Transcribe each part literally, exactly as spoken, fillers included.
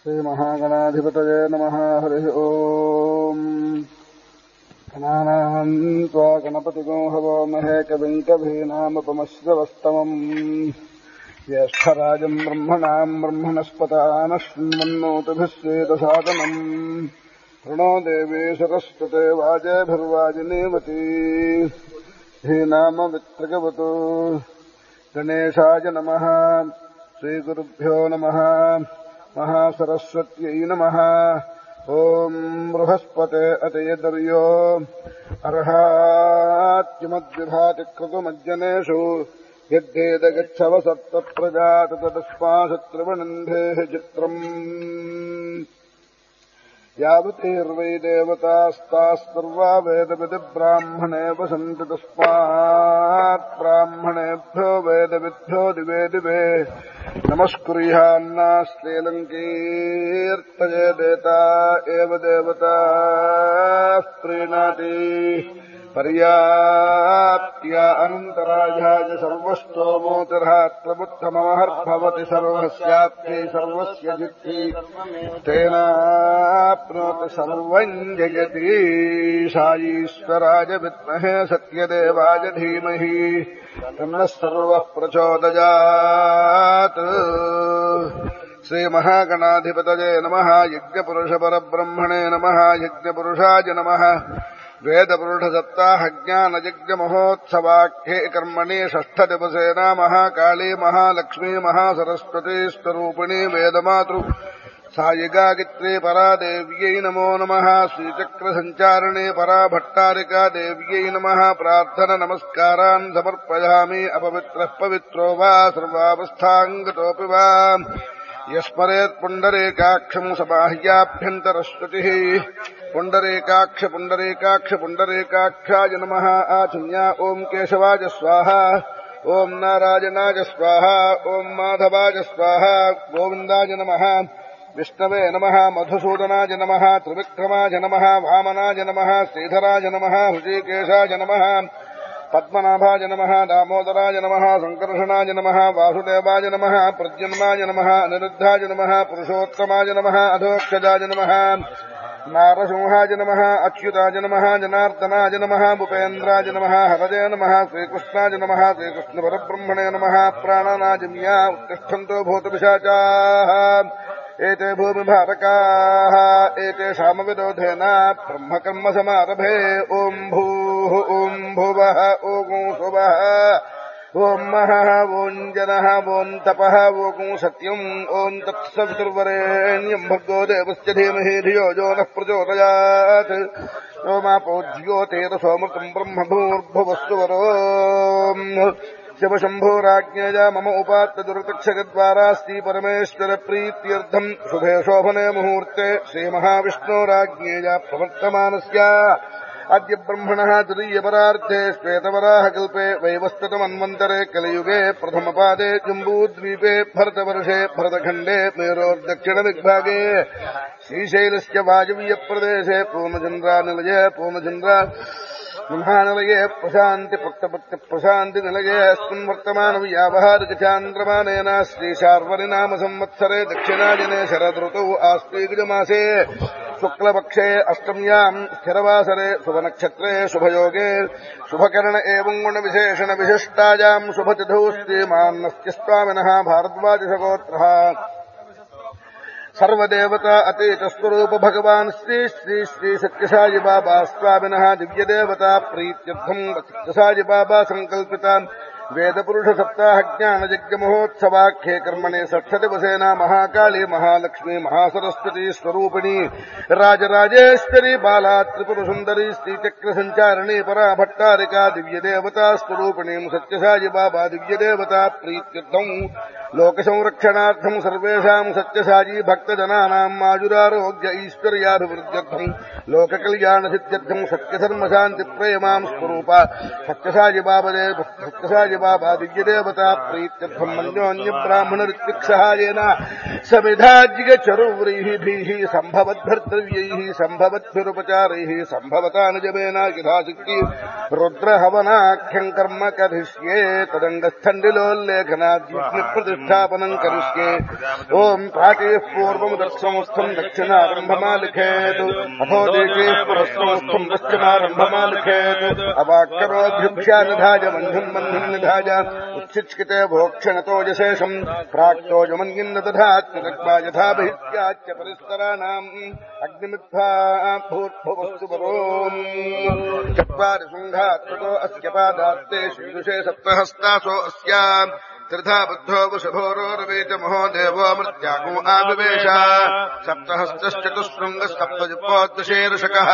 श्रीमहागणाधिपतये नमः। हरिः ओम्। गणानाम् त्वा गणपतिगो हवामहे कविम् कवीनामुपमश्रवस्तमम् ज्येष्ठराजम् ब्रह्मणाम् ब्रह्मणस्पतानः शृण्वन्नोतिभिः सेदसादनम् प्रणो देवी सरस्वते वाजेभिर्वाजिनीवती धीनामवित्रगवतु। गणेशाय नमः। श्रीगुरुभ्यो नमः। महासरस्वत्यै नमः। ओम् बृहस्पते अतयदर्यो अर्हात्युमद्विभाति क्रतुमज्जनेषु यद्वेदगच्छव सप्तप्रजात तदस्माशत्रुवनन्धेः चित्रम् यावतीर्वै देवतास्तास्तर्वा वेदविधिब्राह्मणे वसन्ति तस्मात् ब्राह्मणेभ्यो वेदविद्भ्यो दिवे दिवे नमस्कुर्यान्नास्तेलङ्कीर्तये देता एव देवता प्रीणाति पर्याप्त्या अनन्तराजाय सर्वस्तोमोतिर्हात्रमुत्तममहर्भवति सर्वस्याप्त्यै सर्वस्य जित्ति तेनाप्नोति सर्वं जयति। साईश्वराय विद्महे सत्यदेवाय धीमहि तन्नः सर्वः प्रचोदयात्। श्रीमहागणाधिपतये नमः। यज्ञपुरुषपरब्रह्मणे नमः। यज्ञपुरुषाय नमः। वेदपुरुषसप्ताहज्ञानयज्ञमहोत्सवाख्ये कर्मणि षष्ठदिवसे महाकाली महालक्ष्मी महासरस्वती स्वरूपिणी वेदमातृ सायिगायत्री परा देव्यै नमो नमः। श्रीचक्रसञ्चारिणी परा भट्टारिका देव्यै नमः। प्रार्थना नमस्कारान् समर्पयामि। अपवित्रः पवित्रो वा सर्वावस्थाङ्गतोऽपि वा यस्मरेत् पुण्डरीकाक्षम् समाह्याभ्यन्तरश्रुतिः। पुण्डरीकाक्ष पुण्डरीकाक्ष पुण्डरीकाक्षाय नमः। आचिन्या ओम् केशवाय स्वाहा। ओम् नारायणाय स्वाहा। ओम् माधवाय स्वाहा। गोविन्दाय नमः। विष्णवे नमः। मधुसूदनाय नमः। त्रिविक्रमाय नमः। वामनाय नमः। श्रीधराय नमः। हृषीकेशाय नमः। पद्मनाभाय नमः। दामोदराय नमः। सङ्कर्षणाय नमः। वासुदेवाय नमः। प्रद्युम्नाय नमः। अनिरुद्धाय नमः। पुरुषोत्तमाय नमः। अधोक्षजाय नमः। नारसिंहाय नमः। अच्युताय नमः। जनार्दनाय नमः। भूपेन्द्राय नमः। हरजे नमः। श्रीकृष्णाय नमः। श्रीकृष्णपरब्रह्मणे नमः। प्राणानाजिम्या उत्तिष्ठन्तो भूतपिशाचाः एते भूमिभारकाः एते सामविरोधेन ब्रह्मकर्म समारभे। ओम् भूः ओम् भुवः ओम् सुवः ओम् महः ओम् जनः ओम् तपः ओम् सत्यम् ओम् तत्सवितुर्वरेण्यम् भर्गो देवस्य धीमहि धियो यो नः प्रचोदयात्। ओमापो ज्योतिरसोमकम् ब्रह्म भूर्भुवस्तु वरोम् शिवशम्भोराज्ञया मम उपात्त दुर्गच्छगद्वारास्ति परमेश्वर प्रीत्यर्थम् शुभे शोभने मुहूर्ते श्रीमहाविष्णोराज्ञया प्रवर्तमानस्य अद्य ब्रह्मणः तृतीयपरार्थे श्वेतवराहकल्पे वैवस्वतमन्वन्तरे कलियुगे प्रथमपादे जम्बूद्वीपे भरतवर्षे भरतखण्डे मेरोर्दक्षिणदिग्भागे श्रीशैलस्य वायव्यप्रदेशे पूर्णचन्द्रानिलये पूर्णचन्द्र महानलये प्रशान्ति पक्तपक्त प्रशान्ति निलये अस्मिन् वर्तमान व्यावहारिकचान्द्रमानेन श्रीशार्वरिनाम संवत्सरे दक्षिणायने शरदृतौ आस्तिकमासे शुक्लपक्षे अष्टम्याम् स्थिरवासरे शुभनक्षत्रे शुभयोगे शुभकर्ण एवं गुणविशेषण विशिष्टायाम् शुभतिथौ श्रीमान्नस्य स्वामिनः भारद्वाजसगोत्रः सर्वदेवता अतीतस्वरूप भगवान् श्री श्री श्री सत्यसाई बाबा स्वामिनः दिव्यदेवता प्रीत्यर्थम् सत्यसाई बाबा संकल्पितान् वेदपुरुष सप्ताह ज्ञान यज्ञ महोत्सवाख्ये कर्मणे षष्ठदिवसेन महाकाली महालक्ष्मी महासरस्वती स्वरूपिणी राजराजेश्वरी बाला त्रिपुरसुन्दरी श्रीचक्रसञ्चारिणी परा भट्टारिका दिव्यदेवता स्वरूपिणीम् सत्यसाई बाबा दिव्यदेवता प्रीत्यर्थम् लोकसंरक्षणार्थम् सर्वेषाम् सत्यसाई भक्तजनानाम् आयुरारोग्य ऐश्वर्याभिवृद्ध्यर्थम् लोककल्याणसिद्ध्यर्थम् सत्यधर्मशान्तिप्रेमाम् स्वरूपा सत्यसाई बाबदे सत्यसाई बाबा दिव्यदेवता प्रीत्यर्थम् अन्योन्य ब्राह्मणऋत्विक्सहायेन समिधाज्यचरुव्रीहिभिः सम्भवद्भर्तव्यैः सम्भवद्भिरुपचारैः सम्भवतानुजमेन यथाशक्ति रुद्रहवनाख्यम् कर्म करिष्ये तदङ्गस्थण्डिलोल्लेखनाद्युक्तिप्रतिष्ठ प्रतिष्ठापनं करिष्ये। ओम प्राचीः पूर्वमुदत्समस्थं दक्षिणारम्भमालिखेत् अथो देशे पुरस्समस्थं पश्चिमारम्भमालिखेत् अवाक्करोऽभ्युक्ष्यानिधाय बन्धुं बन्धुं निधाय उच्छिच्किते भोक्षणतोजशेषं प्राक्तोजमन्यन्न दधात् तद्वा यथा बहिष्याच्च परिस्तराणाम् अग्निमित्वा भूर्भुवस्तु परोम् चत्वारि शृङ्गात् ततो अस्य पादात्ते शीर्षे सप्तहस्तासो अस्या त्रिधा बुद्धो वृषभोरोरवे च महो देवो मृत्यागो आविवेश सप्तहस्तश्चतुःशृङ्गः सप्तजिह्वोद्दशेर्षकः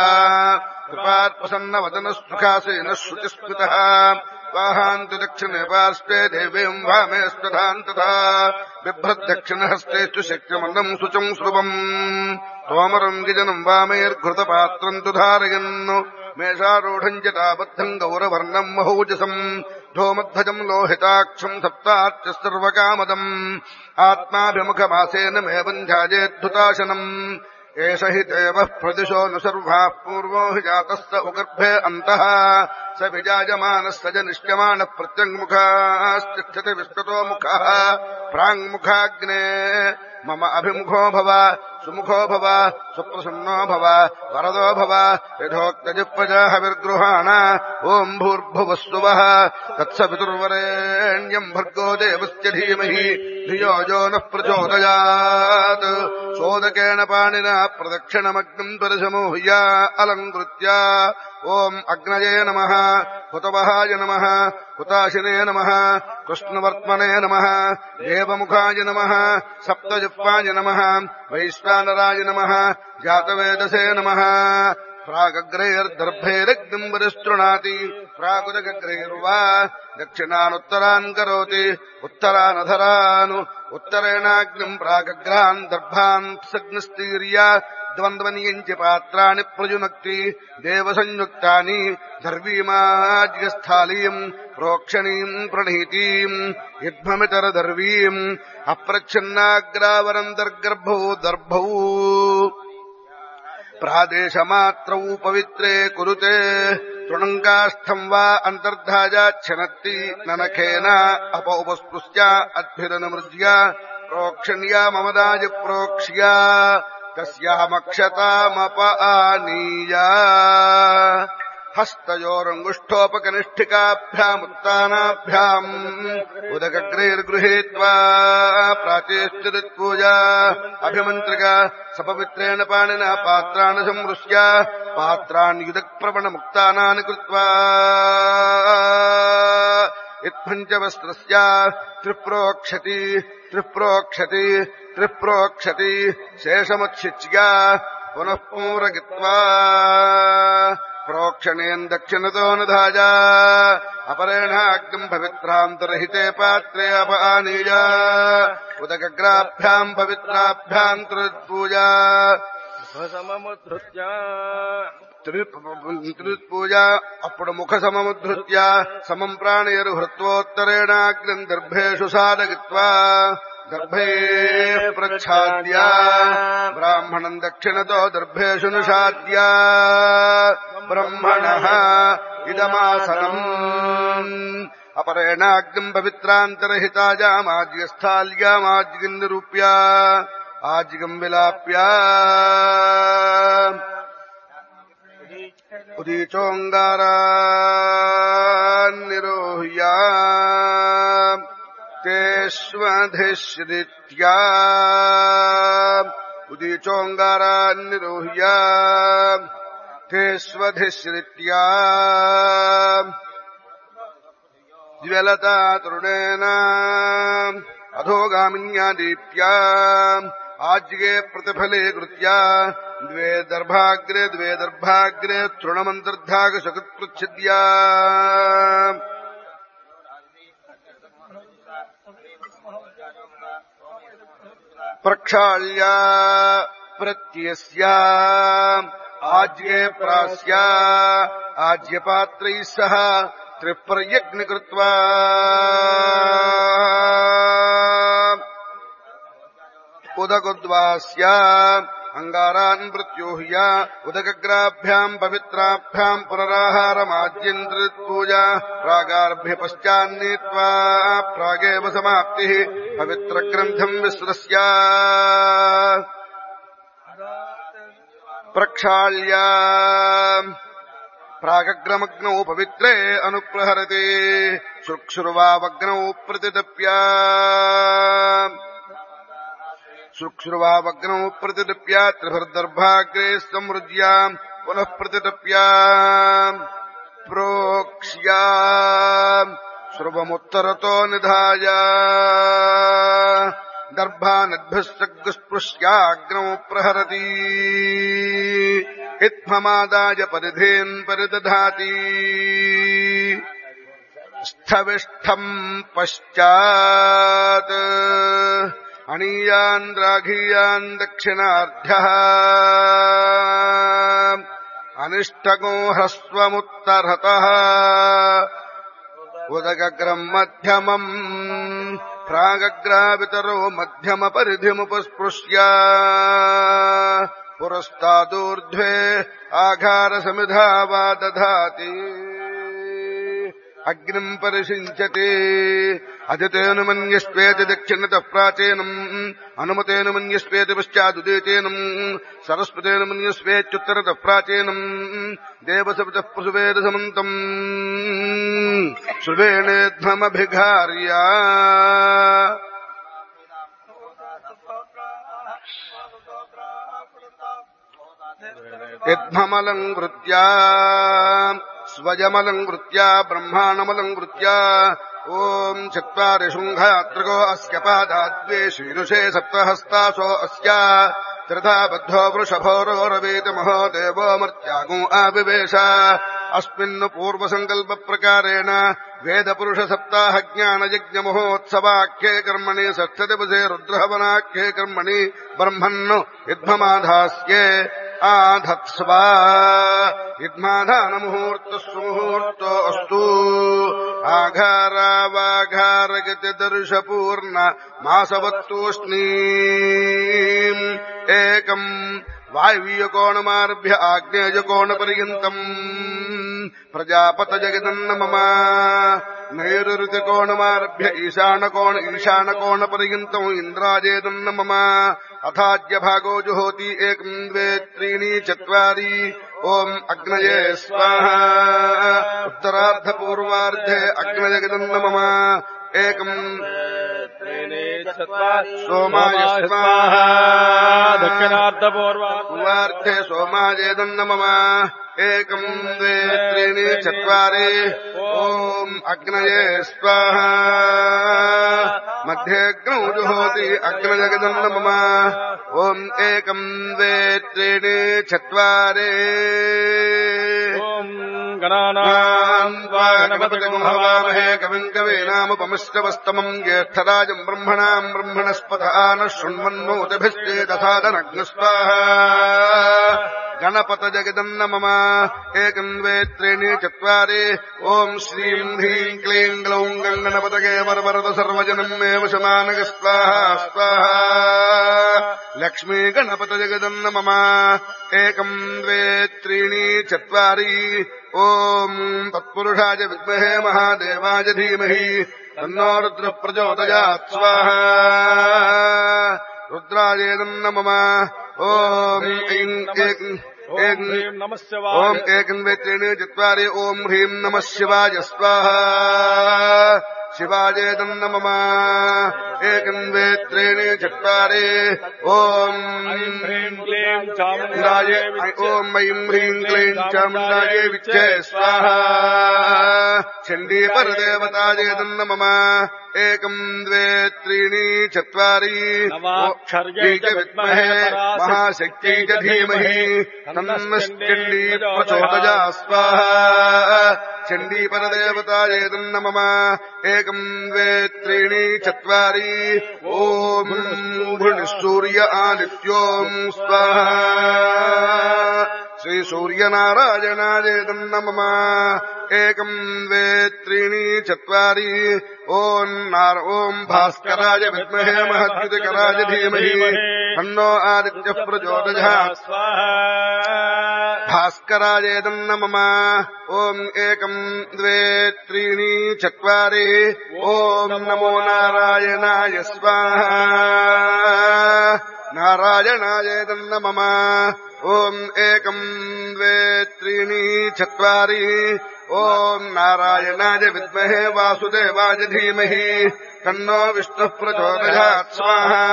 कृपात्प्रसन्नवदनः श्रुतिस्मृतः वाहान्तु दक्षिणे पार्श्वे देवीम् वामे स्तधान् तथा बिभ्रद्दक्षिणहस्तेषु शक्तिमन्दम् शुचम् श्रुवम् तोमरम् गिजनम् वामैर्घृतपात्रम् तु धारयन् मेषारूढम् जटाबद्धम् गौरवर्णम् महौजसम् धूमध्वजम् लोहिताक्षम् सप्ताच्च सर्वकामदम् आत्माभिमुखमासेन मेवम् ध्यायेद्धुताशनम् एष हि देवः प्रदिशो नु सर्वाः पूर्वो हि जातः स उगर्भे अन्तः स विजायमानः स च निष्यमानः प्रत्यङ्मुखास्तिष्ठति विस्ततो मुखः प्राङ्मुखाग्ने मम अभिमुखो भव सुमुखो भव सुप्रसन्नो भव वरदो भव यथोक्तजिह्वजाहविर्गृहाण ओम् भूर्भुवः स्वः तत्सवितुर्वरेण्यम् भर्गो देवस्य धीमहि धियो यो नः प्रचोदयात् सोदकेन पाणिना प्रदक्षिणमग्निम् परिसमूह्य अलङ्कृत्य ओम् अग्नये नमः हुतवहाय नमः हुताशिने नमः कृष्णवर्त्मने नमः देवमुखाय नमः सप्तजिह्वाय नमः वैश्वानराय नमः जातवेदसे नमः प्रागग्रैर्दर्भैरग्निम् वरिष्ठृणाति प्रागुदग्रैर्वा दक्षिणानुत्तरान् करोति उत्तरानधरान् उत्तरेणाग्निम् प्रागग्रान् दर्भान् सग्निस्तीर्य द्वन्द्वनीयञ्च पात्राणि प्रजुनक्ति देवसंयुक्तानि दर्वीमाज्यस्थालीम् प्रोक्षणीम् प्रणीतीम् युग्ममितरदर्वीम् अप्रच्छन्नाग्रावरन्तर्गर्भौ दर्भौ प्रादेशमात्रौ पवित्रे कुरुते तृणङ्काष्ठम् वा अन्तर्धाजाच्छनत्ति ननखेन अपौपस्पृश्य अद्भिरनुमृज्य प्रोक्षण्या ममदाय प्रोक्ष्या तस्यामक्षतामपआनीय हस्तयोरङ्गुष्ठोपकनिष्ठिकाभ्यामुत्तानाभ्याम् उदकग्रैर्गृहीत्वा प्राचेश्चिदित्पूजा अभिमन्त्रिक सपवित्रेण पाणिना पात्राणि संवृष्य पात्राणि युदक्प्रवणमुक्तानानि कृत्वा इत्पञ्चवस्त्रस्य त्रिप्रोक्षति त्रिप्रोक्षति त्रिप्रोक्षति शेषमुच्छिच्य पुनः पूरगित्वा प्रोक्षणेन दक्षिणतो निधाय अपरेणाग्निम् पवित्रान्तरहिते पात्रे अपआनीय उदकग्राभ्याम् पवित्राभ्याम् त्रिपूजा त्रिपूजा अప్పుడు ముఖ సమముద్ధృత్య సమం ప్రాణేరు హృత్వోత్తరేణాగ్నిం దర్భేషు సాధయిత్వా దర్భే ప్రచ్ఛాద్య బ్రాహ్మణం దక్షిణతో దర్భేషు నిషాద్య బ్రహ్మణః ఇదమాసనం अपरेणाग्निम् पवित्रान्तरहितायामाज्यस्थाल्यामाज्यम् निरूप्य आज्यम् विलाप्य उदीचोऽङ्गारान्निरोह्य तेष्वधिश्रित्या उदीचोऽङ्गारान्निरोह्य तेष्वधिश्रित्या ज्वलता तरुणेन अधोगामिन्या दीप्त्या आज्ये प्रतिफले कृत्या द्वे दर्भाग्रे द्वे दर्भाग्रे तृणमन्तर्धागशकृत्पृच्छिद्या प्रक्षाल्या प्रत्यस्या आज्ये प्रास्या आज्यपात्रैः सह त्रिप्रयज्ञ कृत्वा उदकोद्वास्य अंगारान् प्रत्योह्य उदकग्राभ्याम् पवित्राभ्याम् पुनराहारमाज्यन्द्रित्पूजा प्रागार्भ्य पश्चान्नीत्वा प्रागेव समाप्तिः పవిత్రగ్రంథం విశ్రస్య ప్రక్షాళ్య ప్రాగగ్రమగ్నౌ పవిత్రే అనుప్రహరతి శుక్ష్రువావగ్నౌ ప్రతిదప్య శుక్ష్రువావగ్నౌ ప్రతిదప్య త్రిభిర్దర్భాగ్రే సంవృజ్య పునః ప్రతిదప్య ప్రోక్ష్య శ్రువముత్తరతో నిధాయ దర్భానద్భిస్సగ్స్పృశ్యాగ్నౌ ప్రహరతి ఇత్మమాదాయ పరిధేన్ పరిదధాతి స్థవిష్ఠం పశ్చాత్ అనీయాన్ రాఘీయాన్ దక్షిణార్ధ్యః అనిష్టగో హ్రస్వముత్తరతః ఉదగగ్రం మధ్యమం ప్రాగగ్రావితరో మధ్యమ పరిధిముపస్పృశ్య పురస్తాదూర్ధ్వే ఆఘార సమిధా వా దధాతి అగ్నిం పరిషించతే అదితేను మన్యస్వేతి దక్షిణతః ప్రాచీనం అనుమతేను మన్యస్వేతి పశ్చాదుదేతేనం సరస్వతేను మన్యస్వేత్యుత్తరతః ప్రాచీనం దేవసవితః పశువేద సమంతం శుభేణేధ్వమభిఘార్య యద్మమలం వృత్యా స్వయమలం వృత్యా బ్రహ్మాణమలం వృత్యా ఓం చత్వారి శృంఘాత్రిగో అస్య పాదాద్వే శీరుషే సప్తహస్తాసో అస్య త్రిధా బద్ధో వృషభోరోరవేతి మహో దేవో మర్త్యాగో ఆవివేశ అస్మిన్ పూర్వసంకల్ప ప్రకారేణ వేద పురుష సప్తాహ జ్ఞాన యజ్ఞ మహోత్సవాఖ్యే కర్మణి షష్ఠ దివసే రుద్రహవనాఖ్యే కర్మణి బ్రహ్మన్ యుద్ధమాధాస్యే ఆధత్స్వా యుద్మాధాన ముహూర్త సుముహూర్తో అస్తు ఆఘారావాఘారగతి దర్శపూర్ణ మాసవత్తూష్ణీ ఏకం వాయువ్యకోణమారభ్య ఆగ్నేయకోణపర్యంతం ప్రజాపత జగదన్న మమ నైరుతికోణమారభ్య ఈశానకోణ ఈశానకోణపర్యంతం ఇంద్రాజేదన్న మమ అథాద్య భాగో జుహోతి ఏకం ద్వే త్రీణి చత్వారి ఓం అగ్నయే స్వాహా ఉత్తరార్ధపూర్వార్ధే అగ్నజగదన్న మమ ఏకం సోమాయ స్వాహా దక్షిణార్ధపూర్వార్ధే సోమాయేదన్న మమ ఏకం ద్వే త్రీణి చత్వారి ఓం అగ్నయే స్వాహా మధ్యేగ్నౌ జుహోతి అగ్నజగదన్న మమ ఓం ఏకం ద్వే త్రీణి చత్వారి గణపతిం హవామహే కవిం కవీనాముపమిష్టవస్తమం జ్యేష్ఠరాజం బ్రహ్మణాం బ్రహ్మణస్పత ఆనః శృణ్వన్నోతిభిశ్చేదసాదనగ్న స్వాహా గణపత జగదన్న మమ ఏకం ద్వే త్రీణి చత్వారి ఓం శ్రీం హ్రీం క్లీం గ్లౌం గణపతగే వరవరద సర్వజనం మే వశమానగ స్వాహా స్వాహా లక్ష్మీ గణపత జగదన్న మమ ఏకం ద్వే త్రీణి చత్వారి ఓం తత్పురుషాయ విద్మహే మహాదేవాయ ధీమహి తన్నో రుద్ర ప్రచోదయాత్ స్వాహా రుద్రాయేదన్న మమ ఓం ఐం ఏకం ఓం ఏకం ద్వే త్రీణి చత్వారి ఓం హ్రీం నమః శివాయ స్వాహా శివాయేదన్న మమ ఏకం ద్వే త్రీణి చత్వారి ఓం ఓం ఐం హ్రీం క్లీం చాముండాయే విచ్చే స్వాహా చండీ పరదేవతాయేదన్న మమ ఏకం ద్వే త్రీణి చత్వారి విద్మహే మహాశక్త్యై చ ధీమహి తన్నశ్చండీ ప్రచోదయాత్ స్వాహా చండీ పరదేవతాయేదన్న మమ ఏకం ద్వే త్రీణి చత్వారి ఓం భువఃసూర్య ఆదిత్యోం స్వాహా శ్రీ సూర్యనారాయణాయేదన్న మమ एकम् द्वे त्रीणि चत्वारि ॐ नार ॐ भास्कराय विद्महे महद्युतिकराय धीमहि तन्नो आदित्यः प्रचोदयात् भास्कराय तन्नमः ॐ एकम् द्वे त्रीणि चत्वारि ॐ नमो नारायणाय स्वाहा नारायणाय तन्नमः ॐ एकम् द्वे त्रीणि चत्वारि ॐ नारायणाय विद्महे वासुदेवाय धीमहि तन्नो विष्णुः प्रचोदयात् स्वाहा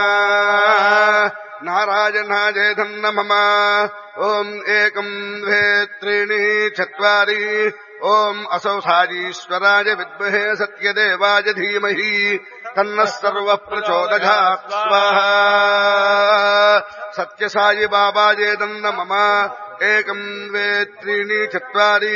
नारायणाय तन्नमः ॐ एकम् द्वे त्रीणि चत्वारि ॐ असौ साईश्वराय विद्महे सत्यदेवाय धीमहि तन्नः सर्वः प्रचोदयात् स्वाहा सत्यसाई बाबाय तन्नमः एकम् द्वे त्रीणि चत्वारि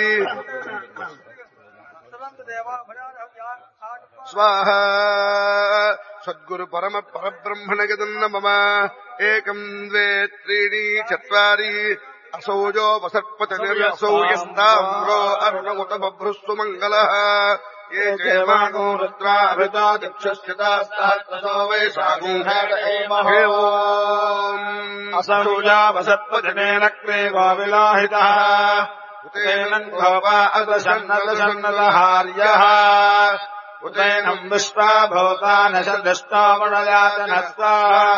स्वाहा सद्गुरु परम परब्रह्मणे तन्नमः एकम् द्वे त्रीणि चत्वारि असौ जो वसत्पतिर्यसौ यस्ताम्रो अर्णमुत बभ्रुस्तु मङ्गलः ये जयमानो रुद्राभितो दिक्षस्यतास्तहस्तसो वैशाखूहेमहे असरुजा वसत्पतिनेन क्रेवा विलाहितः उतेनम् गोपा अदशन्नदशन्नदहार्यः उतेनम् विश्वा भवतानशदष्टावणयातनस्वा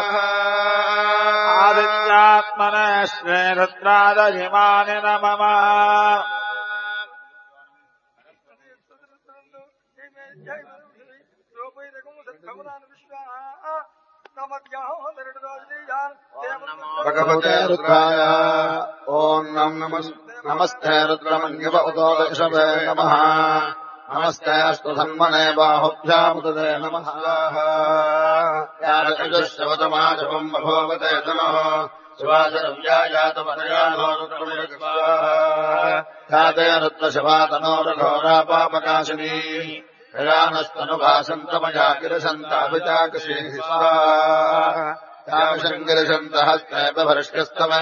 आदित्यात्मनः श्रेरुद्रादहिमानि नमः भगवते रुद्राय ॐ नमस्ते रुद्रमन्यव उतो दशवे नमः नमस्ते अस्तु धन्मने बाहुभ्यामुदते नमः यादृशवतमाशवम् बभोवते नमः शिवाशरव्यायातमदयानो रुद्रमयते रुद्रशिवातनोरघोरापापकाशिनी हयानस्तनुभासन्तमया गिरसन्ताभिचाकशीः यामशङ्गिरिशन्तहस्तेऽपभर्ष्यस्तमे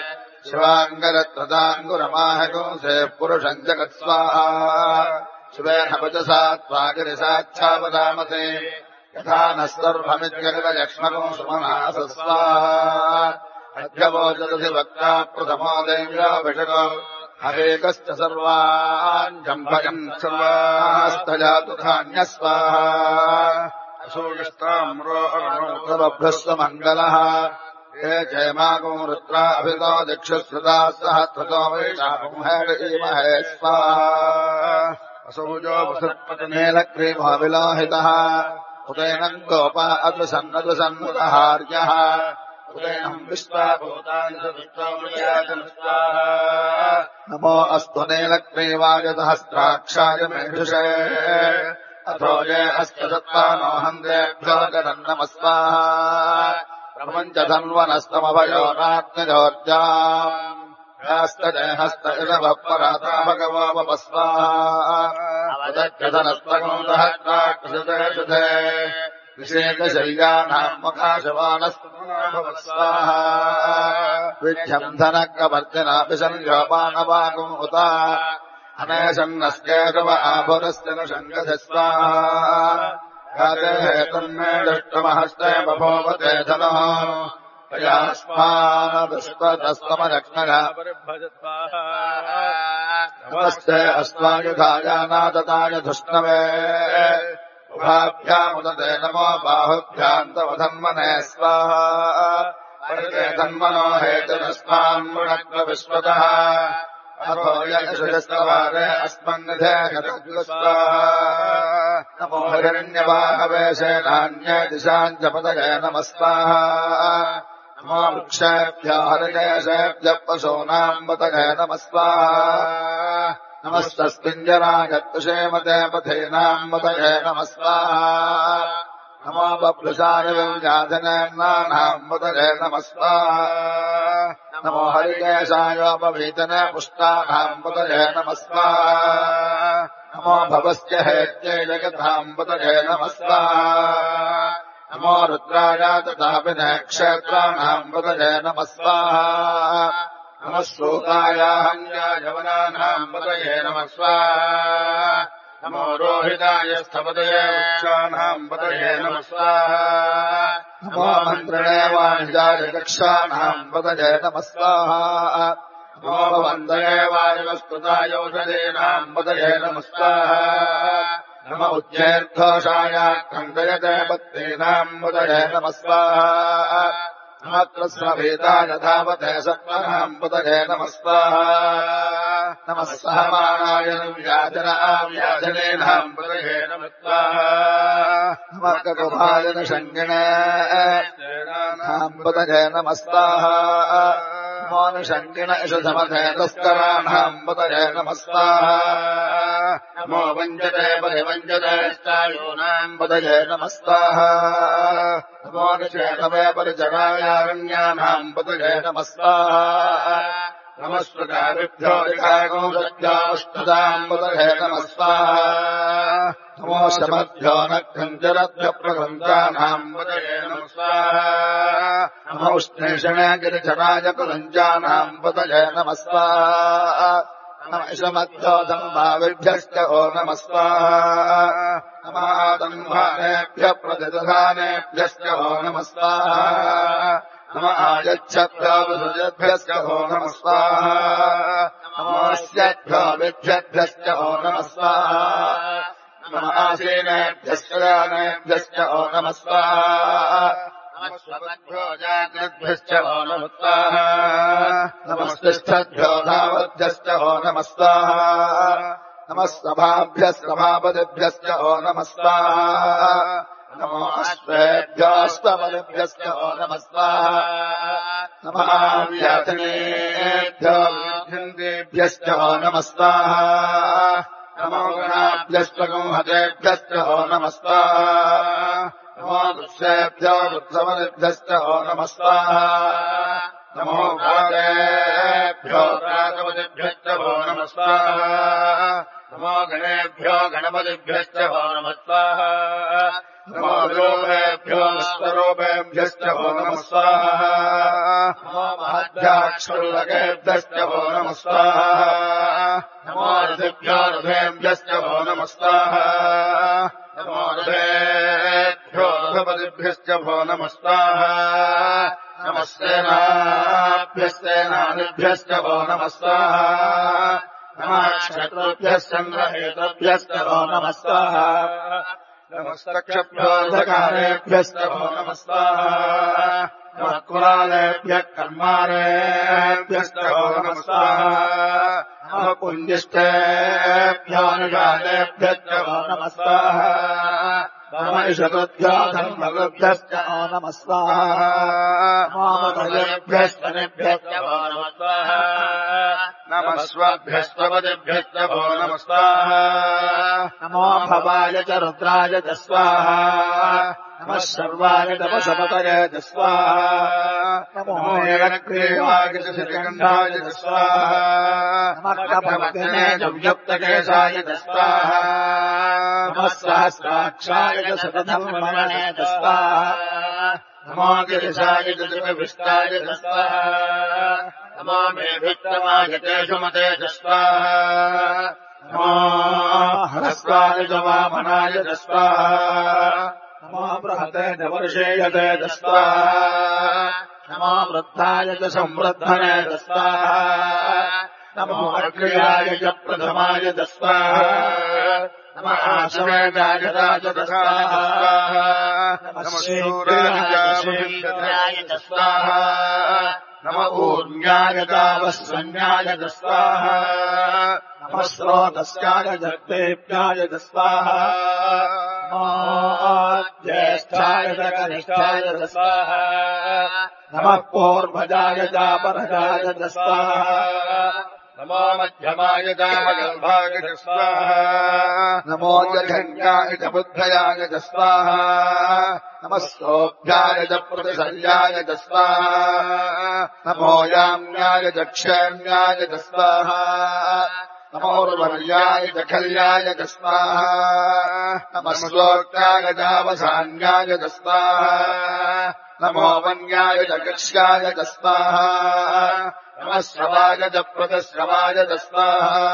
शिवाङ्गरत्वदाङ्गुरमाहगोंसे पुरुषम् जगत्स्वाहा शिवेन वचसा त्वागिरिसाच्छावदामते यथा नः सर्वमित्यगिरलक्ष्मणो सुमनासस्वाहा अध्यवोचदसि वक्ता प्रथमो दैव्याभिषको हरेकश्च सर्वान् जम्भयन् सर्वास्तजातु धान्यस्वाहा असूयस्ताम्रो अरुणोत्तरभ्रस्व मङ्गलः ये जयमागो रुद्रा अभितो दिक्षुश्रुता सहस्रतो वैशाखुंहेमहे स्वाहा असौजो वसत्पतिनेलक्रीमो विलोहितः उदैनम् गोपा अदृशन्नदृशन्मुदहार्यः उदैनम् विश्वाभूतानि सदृष्टोमयातनस्वाहा नमो अस्तु नेलक्रीवाय सहस्राक्षाय मेषुषे अथो ये अस्य सत्त्वानो हन्देभ्यो जगन्नमस्वाहा प्रपञ्च धन्वनस्तमभयोरात्मजोर्जाम् हस्तजय हस्त इदवः पराता भगवो वपस्वाहा अवदत्यधनस्तगोदहत्राक्षुते शुधे विशेषशय्यानाम् मुखाशवानस्वाहा विध्यम् धनकवर्तिनापि संयोपानवागुम् उता अनेशन्नस्येतव आभुरस्य न शङ्गधस्वाहा तन्मे दृष्टमहस्ते बभोवते धनः यास्मानदुष्पदस्तमलक्ष्मणा नमस्ते अस्त्वायुधायानादताय धुष्णवे उभाभ्यामुदते नमो बाहुभ्यान्तवधन्मने स्वाहा परिते धन्मनो हेतुरस्मान्मृणक्व विश्वतः अथो यशस्तवारे अस्मन्निधे गतस्वाहा नमो हिरण्यवाहवेशेनान्ये दिशाम् च पदये नमस्वाहा नमो वृक्षेभ्यो हरिकेशेभ्यः पशूनाम् पतये नमस्वाहा नमस्तस्मिञ्जराय तुषेमते पथीनाम् पतये नमस्वाहा नमो बभ्रुषाय विव्याधनेन्नानाम् पतये नमस्वाहा नमो हरिकेशायोपवीतने पुष्टानाम् पतये नमस्वाहा नमो भवस्य हेत्यै जगताम् पतये नमस्वाहा नमो रुद्राय तथापि क्षेत्राणाम् पतये नमस्वाहा नमः सूतायाहन्याय वनानाम् पतये नमः स्वाहा नमो रोहिताय स्थपतये वृक्षाणाम् पतये नमः स्वाहा नमो मन्त्रिणे वाणिजाय दक्षाणाम् पतये नमः स्वाहा नमो वन्दये वायुवस्तुताय औषधीनाम् पतये नमः स्वाहा नम उच्चैर्घोषाय खण्डयते पत्नीनाम् पतये नमः स्वाहा नमत्र स्रभीताय धावते सत्त्वनाम् पतये नमः स्वाहा नमः सहमानाय व्याजनाव्याजनेनाम् पतये नमः स्वाहा नमः ककुभाय निषङ्गिणे पतये नमः स्वाहा नमो निषङ्गिण इषधमथे तस्कराणाम् पतये नमः स्वाहा नमो वञ्जते परिवञ्जते स्थायूनाम् पतये नमः स्वाहा नमो निषेणवे परिजनायारण्यानाम् पतये नमः स्वाहा नमस्कृताभ्यो दिखागोषभ्याष्टदाम् पतये नमः स्वाहा नमो शमभ्यो नखञ्जरभ्य प्रभञ्जानाम् पतये नमः स्वाहा नमो उष्णेषणे गिरिजनाय कुलञ्जानाम् पतये नमः स्वाहा नमः शमभ्यो दम्भाविभ्यश्च ओ नमः स्वाहा नमः दम्भानेभ्यः प्रतिदधानेभ्यश्च ओ नमः स्वाहा नमः आयच्छभ्यो विसृजभ्यश्च ओ नमः स्वाहा नमो अस्यभ्यो विभ्यभ्यश्च ओ नमः स्वाहा नमः आसीनेभ्यश्च दानेभ्यश्च ओ नमः स्वाहा नमः स्वभ्यो जाग्रद्भ्यश्च ओ नमः स्वाहा नमस्तिष्ठभ्यो धावद्भ्यश्च ओ नमः स्वाहा नमः सभाभ्यः सभापतिभ्यश्च ओ नमः स्वाहा नमो अश्वेभ्योऽश्वपतिभ्यश्च ओ नमः स्वाहा नमः व्याजनेभ्यो विभ्यन्तेभ्यश्च ओ नमः स्वाहा नमो गणाभ्यश्वगंहतेभ्यश्च ओ नमः स्वाहा नमो वृक्षेभ्यो वृक्षपतिभ्यश्च ओ नमः स्वाहा नमो घातेभ्यो घातपतिभ्यश्च ओ नमः स्वाहा नमो गणेभ्यो गणपतिभ्यश्च ओ नमः स्वाहा नमो विलोभेभ्यो विश्वरूपेभ्यश्च ओ नमः स्वाहा नमो महद्भ्याक्षुल्लकेभ्यश्च ओ नमः स्वाहा नमो रथेभ्यो रथेभ्यश्च ओ नमः स्वाहा नमो रथेभ्यो रथपतिभ्यश्च ओ नमः स्वाहा नमः सेनाभ्यश्चेनानिभ्यश्च ओ नमः स्वाहा नमः क्षत्रुभ्यश्चन्द्रहेतुभ्यश्च ओ नमः स्वाहा नमस्तक्षभ्यो धकारेभ्यश्च ओ नमः स्वाहा नमः कुलालेभ्यः कर्मारेभ्यश्च ओ नमः स्वाहा नमः पुञ्जिष्ठेभ्यो निषादेभ्यश्च ओ नमः स्वाहा नमः इषतुभ्यो धर्मगुभ्यश्च ओ नमः स्वाहा नमो मधुरेभ्यश्चनेभ्यश्च ओ नमः स्वाहा नमः स्वभ्यश्वपतिभ्यश्च ओ नमः स्वाहा नमो भवाय च रुद्राय च स्वाहा नमः सर्वाय तपसपतये च स्वाहा नमो नीलग्रीवाय च श्रीकण्ठाय च स्वाहा नमः कपवदने च व्युक्तकेशाय च स्वाहा नमः सहस्राक्षाय च शतधर्ममणे च स्वाहा नमो गिरिशाय च त्रिविष्टाय च स्वाहा नमो मेभित्तमाय तेषुमते च स्वाहा नमो हरस्वाय च वामनाय च स्वाहा नमो बृहते च वर्षेयते च स्वाहा नमो वृद्धाय च संवृद्धने च स्वाहा नमो अग्र्याय च प्रथमाय च स्वाहा नमः आश्वेताय च स्वाहा नमः शूराय च स्वाहा नमः ऊर्ण्याय तावस्संज्ञाय च स्वाहा नमः स्रोतस्याय जगतेभ्याय च स्वाहा नमो ज्येष्ठाय च कनिष्ठाय च स्वाहा नमः पूर्वजाय चापरजाय च स्वाहा नमो मध्यमाय चामगल्भाय च स्वाहा नमो जघन्याय च बुद्धयाय च स्वाहा नमः सोऽभ्याय च प्रतिशल्याय च स्वाहा नमो याम्याय च क्षेम्याय च स्वाहा नमोर्वर्याय च खल्याय च स्वाहा नमः श्लोकाय चावसान्याय च स्वाहा नमो वन्याय च गक्ष्याय च स्वाहा नमः श्रवाय च प्रतिश्रवाय च स्वाहा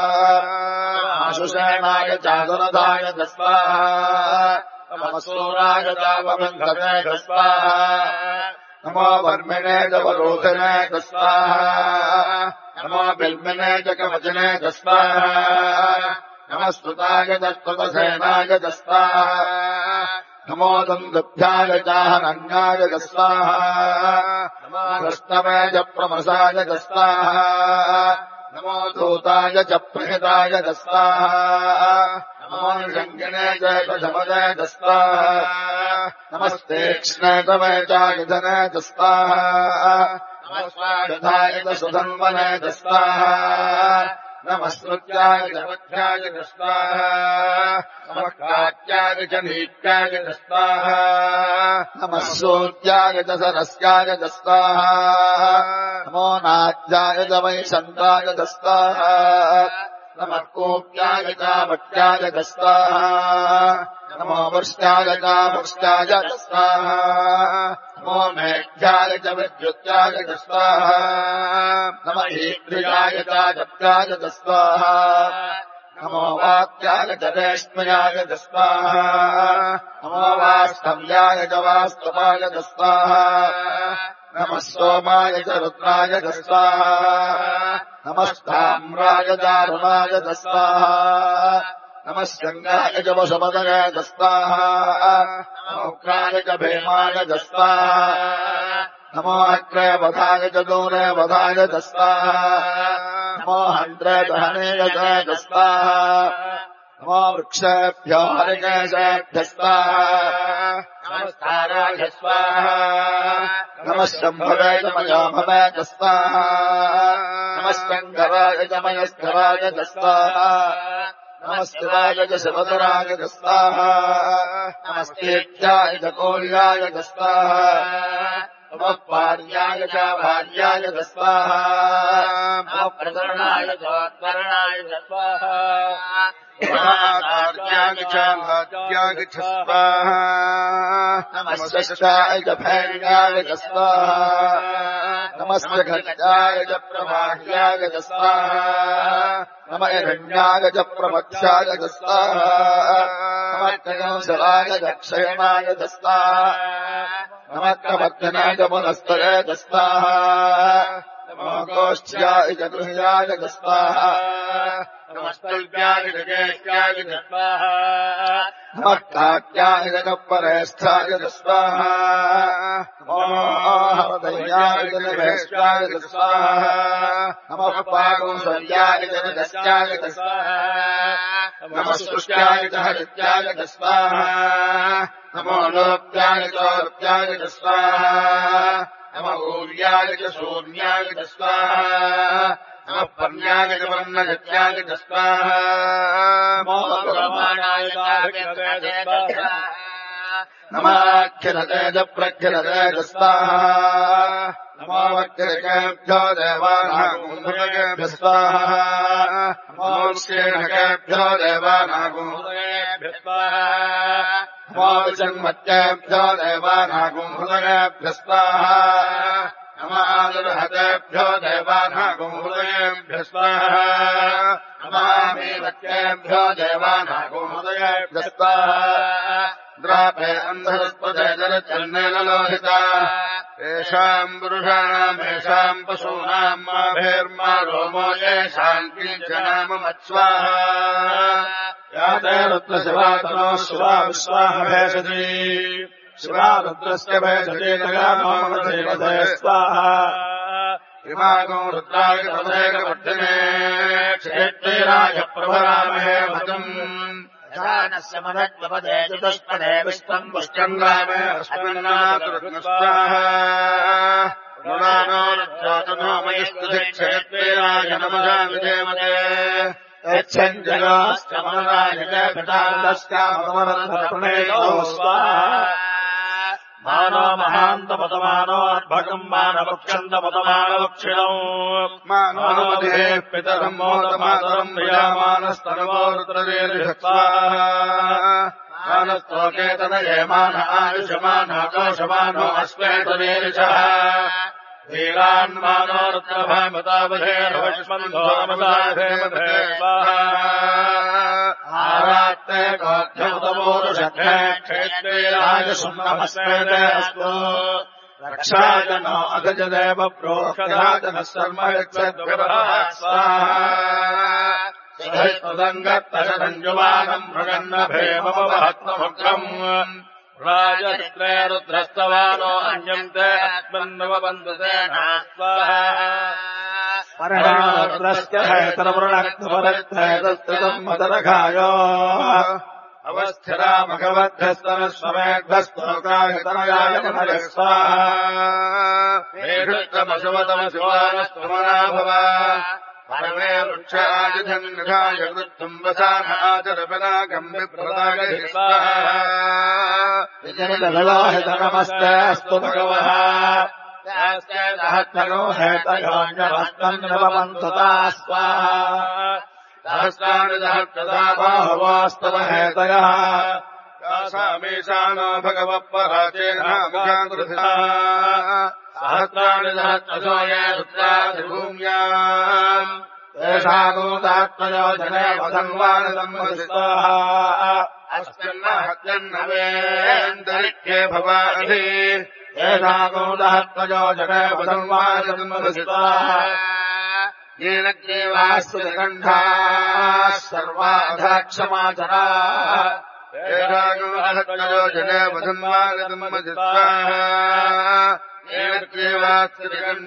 आशुषेणाय चादुरधाय च स्वाहा नमः सूराय चापमङ्गले च स्वाहा नमो वर्मिणे च वरोधिने च स्वाहा नमो बिल्मिने च कवचने च स्वाहा नमः स्तुताय च स्तुतसेनाय च स्वाहा नमो दन्दुभ्याय चाहनन्याय च स्वाहा नमो वृष्णवे च प्रमसाय च स्वाहा नमो दूताय च प्रहिताय च स्वाहा नमो शङ्गिने च शमदे च स्वाहा नमस्तेक्ष्णे तवे चायुधने च स्वाहा नमस्वायुधाय च सुधन्वने च स्वाहा नमस्कृत्याय च वध्याय च स्वाहा नमः कात्याय च नीत्याय च स्वाहा नमः सूर्याय च सरस्याय च स्वाहा नमो नाद्याय च वैशन्ताय च स्वाहा नमः कूप्याय च भट्याय च स्वाहा नमो वृष्ट्याय च भक्ष्याय च स्वाहा नमो मेघ्याय च विद्युत्याय च स्वाहा नमः ईन्द्रियाय च जप्याय च स्वाहा नमो वाक्याय च रेश्मयाय च स्वाहा नमो वास्तव्याय च वास्तवाय च स्वाहा नमः सोमाय च रुद्राय च स्वाहा नमस्ताम्राय च अरुणाय च स्वाहा नमः शङ्गाय च वशपदये च स्वाहा नमो उग्राय च भीमाय च स्वाहा नमो अग्रे वधाय च दूरे वधाय च स्वाहा नमो हन्त्रे च हनेय च स्वाहा नमो वृक्षेभ्यो हरिकेशेभ्यः स्वाहा नमस्काराय स्वाहा नमः शम्भवे च मयोभवे च स्वाहा नमः शङ्कराय च मयस्कराय च स्वाहा नमस्तिवाय च शिवतराय च स्वाहा नमस्तेत्याय च कोल्याय च स्वाहा नमः पार्याय च भार्याय च स्वाहा नमः प्रकरणाय च त्वरणाय च स्वाहा कार्याय च भाग्याय च स्वाहा नमः शिष्टाय च भैर्याय च स्वाहा नमस्य घटाय च प्रवाह्याय च स्वाहा नमः हिरण्याय च प्रमथ्याय च स्वाहा नमः कौशलाय च क्षयमाय च स्वाहा नमः कमर्थनाय च पुनस्तरे च स्वाहा नमो गोष्ठ्याय च गृह्याय च स्वाहा नमस्तुल्भ्याय च ज्येष्ठ्याय च स्वाहा नमः काट्याय च परेष्ठाय च स्वाहा नमो हृदयाय च निभेष्टाय च स्वाहा नमः पाकौसल्याय च निगस्याय च स्वाहा नमः सृष्ट्याय च हरित्याय च स्वाहा नमो लोप्याय च और्प्याय च स्वाहा नमः ऊर्याय च शून्याय च स्वाहा नमः पर्ण्याय च वर्णजत्याय च स्वाहा नमो प्रमाणाय च नमाख्यरते च प्रख्यरते च स्वाहा नमो वक्रेभ्यो देवानागुंभुकेभ्यः स्वाहा नमो श्रेणकेभ्यो देवानागुंभुकेभ्यः स्वाहा नमो विचन्मत्तेभ्यो देवानागुंभुकेभ्यः स्वाहा नमो आदुर्हतेभ्यो देवानागुंभुकेभ्यः स्वाहा नमो मीवत्तेभ्यो देवानागुंभुकेभ्यः स्वाहा द्रापे अन्धस्पदे जलचन्नेन लोहिता येषाम् पुरुषाणामेषाम् पशूनाम् माभेर्मा रोमो येषाम् किञ्चनाम मत्स्वाहा या ते रुद्रशिवातनो शिवा विश्वाह भेषजी शिवा रुद्रस्य भेषजी जगामोमधीमते स्वाहा इमागो रुद्राय कवधेकवर्धिने क्षेत्रेराय प्रभरामहे भजम् जानस्य मदत्वपदे चतुष्पदे विश्वम् पुष्टङ्गामे अस्मिन्नातुर्गस्वाहा रुणानो रुद्रातनो मयिस्तुधिक्षेत्रेराय नमसा विधेमते यच्छञ्जनाश्च मनराय जयपितारदस्यामरधर्पणेयो स्वाहा मानो महान्तपदमानो अर्भकम् मानवक्षन्तपदमानवक्षिणौ मानोमधेः पितरम् मोदमातरम् प्रियामानस्तनवो रुद्रदेर्षक्स्वाहा मानस्तोकेतनये मान आयुषमानो कोशमानो अश्वेतदेर्षः वीरान्मानोरुद्रभामतावधेर्वश्मन्धोमताधेमधे स्वाहा आरात्ते गोध्यमुदमोरुषघ्ने क्षेत्रे राजसुन्नमस्मेते अस्तु रक्षाजनो अगजदेव प्रोक्षराजनः सर्मयच्छद्विवरः स्वाहा सहितुदङ्गत्तशरञ्जुमानम् मृगन्नभेममवहत्वमुग्रम् राजस्त्रे रुद्रस्तवानो अन्यन्ते अस्मन्नवबन्धुते स्वाहा परमारुद्रस्य हेतरवृणक्तपरत्तैतस्तृतम् मदरघायो अवस्थिरामघवद्धस्तनस्वमेघस्तोकायतनयाय मनः स्वाहा मेषुत्तमशुवतमशिवानस्तुमना भव परमे वृक्षाजधन्यधाय वृद्धुम्बसानाचरपनागम् विप्रदागहि स्वाहा विजनितगलाहितनमस्ते अस्तु भगवः यास्ते सहस्रनो हेतयोऽन्यवस्तन्नवबन्धुता स्वाहा सहस्राणि सहस्रदा बाहवोऽस्तव हेतयः यासामेषानो भगवः पराचेनामुखाकृता सहस्राणि सहस्रशो ये रुद्राधिभूम्याम् तेषागोदात्मयोजने वधन्वानसम्मसिताः अस्मिन्नहत्यन्नवेन्दरिक्षे भवाधि तेषागोदात्मयोजने वधन्वानसम्मसिताः येन जीवास्तु निगण्ठाः सर्वाधाक्षमाचराः तेषागोदात्मयोजने वधन्वानसम्मसिताः येन जीवास्तु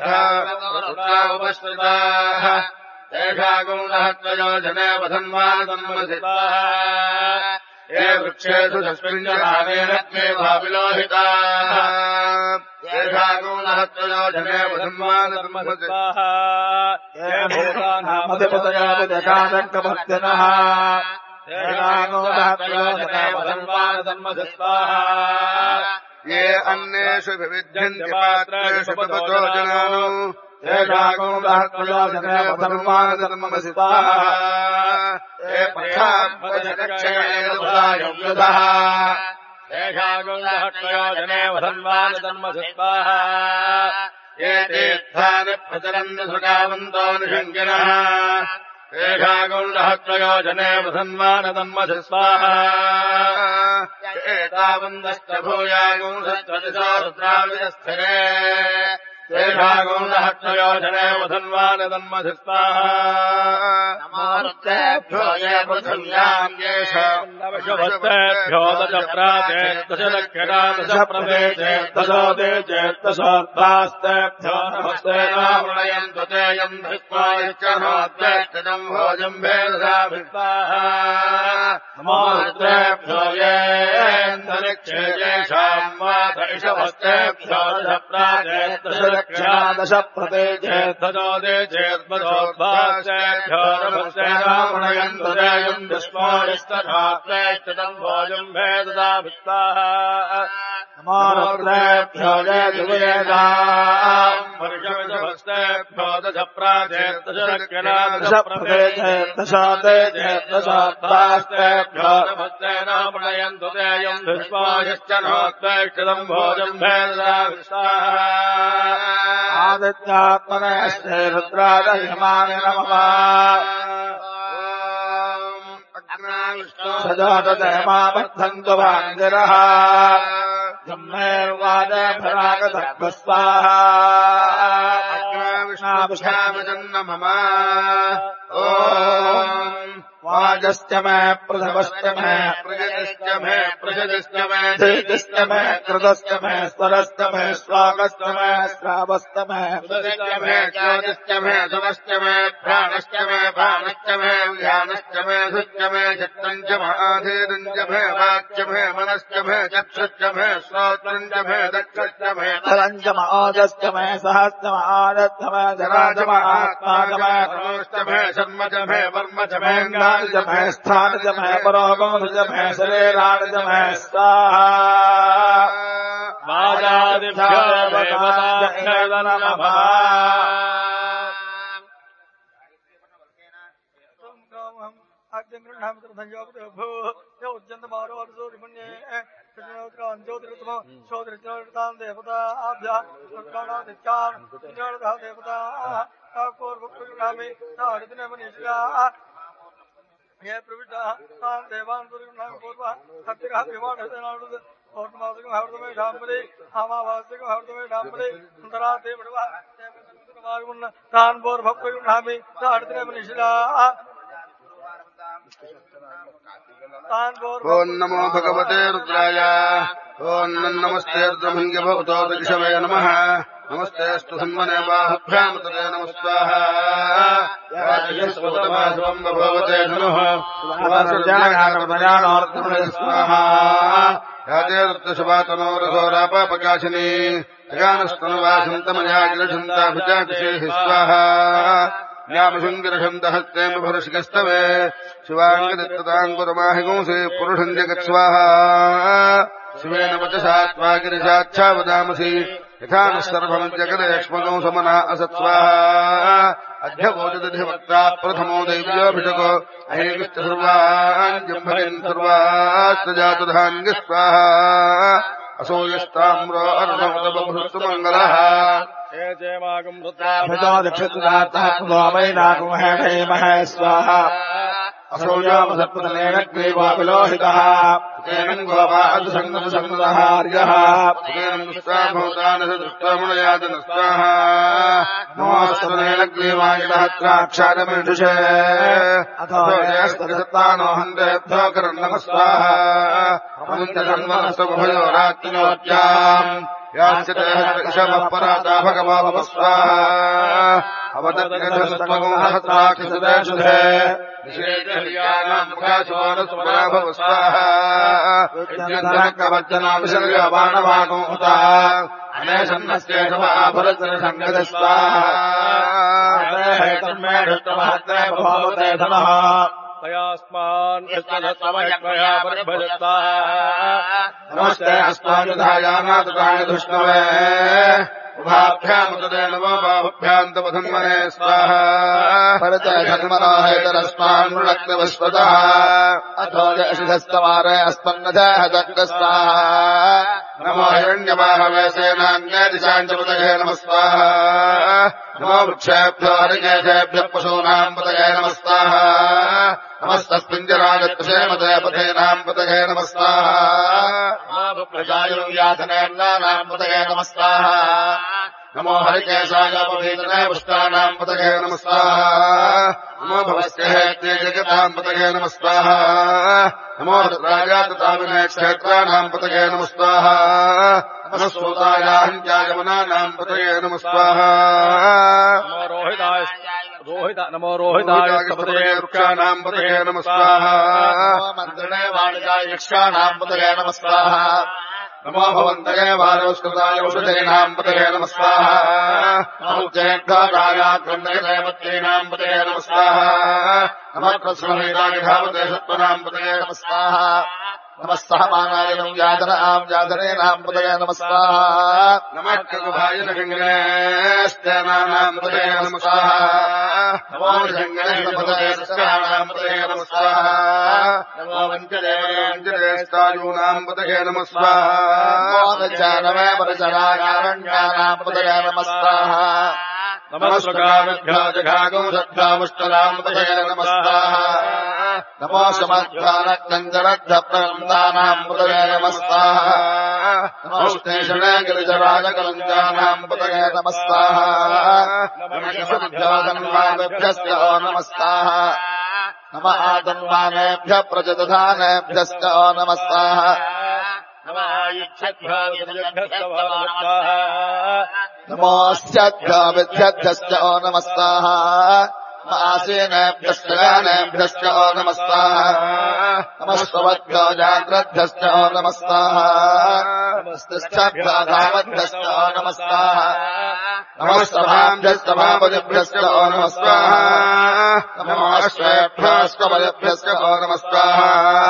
निगण्ठाः तेषागुणहत्वयोजने वधन्वानसम्मसिताः ये वृक्षेषु तस्मिञ्जनानेन भाविलोहिताः तेषागुणहत्वयोजने वधन्वानसम्मसिताः ये भूतानामधिपतया विदशादङ्कभक्तिनः तेषागुणहत्वयोजने वधन्वानसम्मसिताः ये अन्येषु विविध्यन्ति पात्रेषु पिबतो जनानो तेषागुणहत्वयोजने वधन्वानसम्मसिताः ये पक्षात्मजकक्षयेदुदायुयुधः तेषागुणहत्वयोजने वधन्वानसम्मसिताः ये तीर्थानि प्रचरन्ति सुगावन्तो निषङ्गिनः तेषागुणहत्वयोजने वधन्वानसम्मसिताः एतावन्दश्च भूयागुंसश्चदिशो रुद्राविजस्थिरे तेषागुणहत्वयोजने वधन्वानसम्मसिताः नमो रुद्रेभ्यो ये पृथिव्याम् येषाम् नवशुभस्तेभ्यो दश प्राचेत्तशलक्षणा दश प्रवेचेत्तशो देचेत्तशोद्भास्तेभ्यो नमस्ते नामृणयन्तु तेयम् धृत्वा यच्चनोद्वेष्टितम् भोजम् भेदसाभिस्ताः नमो रुद्रेभ्यो येऽन्तरिक्षे येषाम् वात इषभस्तेभ्यो दश प्राचेत्तशल दश प्रतेजेत्तजो देचेत्मजोद्भास्तेभ्यो नमस्ते नामृणयन्तु तेयम् विस्मोरिस्तधात्वेष्टितम् भोजम् भेदसाभिस्ताः नमो रुद्रेभ्यो ये दुवेदाम् वर्षविषभस्तेभ्यो दश प्राचेत्तशलक्षणा दश प्रतेजेत्तशो देचेत्तशोद्भास्तेभ्यो नमस्ते नामृणयन्तु तेयम् विस्मोरिस्तधात्वेष्टितम् भोजम् भेदसाभिस्ताः आदित्यात्मने श्री रुद्रादयमानि नमः सजातदेमाबद्धन्तु भाङ्गिरः ब्रह्मेर्वादे भरागतः स्वाहा अग्नाविष्णाभिषामजन्नमम ॐ वाजश्च मे प्रथमश्च मे प्रजतिश्च मे प्रजतिश्च मे धीतिश्च मे कृतश्च मे स्वरश्च मे स्वागश्च मे श्रावश्च मे सुदश्च मे ज्योतिश्च मे सुमश्च मे प्राणश्च मे प्राणश्च मे ध्यानश्च मे सुश्च मे चित्तम् च महाधीरम् च मे वाक्च मे मनश्च मे चक्षुश्च मे श्रोत्रम् च मे दक्षश्च मे धरम् च महोदश्च मे सहश्च महादश्च मे जराज महात्मा च मे तनोश्च मे शर्म च मे वर्म च मे च मे स्थान च मे परोगम च मे शरीराण च मे स्वाहा वाजादिभ्यो देवताभ्यो नमः ये प्रविष्टा तान देवान पूर्वनाम पूर्व सत्यः विवाद हृदयनाडुद और्तमासिक हृदय धामपदे हामावासिक हृदय धामपदे अंतरा देव बड़वा मार्गुण तान पूर्व भक्तयुनामि ताड़ितने मनीषिला ओम नमो भगवते रुद्राय ओम नमस्ते रुद्रभंगे भवतो दक्षवे नमः नमस्ते स्तु सन्मने बाहुभ्यां तदे नमस्वाहा याजस्वतमासवं भगवते नमः वासुज्ञानमज्ञानार्थं स्वाहा याते रुद्रशवातनो रसोरापापकाशिनी ज्ञानस्तनवासन्तमयाजिलशन्ताभिजाक्षेः स्वाहा ज्ञामशङ्करशन्तहस्तेन भरशिकस्तवे शिवाङ्गदत्तताङ्कुरमाहिगुंसे पुरुषम् जगत्स्वाहा शिवेन वचसा त्वा गिरिशाच्छा वदामसि यथा नः सर्वम् जगदेक्ष्मगौ समना असत्स्वाहा अध्यवोचदधिवक्ता प्रथमो दैव्योऽभिषको अहेविश्च सर्वान् जम्भगिन् सर्वाश्च जातधान्य स्वाहा असोयस्ताम्रो अर्णवतबभृत्तु मङ्गलः जयमागम् रुद्राभिषोदक्षितुदात्मैनाकुमहेमहे स्वाहा असौजामसत्पतनेन ग्रीवाविलोहितः तेन गोपादसङ्गमसङ्गदहार्यः तेन दुष्टाभूतानसदुष्टामणयादन स्वाहा नमोऽस्तनेन ग्रीवायितहत्राक्षारमेषुषे अथो जयस्तरिसत्तानो हन्तेभ्यो करन्नमः स्वाहा अनन्तजन्मनस्तुभयो रात्रिनोत्याम् यास्यते हरिषभः पराता भगवावः स्वाहा अवदत्कधस्त्वगुणहत्राक्षिसुधे निषेधहर्याणाम् मुखाशोरस्वराभव स्वाहा विद्युद्धनकवर्जनाभिषर्यबाणवागोहुता अनेशन्नस्ये समाभरतनसङ्गद स्वाहा तन्मे धृष्टमहत्रे भवते धनः तयास्मान् कृष्णदत्तमयत्वया परिभजत्ताः नमस्ते अस्मानुधायानादताय धुष्णवे उभाभ्याम् तदे नमो बाहुभ्याम् तव धन्मने स्वाहा परते धन्मनो हेतरस्मान् मृणक्तवस्वतः अथो यशिधस्तवारे अस्मन्नथः दग्धस्वाहा नमो हिरण्यबाहवे सेनान्ये दिशाम् च पतये नमः स्वाहा नमो वृक्षेभ्यो हरिकेशेभ्यः पशूनाम् पतये नमः स्वाहा नमस्तस्मिञ्जरागत्पशेमते पथेनाम् पतये नमः स्वाहा नमो प्रजायुर्व्यासनेन्नानाम् पतये नमः स्वाहा नमो हरिकेशाय पवीतने पुष्टानाम् पतये नमः स्वाहा नमो भवस्यहेत्ये जगताम् पतये नमः स्वाहा नमो रुद्रायाततामिने क्षेत्राणाम् पतये नमः स्वाहा नमः सूतायाहन्त्याय वनानाम् पतये नमः स्वाहा नमो रोहिताय रोहित नमो रोहिताय पतये वृक्षाणाम् पतये नमः स्वाहा नमो मन्त्रिणे वाणिजाय यक्षाणाम् पतये नमः स्वाहा नमो भवन्तये वारोष्कृताय औषधीनाम् पतये नमः स्वाहा नमो जयग्रागायाक्रन्दयदेवत्रीणाम् पतये नमः स्वाहा नमः कृष्णवीराय धावते सत्त्वनाम् पतये नमः स्वाहा नमः सहमानायनम् यादनाम् यादनेनाम् पतये नमः स्वाहा नमः ककुभाय नृङ्गणेस्तेनानाम् पतये नमः स्वाहा नमो नृङ्गणेशपतयेस्तेनानाम् पतये नमः स्वाहा नमो वञ्चदेवञ्चदेस्तायूनाम् पतये नमः स्वाहा नमो नचानवे परचराकारण्यानाम् पतये नमः स्वाहा नमः स्वगाभ्यो जघागोषद्भ्यामुष्टनाम् पतये नमः स्वाहा नमो समध्वानक्नञ्जरद्धप्रनन्दानाम् पतये नमः स्वाहा नमो स्तेषणे गिरिजराजकलञ्जानाम् पतये नमः स्वाहा नमः तन्वानेभ्यश्च नमः स्वाहा नमः आतन्वानेभ्यः प्रजदधानेभ्यश्च नमः स्वाहा नमोऽस्यभ्यो विद्यभ्यश्च नमः स्वाहा आसीनेभ्यश्च गानेभ्यश्च नमः स्वाहा नमस्त्वभ्यो जाग्रद्भ्यश्च नमः स्वाहा नमस्तिष्ठभ्यो धावद्भ्यश्च नमः स्वाहा नमस्तभाभ्यस्तभापदिभ्यश्च नमः स्वाहा नमोऽश्वेभ्योऽश्वपदिभ्यश्च नमः स्वाहा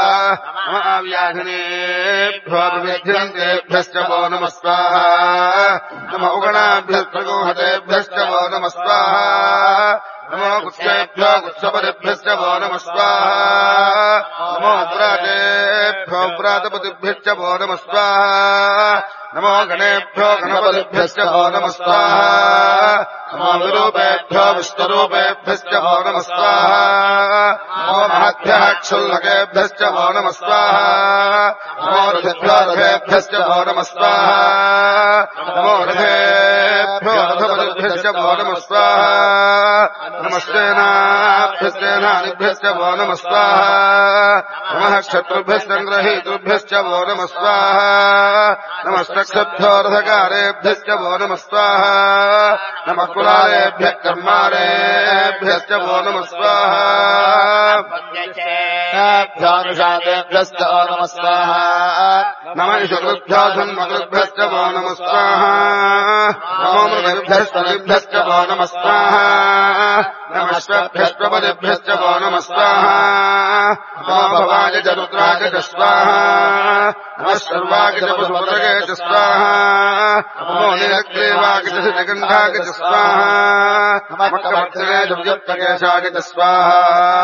नमाव्याधिनेभ्यो विवेद्यन्तेभ्यश्च नमः स्वाहा नमो उगणाभ्यस्त्रगोहतेभ्यश्च नमः स्वाहा नमो गुच्छेभ्यो गुच्छपदिभ्यश्च नमः स्वाहा नमो व्रातेभ्यो व्रातपतिभ्यश्च वो नमः स्वाहा नमो गणेभ्यो गणपतिभ्यश्च वो नमः स्वाहा नमो विरूपेभ्यो विश्वरूपेभ्यश्च वो नमः स्वाहा नमो महद्भ्यः क्षुल्लकेभ्यश्च वो नमः स्वाहा नमो रथेभ्यो रथेभ्यश्च वो नमः स्वाहा नमो रथेभ्यो रथपतिभ्यश्च वो नमः स्वाहा नमस्तेनाभ्यस्तेनानिभ्यश्च वो नमः स्वाहा नमः क्षत्रुभ्यश्चन्द्रहीतृभ्यश्च वो नमः स्वाहा नमस्तक्षभ्यो रथकारेभ्यश्च वो नमः स्वाहा नमः कुलालेभ्यः कर्मारेभ्यश्च वो नमः स्वाहा नुषादेभ्यश्च वो नमः स्वाहा नमः शुकृभ्यो सन्मकृभ्यश्च वो नमः स्वाहा नमो मृगभ्यस्तनिभ्यश्च वो नमः स्वाहा नमः स्वभ्यस्त्वपदिभ्यश्च वो नमः स्वाहा नमो भवाय च रुद्राय च स्वाहा नमः सर्वाय च पशुपतये च स्वाहा नमो नीलग्रीवाय च सिजगन्धाय च स्वाहा नमः कवत्सने च विजत्तकेशाय च स्वाहा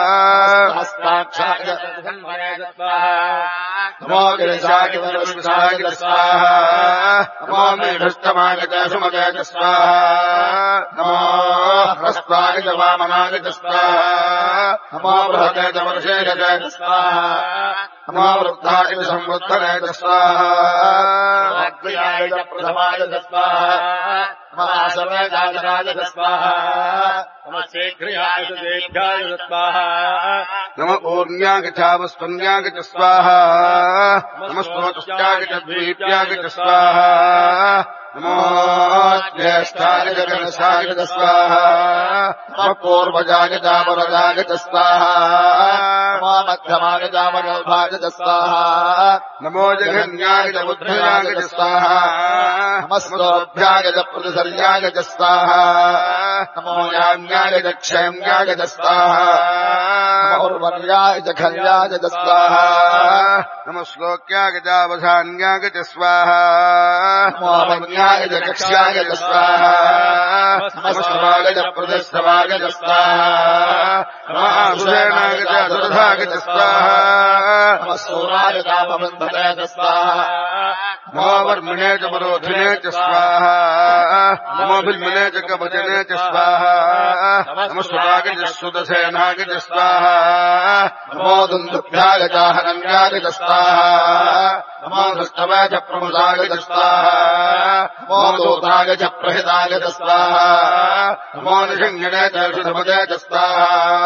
हस्ताक्षाय च धन्वये च स्वाहा नमो गिरिशाय च विष्णुशाय च स्वाहा नमो मेढस्तमाय च सुमते च स्वाहा नमो ह्रस्वाय च वामनाय च स्वाहा नमो बृहते च वर्षे च स्वाहा नमो वृद्धाय च संवृद्धने च स्वाहा अग्र्याय च प्रथमाय च स्वाहा नमः सर्वदाय च स्वाहा नमः शीघ्राय च देभ्याय च स्वाहा नमः ऊर्ण्याय च वस्पन्याय च स्वाहा नमः स्तोत्रस्याय च द्वीप्याय च स्वाहा नमो ज्येष्ठाय च गणेशाय च स्वाहा नमः पूर्वजाय च वरदाय च स्वाहा नमो मध्यमाय च वरदाय च स्वाहा नमो जघन्याय च बुद्धयाय च स्वाहा नमः स्तोभ्याय च प्रतिसर्याय च स्वाहा नमो याम्याय च क्षयम्याय च स्वाहा नमो उर्वर्याय च खल्याय च स्वाहा नमः श्लोक्याय च अवधान्याय च स्वाहा नमो वन्याय च कक्ष्याय च स्वाहा नमः श्रवाय च प्रतिश्रवाय च स्वाहा नमः आसुरेणाय च दुर्धाय च स्वाहा नमः सूराय च पवन्धते च स्वाहा नमो वर्मणे च परोधिने च स्वाहा नमो बिल्मने च कवचने च स्वाहा नमः सुराय च सुदसेनाय च स्वाहा नमो दुन्दुभ्याय च हरण्याय च स्वाहा नमो दृष्टवे च प्रमुदाय च स्वाहा नमो दूताय च प्रहिताय च स्वाहा नमो निषङ्गिणे च सुधमते च स्वाहा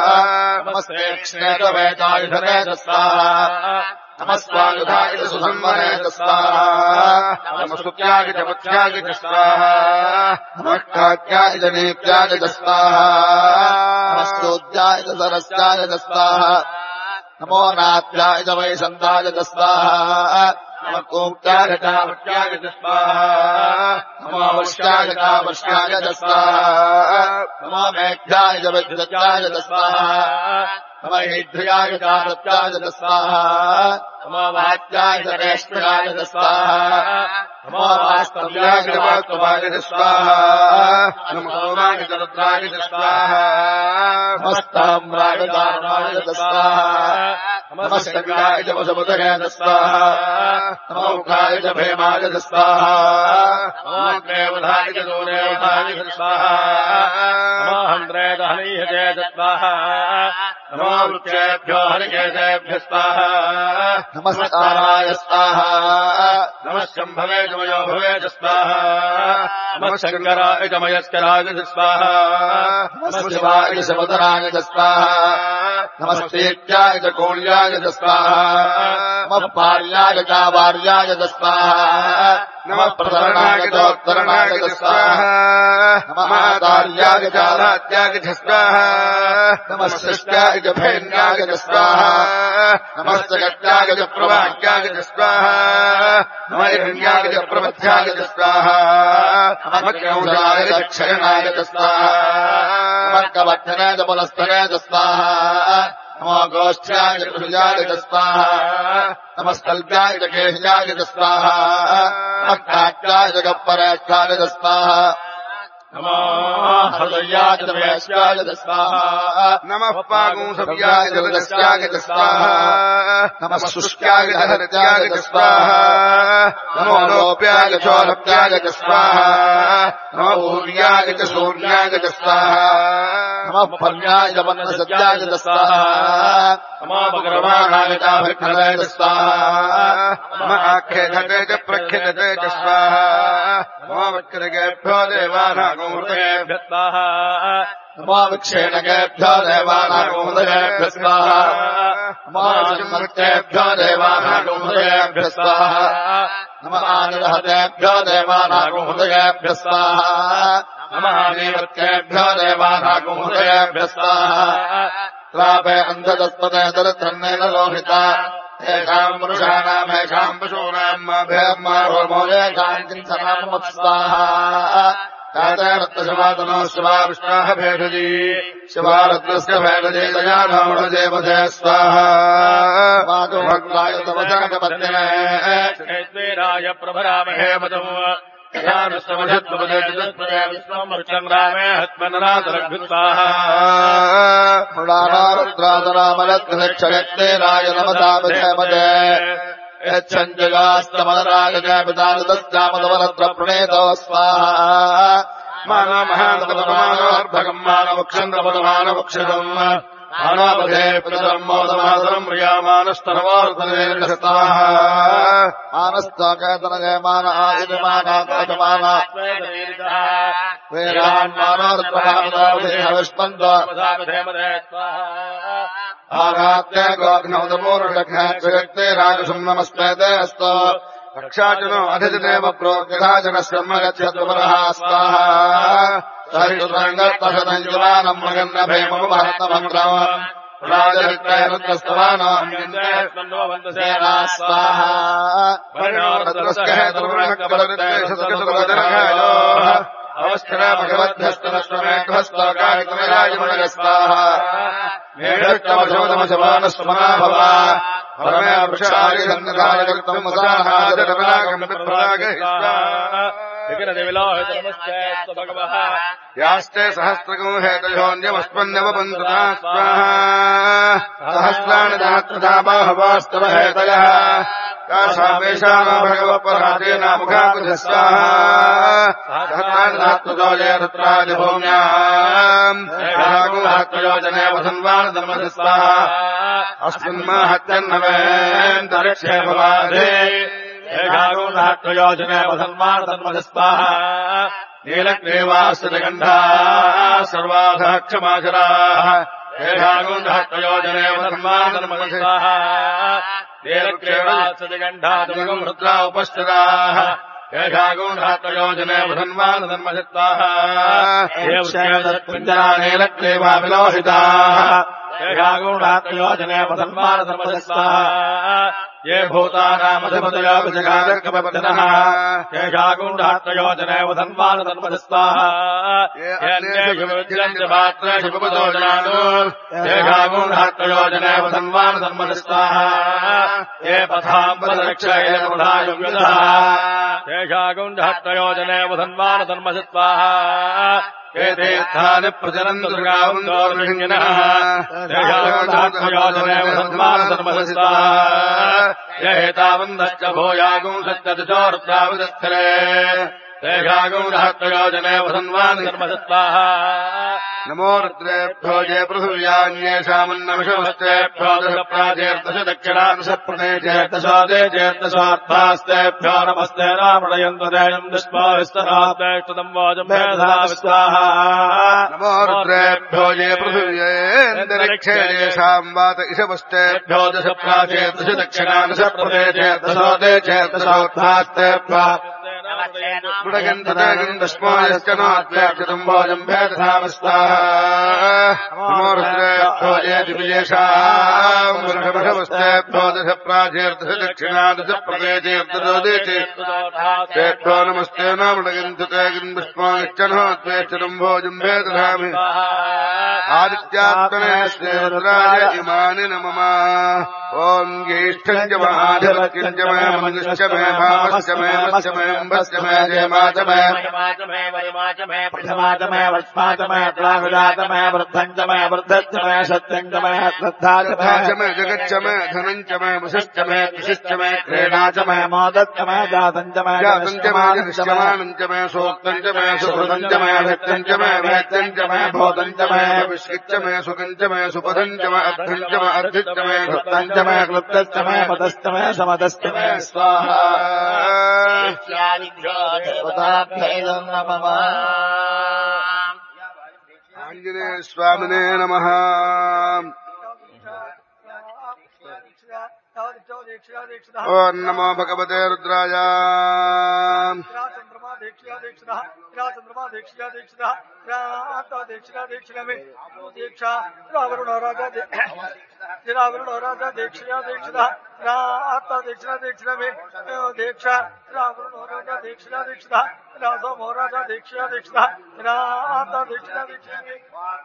नमस्ते क्ष्णेतवेतायुधने च स्वाहा नमः स्वायुधाय च सुसंवने च स्वाहा नमः सुत्याय च वत्स्याय च स्वाहा नमः कात्याय च नीत्याय च स्वाहा नमः स्तोत्याय च सरस्याय च स्वाहा नमो नात्याय च वैशन्ताय च स्वाहा नमः कूप्याय च वट्याय च स्वाहा नमो वश्याय च वश्याय च स्वाहा नमो मेघ्याय च विद्युत्याय च स्वाहा नमो हीध्याय च रत्याय च स्वाहा नमो वात्याय च रेष्म्याय च स्वाहा नमो वास्तव्याय च वास्तवाय च स्वाहा नमो सोमाय च रुद्राय च स्वाहा नमस्ताम्राय च दारुणाय च स्वाहा नमस्तकाय च वसुपतये च स्वाहा नमो मुखाय च भीमाय च स्वाहा नमो देवधाय च दूरेवधाय च स्वाहा नमो हन्त्रे च हनीहते च स्वाहा नमो वृक्षेभ्यो हरिकेशेभ्यः स्वाहा नमस्काराय स्वाहा नमः शम्भवे च मयो भवे च स्वाहा नमः शङ्कराय च मयस्कराय च स्वाहा नमः शिवाय च शिवतराय च स्वाहा नमः स्तेत्याय च कोल्याय च स्वाहा नमः पार्याय च वार्याय च स्वाहा नमः प्रतरणाय च उत्तरणाय च स्वाहा नमः आदार्याय च आदात्याय च स्वाहा नमः सृष्ट्याय च भैन्याय च स्वाहा नमः जगत्याय च प्रवाक्याय च स्वाहा नमः हिरण्याय च प्रमथ्याय च स्वाहा नमः कौशाय च क्षयणाय च स्वाहा नमः कवत्थने च पुनस्तने च स्वाहा नमो गोष्ठ्याय च कृषुजाय च स्वाहा नमः स्कल्प्याय च केह्याय च स्वाहा नमः काट्याय च गप्परेष्ठाय च स्वाहा नमो हृदयाय जलस्याय स्वाहा नमः पागुंसव्याय जलस्याय स्वाहा नमः शुष्क्याय जलत्याय स्वाहा नमो लोप्याय चोलप्याय स्वाहा नमो ऊर्याय च सूर्याय स्वाहा नमः पर्याय वनसत्याय स्वाहा नमो भगवानाय च भृखलय स्वाहा नमः आख्यते च प्रख्यते च स्वाहा नमो वक्रगेभ्यो देवानागो हृदयेभ्यः स्वाहा नमो विक्षेणकेभ्यो देवानागो हृदयेभ्यः स्वाहा नमो सिंहतेभ्यो देवानागो हृदयेभ्यः स्वाहा नमः आनिरहतेभ्यो देवानागो हृदयेभ्यः स्वाहा नमः देवतेभ्यो देवानागो हृदयेभ्यः स्वाहा त्रापे अन्धदस्पदे दरिद्रन्नेन लोहिता येषाम् पुरुषाणामेषाम् पशूनाम् माभेर्मारोमोजेषाम् चिन्तनाम् स्वाहा रत्नशवातनो शिवाविष्टाः भेषजी शिवारत्नस्य भेषजे दयानोडदेवते स्वाहा भगवाय तवसाकपत्निने प्रभरामहे मदम् विश्वमृक्षङ्ग्रामे हत्मनरातरग्स्वाहा मृडानारुद्रादरामरत्नक्षयत्तेराय नमतामधेमदे यच्छञ्जगास्तमनराय जयपितानुदस्यामदवरत्र प्रणेतो स्वाहा मानो महानतपदमानोर्भगम् मानवक्षन्द्रपदमानवक्षितम् मानवधे पितरम् मोदमातरम् प्रियामानस्तनवार्धनेन स्वाहा मानस्ताकेतनजय मान आदिमानाकाशमान वेरान्मानोर्ध्वभावदेहविष्पन्तो आरात्य गोघ्नौदपूर्णक्षयक्ते राजसम् नमस्ते ते अस्तु रक्षाचनो अधिजनेव प्रोग्राजनस्य गच्छद्वरः स्वाहा सहितुरङ्गत्तशतञ्जुलानम् मगन्नभेमम् भरतमङ्ग्रम् राजरिक्तयनुत्रस्तवानोऽन्यसेना स्वाहा परिणोरत्रस्कहेतुर्वणकबलरित्तेषस्कसुरवजनकायोः अवस्थिरा भगवद्भ्यस्तनश्वमेघस्तोकायतमयायमनय स्वाहा मेढक्तमशोदमशवानस्वमना भवा परमे वृक्षादिसन्निधाय कृतम् उदाहाजरपरागम् विप्ररागहिष्वा भगवः यास्ते सहस्रगो हेतयोऽन्यमस्मन्यवबन्धुता स्वाहा सहस्राणि दात्रधा बाहवास्तव हेतयः काशापेशानो भगवपराजेनामुखाकुजः स्वाहा सहस्राणि दात्रतो जयरुत्रादिभूम्याम् रागुहात्रयोजने वसन्वान् धर्मस्य स्वाहा अस्मिन्माहत्यन्नवेन्तरिक्षे भवाधे योजने वसन्वान् धर्मस्य स्वाहा नीलग्रीवास्तगन्धा सर्वाधः क्षमाचराः योजने वसन्वान् धर्मस्य स्वाहा नीलग्रीवास्तगन्धादुर्गम् रुद्रा उपस्थिताः योजने वसन्वान् धर्मस्य स्वाहा नीलग्रीवा विलोहिताः योजने वसन्वान् धर्मस्य स्वाहा ये भूतानामधिपतयो विजगादर्कपवर्धनः शेषागुण्डात्रयोजने वसन्वान् धर्मस्य स्वाहा शेषागुण्डात्रयोजने वसन्वान् धर्मस्य स्वाहा ये पथाम्बरक्षयः शेषागुण्डात्रयोजने वसन्वान् धर्मस्य स्वाहा ये तीर्थानि प्रचलन्तु दुर्गावन्दोर्विषिणः शेषागुण्डात्रयोजने वसन्वान् धर्मस्य स्वाहा यहेतावन्दश्च भूयागुंसत्यदिशोर्त्रावदस्थले तेषागुणहत्रयोजने वसन्वान् धर्मस्य स्वाहा नमो रुद्रेभ्यो जय पृथिव्यान्येषामन्नविषमस्तेभ्यो दश प्राचेर्दश दक्षिणादश प्रदेशेर्दशादे चेर्दशार्थास्तेभ्यो नमस्ते रामणयन्तु देयम् दुष्पाविस्तरात्मेष्टदम् वाजम् भेदधाम स्वाहा नमो रुद्रेभ्यो जय पृथिव्येऽन्तरिक्षे येषाम् वात इषवस्तेभ्यो दश प्राचेर्दश दक्षिणादश प्रदेशेर्दशादे चेर्दशार्थास्तेभ्यो गुणगन्धस्मायश्च नोद्वेक्षितम् भोजम् भेदधाम स्वाहा नमो रुद्रेभ्यो ये दिव्येषाम् वृषभवस्तेभ्यो दश प्राचेर्दश दक्षिणादश प्रदेशेर्दशोदेशेभ्यो नमस्ते नामगन्धते गन्धस्मायश्च नोद्वेक्षितम् भोजम् भेदधामि आदित्यात्मने श्रीरुद्राय इमानि नमः ॐ ज्येष्ठम् च महाधिपत्यम् च मे मनुष्य मे भामश्च मे मत्स्य मे अम्बस्य मे जयमा च मे महिमा च मे वरिमा च मे प्रथमा च मे वस्मा च मे प्रागुजा च मे वृद्धं च मे वृद्धश्च मे सत्यं च मे श्रद्धा च मे जगच्च मे धनं च मे वशिश्च मे कृषिश्च मे क्रीडा च मे मोदश्च मे जातं च मे जातं च मे जनिष्यमानं च मे सूक्तं च मे सुहृदं च मे व्यक्तं च मे वेद्यं च मे भूतं च मे विश्विच्च मे सुखं च मे सुपदं च मे अर्थं च मे अर्थिश्च मे कृतं च मे क्लुप्तश्च मे पदश्च मे समदश्च मे स्वाहा आञ्जनेय स्वामिने नमः ओम नमो भगवते रुद्राय चंद्रमा दीक्षा दीक्षिता चंद्रमा दीक्षा दीक्षिता दीक्षिता दीक्षिता में दीक्षा रावण राजा रावण राजा दीक्षा दीक्षिता दीक्षिता दीक्षिता में दीक्षा रावण राजा दीक्षा दीक्षिता राजा महाराजा दीक्षा दीक्षिता दीक्षिता दीक्षिता में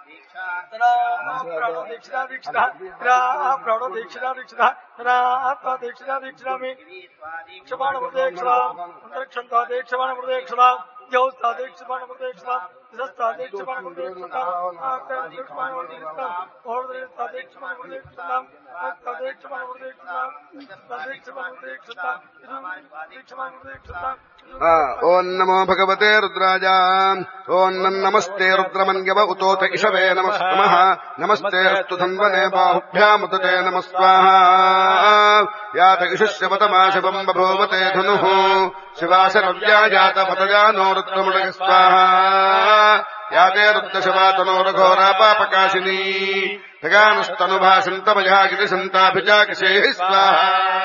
प्राणो दीक्षिता दीक्षिता प्राणो दीक्षिता दीक्षिता दीक्षिता दीक्षिता में क्षमाण प्रदेक्षता अंतरिक्षता दीक्षमाण प्रदेक्षता योस्ता दीक्षमाण प्रदेक्षता जस्ता दीक्षमाण प्रदेक्षता दीक्षमाण प्रदेक्षता और दीक्षता दीक्षमाण प्रदेक्षता दीक्षमाण प्रदेक्षता दीक्षमाण प्रदेक्षता दीक्षमाण प्रदेक्षता ओम नमो भगवते रुद्राय ओम नमस्ते रुद्रमन्यव उतोत इषवे नमः नमस्ते अस्तु धन्वने बाहुभ्यामुदते नमः स्वाहा यात इषुष्यवतमाशवं बभूवते धनुः शिवाशरव्या जात पतजानो रुद्रमुडग स्वाहा याते रुद्रशवातनोरघोरा पापकाशिनी भगानुस्तनुभासन्तमयागिरिसन्ताभिजाकिषेः स्वाहा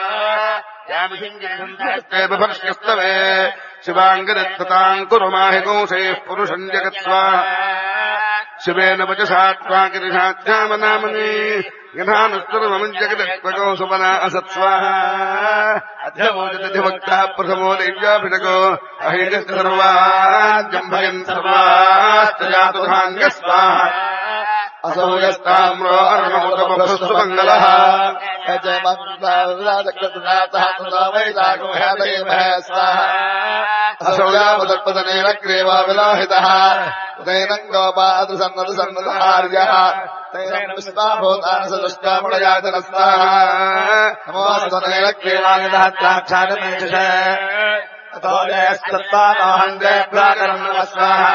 यामसिंहस्तवे शिवाङ्गदत्तताम् कुरु माहि गोंसेः पुरुषम् जगत्स्वाहा शिवेन वचसा त्वा गिरिशाध्यामनामनि यथानुस्तुरमञ्जगदत्वगो सुमना असत्स्वाहा अध्यमोदिवक्ता प्रथमो दैव्याभिषगो अहिजस्य सर्वाज्जम्भयन् सर्वाश्च जातुधान्यः स्वाहा असौ यस्ताम्रो अर्णमुदमभस्तु मङ्गलः असौ यावदर्पदनेन क्रेवा विलाहितः तैनम् गोपादृसन्नदसन्नदहार्यः तैनम् विश्वाभूतानसदुष्टामुडयातनस्ताः नमोऽस्तनेन क्रेवानिधात्राक्षादमेषश अतोजयस्तत्त्वानोऽहम् जयप्राकरम् नमस्वाहा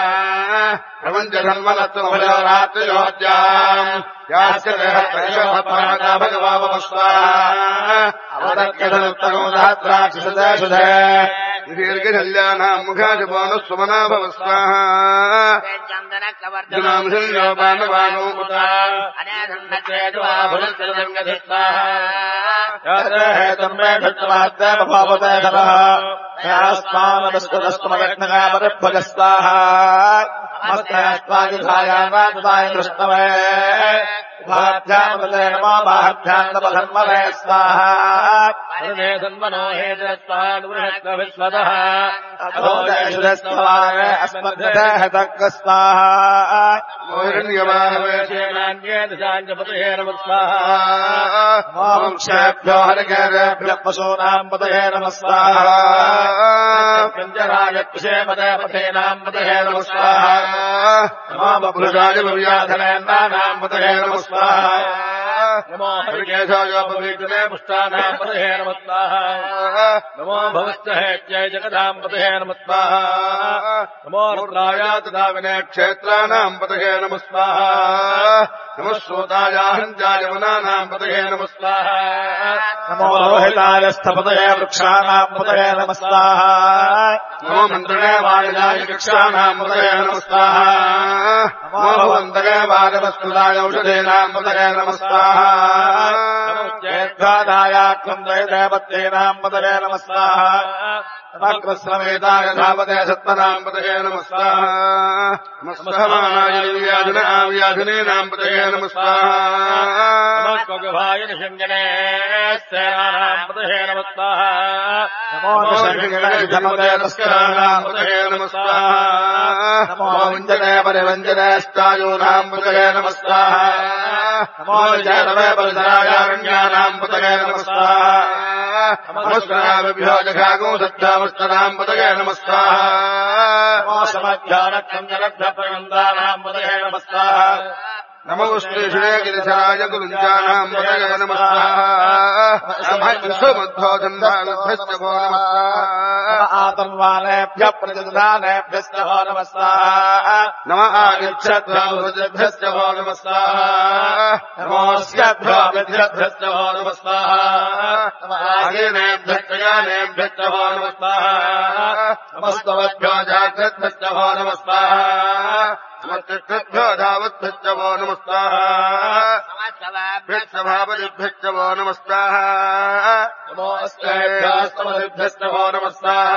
प्रपञ्चधन्वनत्वमभयोरात्रियोद्याम् यास्य देहत्रैषोहत्महता भगवावस्वाहा अवदत्यधनुत्तगो धात्राक्षिषदे शुधे दीर्घशल्यानाम् मुखाशुभोनुः सुमना भव स्वाहा जनांशल्योपानवानो मुता हेतम् मे भक्तमात्ते भवते धनः यास्मानदस्तदस्तमलग्नगामरिभ्वगस्ताः मत्तस्त्वादिधायान्वादिदाय दृष्टवे उभाभ्यामदे नमो बाहभ्यान्दपधन्मवे स्वाहा धन्मनो हेतस्वानुबृहत्तविश्वतः अथोदेशुदस्त्वाय अस्मद्देहतक् स्वाहा मोहिरण्यवाहवेशेनान्येदशाञ्जपतये नमः स्वाहा मोक्षेभ्यो हरिकेभ्यः पशूनाम् पतये नमः स्वाहा कञ्जराय कुशेमदे पथेनाम् पतये नमः स्वाहा नमो बभ्रुजाय भव्याधनेन्नानाम् पतये नमः स्वाहा नमो हरिकेशायोपवीतने पुष्टानाम् पतये नमः स्वाहा नमो भवश्च हेत्यै जगदाम् पतये नमः स्वाहा नमो रुद्राय तदाविने क्षेत्राणाम् पतये नमः स्वाहा नमः श्रोतायाहन्त्याय वनानाम् पतये नमः स्वाहा नमो रोहिताय स्थपतये वृक्षाणाम् पतये नमः स्वाहा नमो मन्त्रिणे वायुजाय वृक्षाणाम् पतये नमः स्वाहा नमो भवन्तये वाजवस्तुदाय औषधीनाम् पतये नमः स्वाहा नमो ज्येष्ठादायाख्यम् दैदेवत्येनाम् पतये नमः स्वाहा नमकृस्रमेताय धावते सत्मनाम् पतये नमः स्वाहा नमस्सहमानाय व्याधिनाम् पतये नमः स्वाहा नमस्कगभाय निषञ्जने सेनानाम् पतये नमः स्वाहा नमो निषञ्जने तस्कराणाम् पतये नमः स्वाहा नमो विञ्जने परिवञ्जने स्तायूनाम् पतये नमः स्वाहा नमो जयरवे परिसरायारण्यानाम् पतये नमस्ताः नमस्काराभ्यो जघागो सत्यावस्तनाम् पतये नमस्ताः नमो समध्यानक्षञ्जलभ्यप्रनन्दानाम् पतये नमस्ताः नमो श्रीषणे गिरिशराय गुरुञ्जानाम् पतये नमस्ताः विश्वमध्वोधन्धानुभ्यश्च भो नमस्ताः आतन्वानेभ्यः प्रतिदधानेभ्यश्च भो नमस्ताः नम आगच्छद्भ्यश्च भो नमस्ताः नमोऽस्यभ्यो विद्यभ्यश्च भो नमस्ताः नम आगेनेभ्यश्च यानेभ्यश्च भो नमस्ताः नमस्तवभ्यो जाग्रद्भ्यश्च भो नमस्ताः नमस्कृभ्यो धावद्भ्यश्च वो नमस्ताः भावदिभ्यश्च वो नमस्ताः नमोऽस्तेभ्यस्तमदिभ्यश्च वो नमस्ताः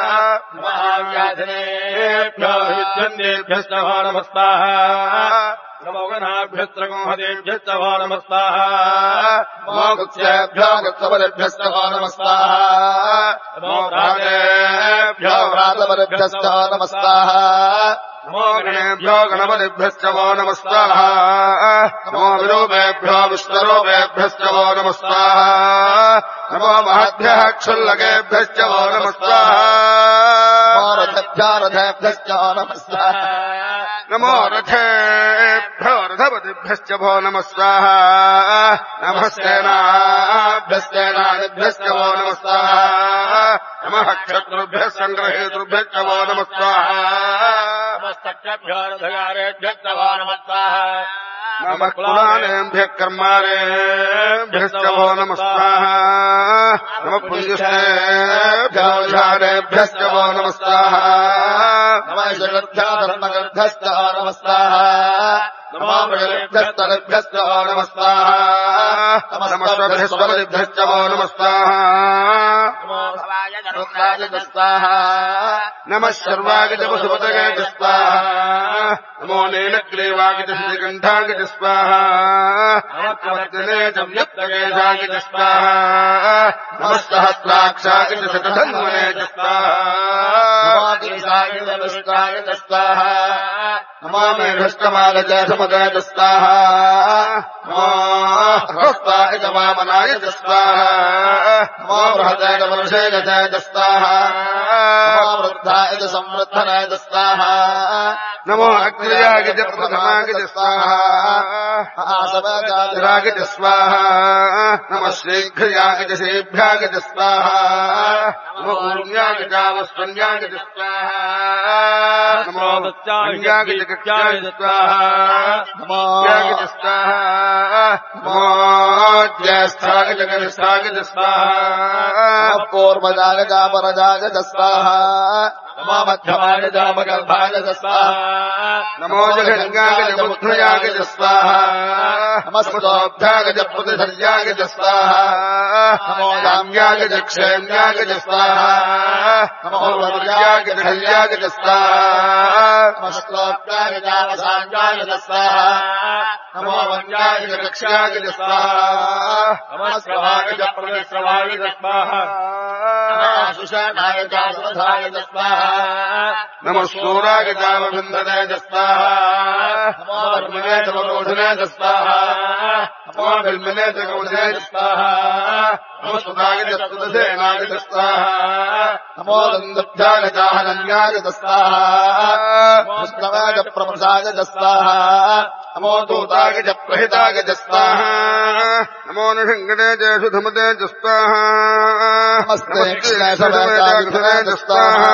नमोऽव्याधिनेभ्यो विद्यन्नेभ्यश्च वो नमस्ताः नमो गणाभ्यश्च गोहदेभ्यश्च वो नमस्ताः नमो गुच्छेभ्यो गुच्छपदेभ्यश्च वो नमस्ताः नमो भ्रातेभ्यो भ्रातपदेभ्यश्च वो नमस्ताः नमो गणेभ्यो गणपतिभ्यश्च वो नमस्ताः नमो विरूपेभ्यो विश्वरूपेभ्यश्च वो नमस्ताः नमो महद्भ्यः क्षुल्लकेभ्यश्च वो नमस्ताः नमो रथेभ्यो रथेभ्यश्च वो नमस्ताः नमो रथेभ्यो रथपतिभ्यश्च वो नमस्ताः नमः सेनाभ्यश्च सेनानिभ्यश्च वो नमस्ताः नमः क्षत्रुभ्यः सङ्ग्रहेतृभ्यश्च वो नमस्ताः नमस्तक्षभ्यो रथगारेभ्यश्च वो नमस्ताः नमः कुलानेभ्यः कर्मारेभ्यश्च वो नमस्ताः नमः पुण्यश्रेभ्यो विषारेभ्यश्च वो नमस्ताः नमः शरद्भ्यो धर्मगर्भश्च वो नमस्ताः नमो मृगेभ्यस्तरेभ्यश्च वो नमस्ताः नमस्वभ्यश्वभ्यश्च वो नमस्ताः नमो भवाय गरुडाय स्वाहा नमः सर्वागज पशुपतये स्वाहा नमो नीलग्रीवागज श्रीकण्ठागज स्वाहा नमः कवर्जने च व्यक्तकेशागज स्वाहा नमः सहस्राक्षागज शतधन्वने च स्वाहा नमो गिरिशागज विष्टागज स्वाहा नमो मेघष्टमागज समदय स्वाहा नमो हस्ताय च वामनाय च स्वाहा नमो बृहदाय च वर्षाय च स्वाहा नमो वृद्धाय च संवृद्धनाय च स्वाहा नमो अग्रयाय च प्रथमाय च स्वाहा आसवराय च स्वाहा नमः शीघ्रयाय च शीभ्याय च स्वाहा नमो ऊर्ण्याय च वस्वन्याय च स्वाहा नमो दत्ताय च कक्षाय च स्वाहा नमो याय च स्वाहा नमो ज्येष्ठाय च कनिष्ठाय च स्वाहा पूर्वजाय च परजाय च स्वाहा नमो मध्यमाय च मगर्भाय च स्वाहा नमो जघन्याय च बुद्धयाय च स्वाहा नमस्तोभ्याय च प्रतिधर्याय च स्वाहा नमो दाम्याय च क्षेम्याय च स्वाहा नमो वर्याय च धर्याय च स्वाहा नमस्तोभ्याय च वसान्याय च स्वाहा नमो वन्याय च कक्ष्याय च स्वाहा नमस्वाय च प्रतिश्रवाय च स्वाहा नमः सुषाणाय च सुधाय च स्वाहा नमः सूराय च वृन्दने च स्वाहा नमो वर्मणे च वरोधने च स्वाहा नमो बिल्मने च गौधने च स्वाहा नमो सुधाय च सुदसेनाय च स्वाहा नमो दन्दभ्याय च हनन्याय च स्वाहा नमो स्तवाय च प्रमसाय च स्वाहा नमो दूताय च प्रहिताय च स्वाहा नमो नृसिंहणे च सुधमते च स्वाहा नमस्ते कृष्णाय च स्वाहा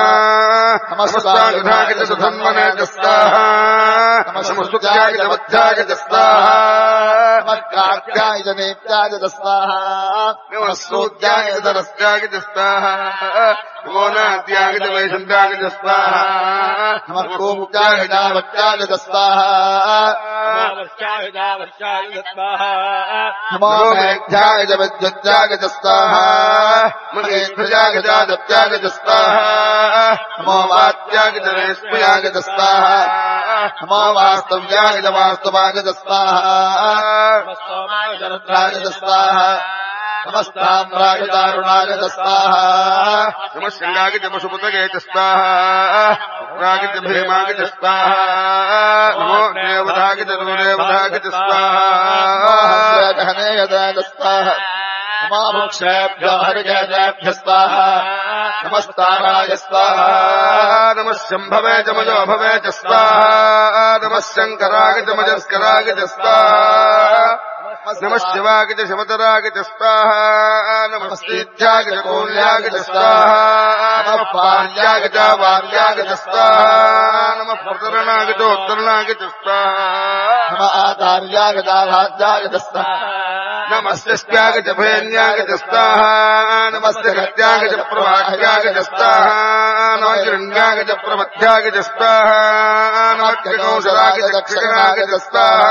नमस्तागधाय च सुधन्वने च स्वाहा नमस्तुत्याय च वत्याय च स्वाहा नमः कार्त्याय च नेत्याय च स्वाहा नमः सूत्याय च धरस्याय च स्वाहा नमो नात्याय च वैशन्त्याय च स्वाहा नमः कोमुक्त्याय च वक्त्याय च स्वाहा नमो वर्षाय च वर्षाय च स्वाहा नमो मेघ्याय च विद्युत्याय च स्वाहा मृगेभ्याय च दत्याय च स्वाहा नमो वात्याय च रेष्म्याय च स्वाहा नमो वास्तव्याय च वास्तवाय च स्वाहा नमः सोमाय च रुद्राय च स्वाहा నమస్తామ్రాగదారుణాగ స్వాహా నమస్యంగాగ జపసుపతగే చ స్వాహా రాగ చ భీమాగ చ స్వాహా నమో దేవతాగ చ దేవతాగ చ స్వాహా గహనేయదాగ స్వాహా నమోక్షేభ్యో హరికేభ్య స్వాహా నమస్తారాయ స్వాహా నమః శంభవే చ మజో భవే చ స్వాహా నమః శంకరాగ చ మజస్కరాగ చ స్వాహా నమః శివాగ చ శివతరాగ చ స్వాహా నమః శ్రీత్యాగ చ కోల్యాగ చ స్వాహా నమః పార్యాగ చ వార్యాగ చ స్వాహా నమః ప్రతరణాగ చ ఉత్తరణాగ చ స్వాహా నమ ఆచార్యాగ చ భాజ్యాగ చ స్వాహా నమస్త్యాగ చ భయన్యాగ చ స్వాహా నమస్తే గత్యాగ చ ప్రవాహ్యాగ చ స్వాహా నమః శృంగాగ చ ప్రమథ్యాగ చ స్వాహా నమః కౌశలాగ చ క్షిగణాగ చ స్వాహా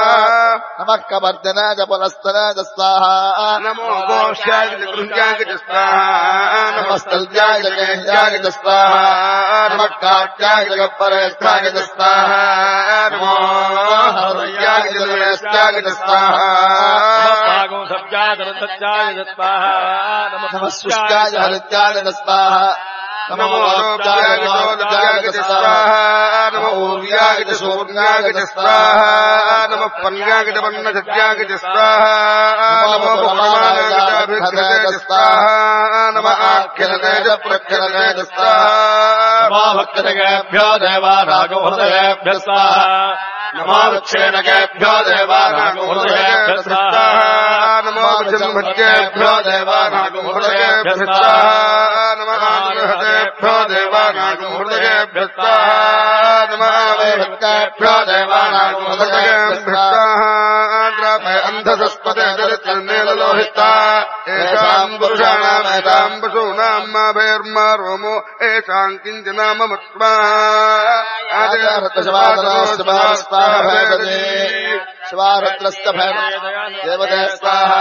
నమః కవర్ధన చ పునస్తన చ స్వాహా నమో గోష్యాగ చ గృహ్యాగ చ స్వాహా నమస్తల్యాగ చ గేహ్యాగ చ స్వాహా నమః కాట్యాగ చ పరేష్ఠాగ చ స్వాహా నమో హర్యాగ చ శ్రేష్ఠాగ చ స్వాహా పాగం సబ్జాయ సత్యాయ స్వాహా నమః శుష్కాయ హరిత్యాగ చ స్వాహా నమో రోప్యాగ చ ఓద్యాగ చ స్వాహా నమో ఊర్యాగ చ శూర్యాగ చ స్వాహా నమః పన్యాగ చ పన్నసత్యాగ చ స్వాహా నమో పరమానాగ చ అభిక్షతే చ స్వాహా నమః ఆఖ్యతే చ ప్రఖ్యతే చ స్వాహా నమో భక్తగేభ్యో దేవానాగో హృదయేభ్య స్వాహా నమో వృక్షేణగేభ్యో దేవానాగో హృదయేభ్య స్వాహా నమో జన్మత్యేభ్యో దేవానాగో హృదయేభ్య స్వాహా నమః ఆనుహతేభ్యో దేవానాగో హృదయేభ్య స్వాహా నమః వేహత్యేభ్యో దేవానాగో హృదయేభ్య స్వాహా ద్రాపే అంధసస్పదే దరిద్రనేలలోహిత ఏషాం పురుషాణాం ఏషాం పశూనాం మాభైర్మా రోమో ఏషాం కించనామ మత్వా శివారుద్రస్త దేవదే స్వాహా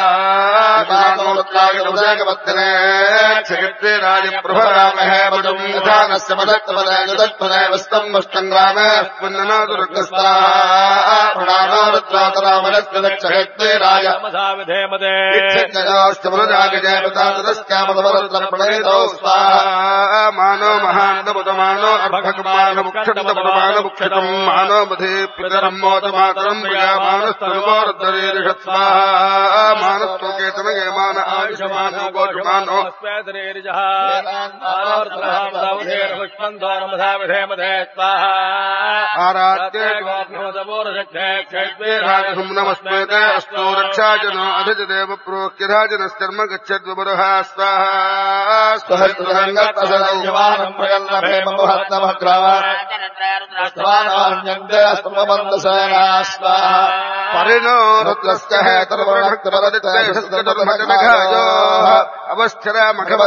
క్షేత్రే రాజప్రభరామహే వజం యథానస్య మదత్పదే వస్తం వష్టం రామే పుణ్యనాదుర్గ స్వాహా ప్రణామారుద్రాతరామనస్కృతక్షేత్రే రాజ విధేమదే ప్రణేతో స్వాహా మానో మహాంతముదమానో అర్భకమానముక్షంతముదమానముక్షతం మానో బధే పితరం మోదమాతరం మానస్తనుమోర్ధరీరిషత్ స్వాహా మానస్తోకేతనగే మాన ఆయుషమానో గోషమానో ఆరాధ్యే నమస్మేతే అస్తో రక్షాజనో అధిజదేవ ప్రోక్యరాజనశ్చర్మ గచ్చద్వబరుః స్వాహా పరిణో రుద్రస్య హేతర్వర్ణక్తపరదిత్యైషస్కర్మజనఘాజో అవస్థిర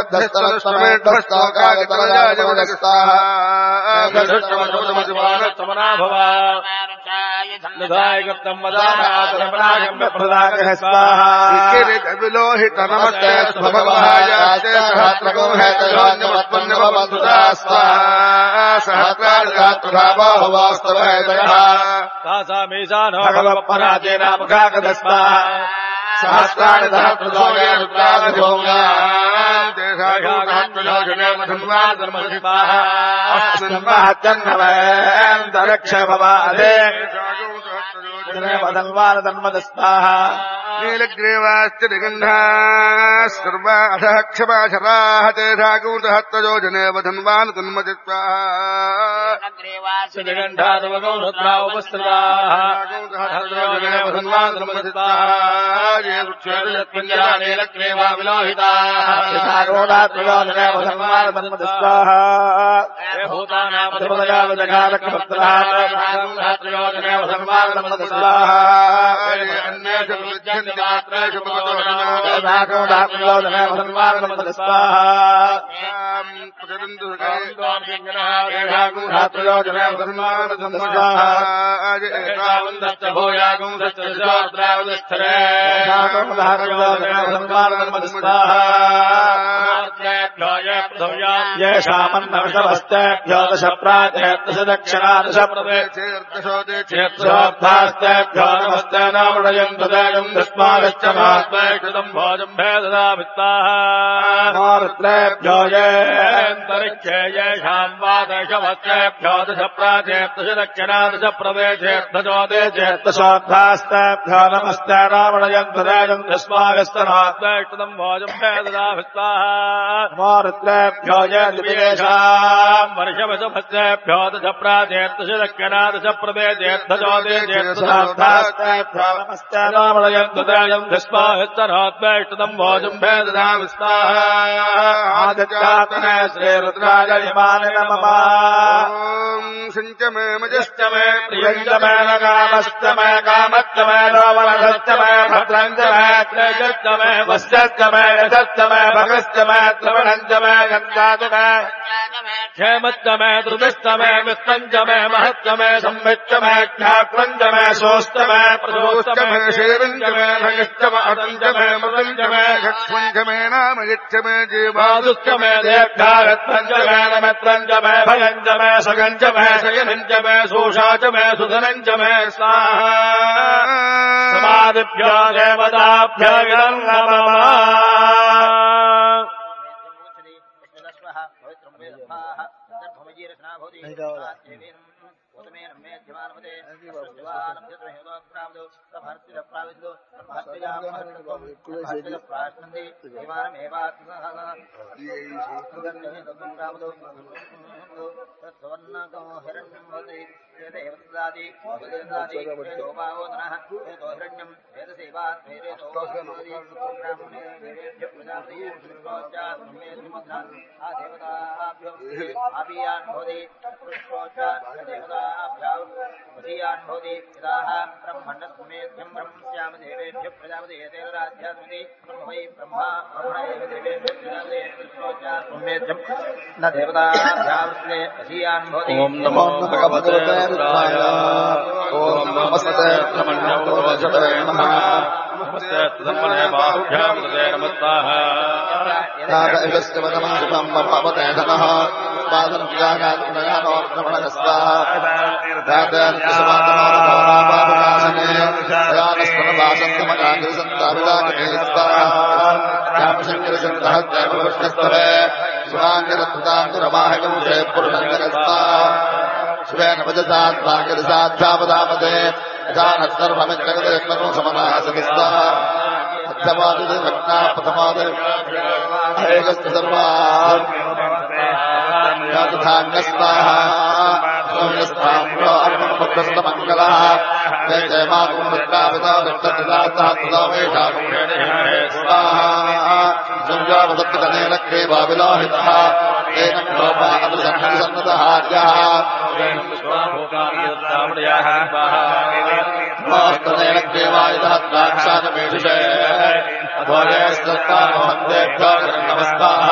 మఖవద్ధస్తరశ్రమేఢ్వస్తావిలోహిత నమస్తే స్వభవాయాస్తే సహస్రగో హేతయోన్యమత్పన్నవబంధుదా స్వాహా సహస్రాజాత్రభావాస్తవ హేతయః సహస్రాణి సహస్రజోగే రుద్రాగజోగాన్ దేశాగోగహత్వయోజనే మధున్వాధర్మహితారక్ష భవాదే నీలగ్రీవాశ్చ నిగంధా సర్వాధః క్షమాశరాः తేషాగౌతహత్వయోజనే వధన్వాన్ येषामन्नवशवस्तेभ्यो दश प्राचेत्तश दक्षिणा दश प्रदेशेभ्यो नमस्ते नामृयन्तु देयम् दस्मादश्च महात्मैकृतम् भोजम् भेददामित्ताः येऽन्तरिक्षे येषाम् वा दशवस्तेभ्यो दश प्राचेत्तश दक्षिणा दश प्रदेशेभ्यो देशेत्तशोद्धास्तेभ्यो नमस्ते नामृयन्तु देयम् दस्मादश्च महात्मैकृतम् भोजम् भेददामित्ताः रुद्रेभ्यो ये द्विजेषाम् वर्षवशभस्तेभ्यो दश प्राचेत्तश दक्षिणा दश प्रदेशेभ्यो देशेभ्यो नमस्ते नामृयन्तु देयम् दस्मादश्च भोजम् भेददामित्ताः आदित्यात्मने श्रीरुद्राय इमानि नमः संच मे मजश्च मे प्रियञ्च मे न कामश्च मे कामश्च मे लोवनश्च मे भद्रञ्च मे क्लेशश्च मे वश्यश्च मे यशश्च मे भगश्च मे त्रवणञ्च मे गन्धाच मे क्षेमश्च मे धृतश्च मे मित्रञ्च मे महश्च मे संविच्च मे ज्ञाक्रञ्च मे शोश्च मे प्रशोश्च मे शेरञ्च मे भगश्च मे अटञ्च मे मृदञ्च मे घक्ष्वञ्च मे नामयच्च मे जीवादुश्च मे देव्यागत्वञ्च मे नमित्रञ्च मे भयञ्च मे सगञ्च मे शयनञ्च मे शोषा च मे सुधनञ्च मे स्वाहा समादिभ्यो देवताभ्यो इदम् नमः ब्रह्मण्डस्मेध्यम् ब्रह्मस्याम देवेभ्य प्रजापतेन राज्यास्मि ब्रह्म वै ब्रह्मा ब्रह्मणेभ्य देवेभ्य न देवताभ्यावृत्ते अधीयान् भवति। ओम नमो भगवते रुद्राय। ओम नमस्ते ब्रह्मण्योपरोचते नमः। नमस्ते तदम्मने बाभ्यावृते नमस्ताः। नागैवस्य वदमं शुभं भवते नमः। पादं जागात्मयानो ब्रह्मणस्ताः। दादान्यसमातमानभावनाभावनासने दयानस्मरवासन्तमकाङ्गिरिसन्ताविदाकमेस्ताः। रामशङ्करसन्तहत्यैवकृष्णस्तवे शिवाङ्गिरत्वताङ्गिरमाहकं जयपुरुषङ्गरस्ताः। शिवेन भजसात्माङ्गिरिसाध्यापदापदे यथानत्सर्वमित्रगदेश्वरो समनासनिस्ताः। अध्यमादिदे भक्ताः प्रथमादे एकस्तु सर्वान् तथान्यस्ताः सौम्यस्ताम्रो अर्पणपुत्रस्तमङ्गलः ते जयमाकुमृत्रापिता दत्तदातः तदा मेषाकुम्भेणेस्ताः संजापदत्तकनेन क्रीवाविलोहितः तेन क्रोपादसन्नसन्नतहार्यः मोस्तनेन क्रीवायुधः द्राक्षानमेषुषे अध्वर्यस्तत्तामहन्तेभ्यो नमस्ताः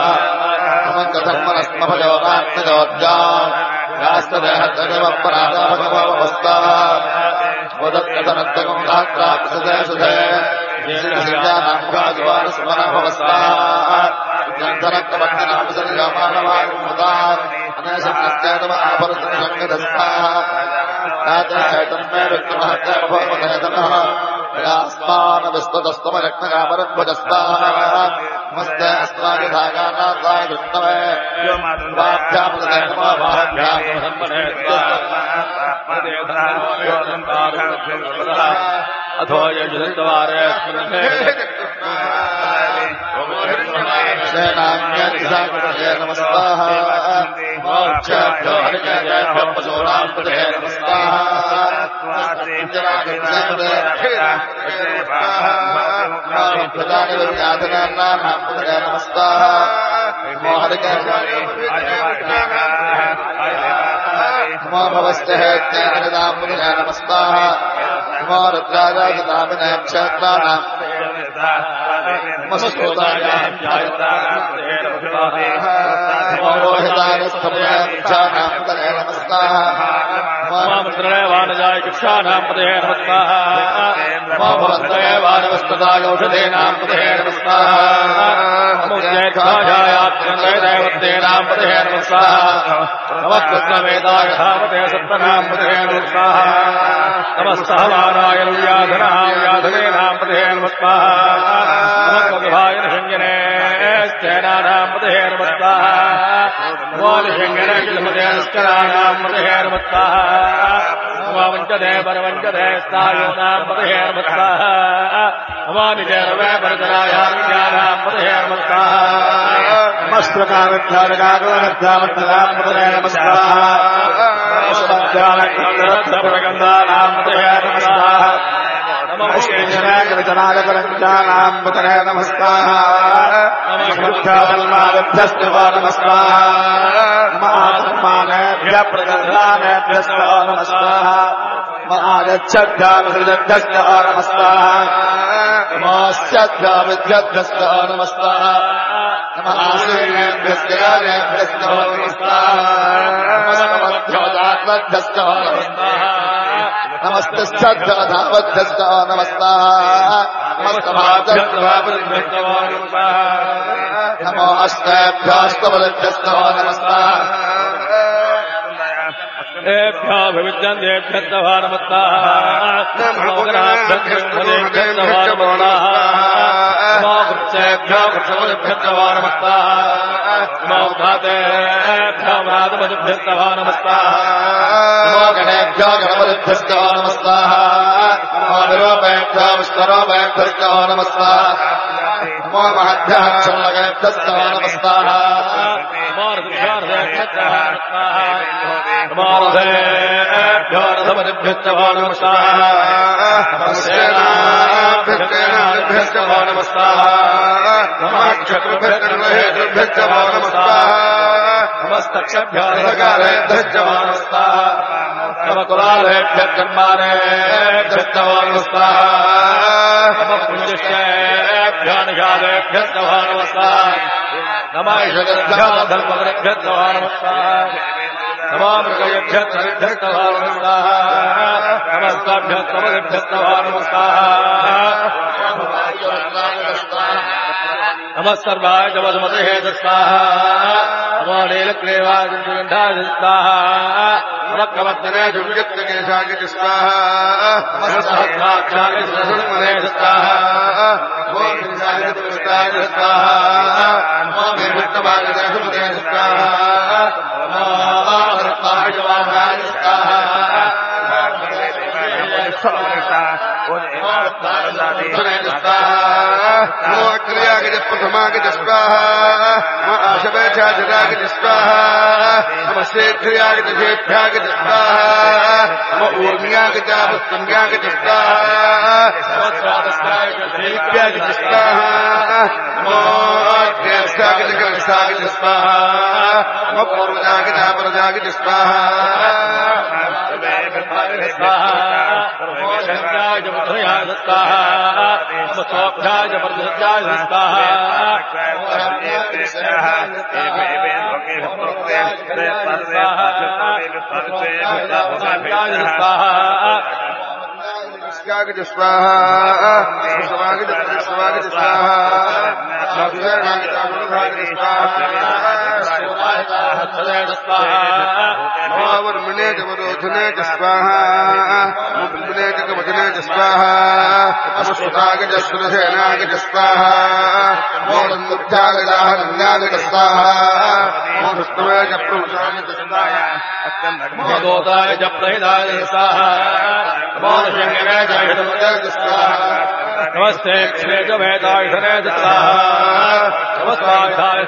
कथमनस्मभयोगात्मजोद्याम् यास्तदेहजगवपराधा भगववस्थाः वदत्कथनत्तकम् धात्राक्षसे सुधे श्रीजानाम्भाजवानस्मनभवस्थाः ग्रन्थनक्कवन्दनामसर्यमानवायुमुदान् अनेशन्नश्चेतम आपरुतसङ्गदस्थाः तातैतन्मे विक्रमहत्यभवमहेतनः यास्मानविस्ततस्तमरत्नकामरद्भजस्ताः नमस्ते अस्माकधागानाथाय विष्णवे अथो यजुदत्तवारे नमस्ताः मोक्षाभ्यो हरिजयभ्यो पशूनाम्पदे नमस्ताः प्रजानिर्यातनाम्पदे नमस्ताः नमो भवस्य हेत्यानिदाम्पदे नमस्ताः नमो रुद्राजातनामिने क्षेत्राणाम् वाणजाय कृष्णानां पदे नमस्कार नमोस्तये वानवस्तदायौषधेनां पदे नमस्कार नमोजयध्वजाय आत्मदेवतेनां पदे नमस्कार नमस्कृष्णवेदाय धावते सत्तनां पदे नमस्कार नमस्तहवानाय व्याधनां व्याधनेनां पदे नमस्कार नमस्कृतभाय शञ्जने स्तेनानां पदे नमस्कार नमो शञ्जने किलमदेस्कराणां पदे नमस्कार वंचदे परवंचदे स्थायोनां पदे नमस्कार नमो निजरवे परजनायां पदे नमस्कार नमस्कृताविद्याविकागोरद्धामत्तदां पदे नमस्कार नमस्कारगन्धानां पदे नमस्कार नमोजनागरजनागरञ्जानां पदे नमस्कार नमस्कृत्यावल्माभ्यस्तवा नमस्कार नमः आत्मानेभ्यः प्रगन्धानेभ्यस्तवा नमस्कार आगच्छद्भ्यामहृदभ्यस्तः नमस्कार नमस्याभ्याविद्यभ्यस्तः नमस्कार नमः आशीर्णेभ्यस्तः नमस्कार नमस्तेभ्योदात्मभ्यस्तः नमस्कार नमस्तश्चद्धावभ्यस्तः नमस्कार नमस्तभाभ्यस्तः नमस्कार नमो अष्टेभ्यस्तवभ्यस्तः नमस्कार एभ्याभिविद्यन्तेभ्यस्तः नमस्कार नमो गणाभ्यस्तः नमो वृक्षेभ्यो वृक्षपतिभ्यस्तः नमस्कार नमो धातेभ्यो धातुपतिभ्यस्तः नमस्कार नमो गणेभ्यो गणपतिभ्यस्तः नमस्कार नमो विरूपेभ्यो विष्णुरूपेभ्यस्तः नमस्कार नमो महद्भ्यः क्षमलकेभ्यस्तः नमस्कार नमो ऋषिभ्यस्तः नमस्कार नमो रथेभ्यो रथपतिभ्यस्तः नमस्कार नमो सेनाभ्यस्तः नमस्कार नमः क्षत्रुभ्यस्तः नमस्कार नमस्तक्षभ्यो रथकारेभ्यस्तः नमस्कार नमः कुलालेभ्यः कर्मारेभ्यस्तः नमस्कार नमः पुण्यश्रेभ्यो निषादेभ्यस्तः नमस्कार नमः ईशगर्भ्यो धर्मगर्भ्यस्तः नमस्कार नमो मृगयभ्यस्तः नमस्कार नमस्ताभ्यस्तमभ्यस्तः नमस्कार नमः सर्वाय जमदमते स्वाहा नमो नीलक्लेवाय गन्धाय स्वाहा नमः कवर्तने दुर्गत्केशाय स्वाहा नमः सहस्राक्षाय सहस्रमने स्वाहा नमो गिरिजाय दुष्टाय स्वाहा नमो मेघुत्तमाय देशमते स्वाहा नमो रत्नाय जवानाय स्वाहा नमो अक्रियागज प्रथमागज स्वाहा नमो आशवेक्षाजरागज स्वाहा नमो शेखर्यागज शेभ्यागज स्वाहा नमो ऊर्मियागज पुस्तम्यागज स्वाहा नमो स्वादस्यागज स्वाहा नमो ज्येष्ठागज कनिष्ठागज स्वाहा नमो पूर्वजागज अपरजागज स्वाहा नमो शङ्काय बुद्धयाय स्वाहा नमो सोऽभ्याय वर्धजाय स्वाहा स्वागत स्वाहा स्वागत स्वागत स्वाहा वर्मणे जवरोधने च स्वाहा बिल्बने च कवचने च स्वाहा नमस्कृतागज सुरसेनागज स्वाहा नमोन्मुद्धागजाहरण्यागज स्वाहा नमोस्तवे च प्रभुजागज स्वाहा नमोदोताय च प्रहिताय स्वाहा नमोशङ्करे च हितमते स्वाहा नमस्ते क्षेत्र वेदायुधने च स्वाहा नमस्काराय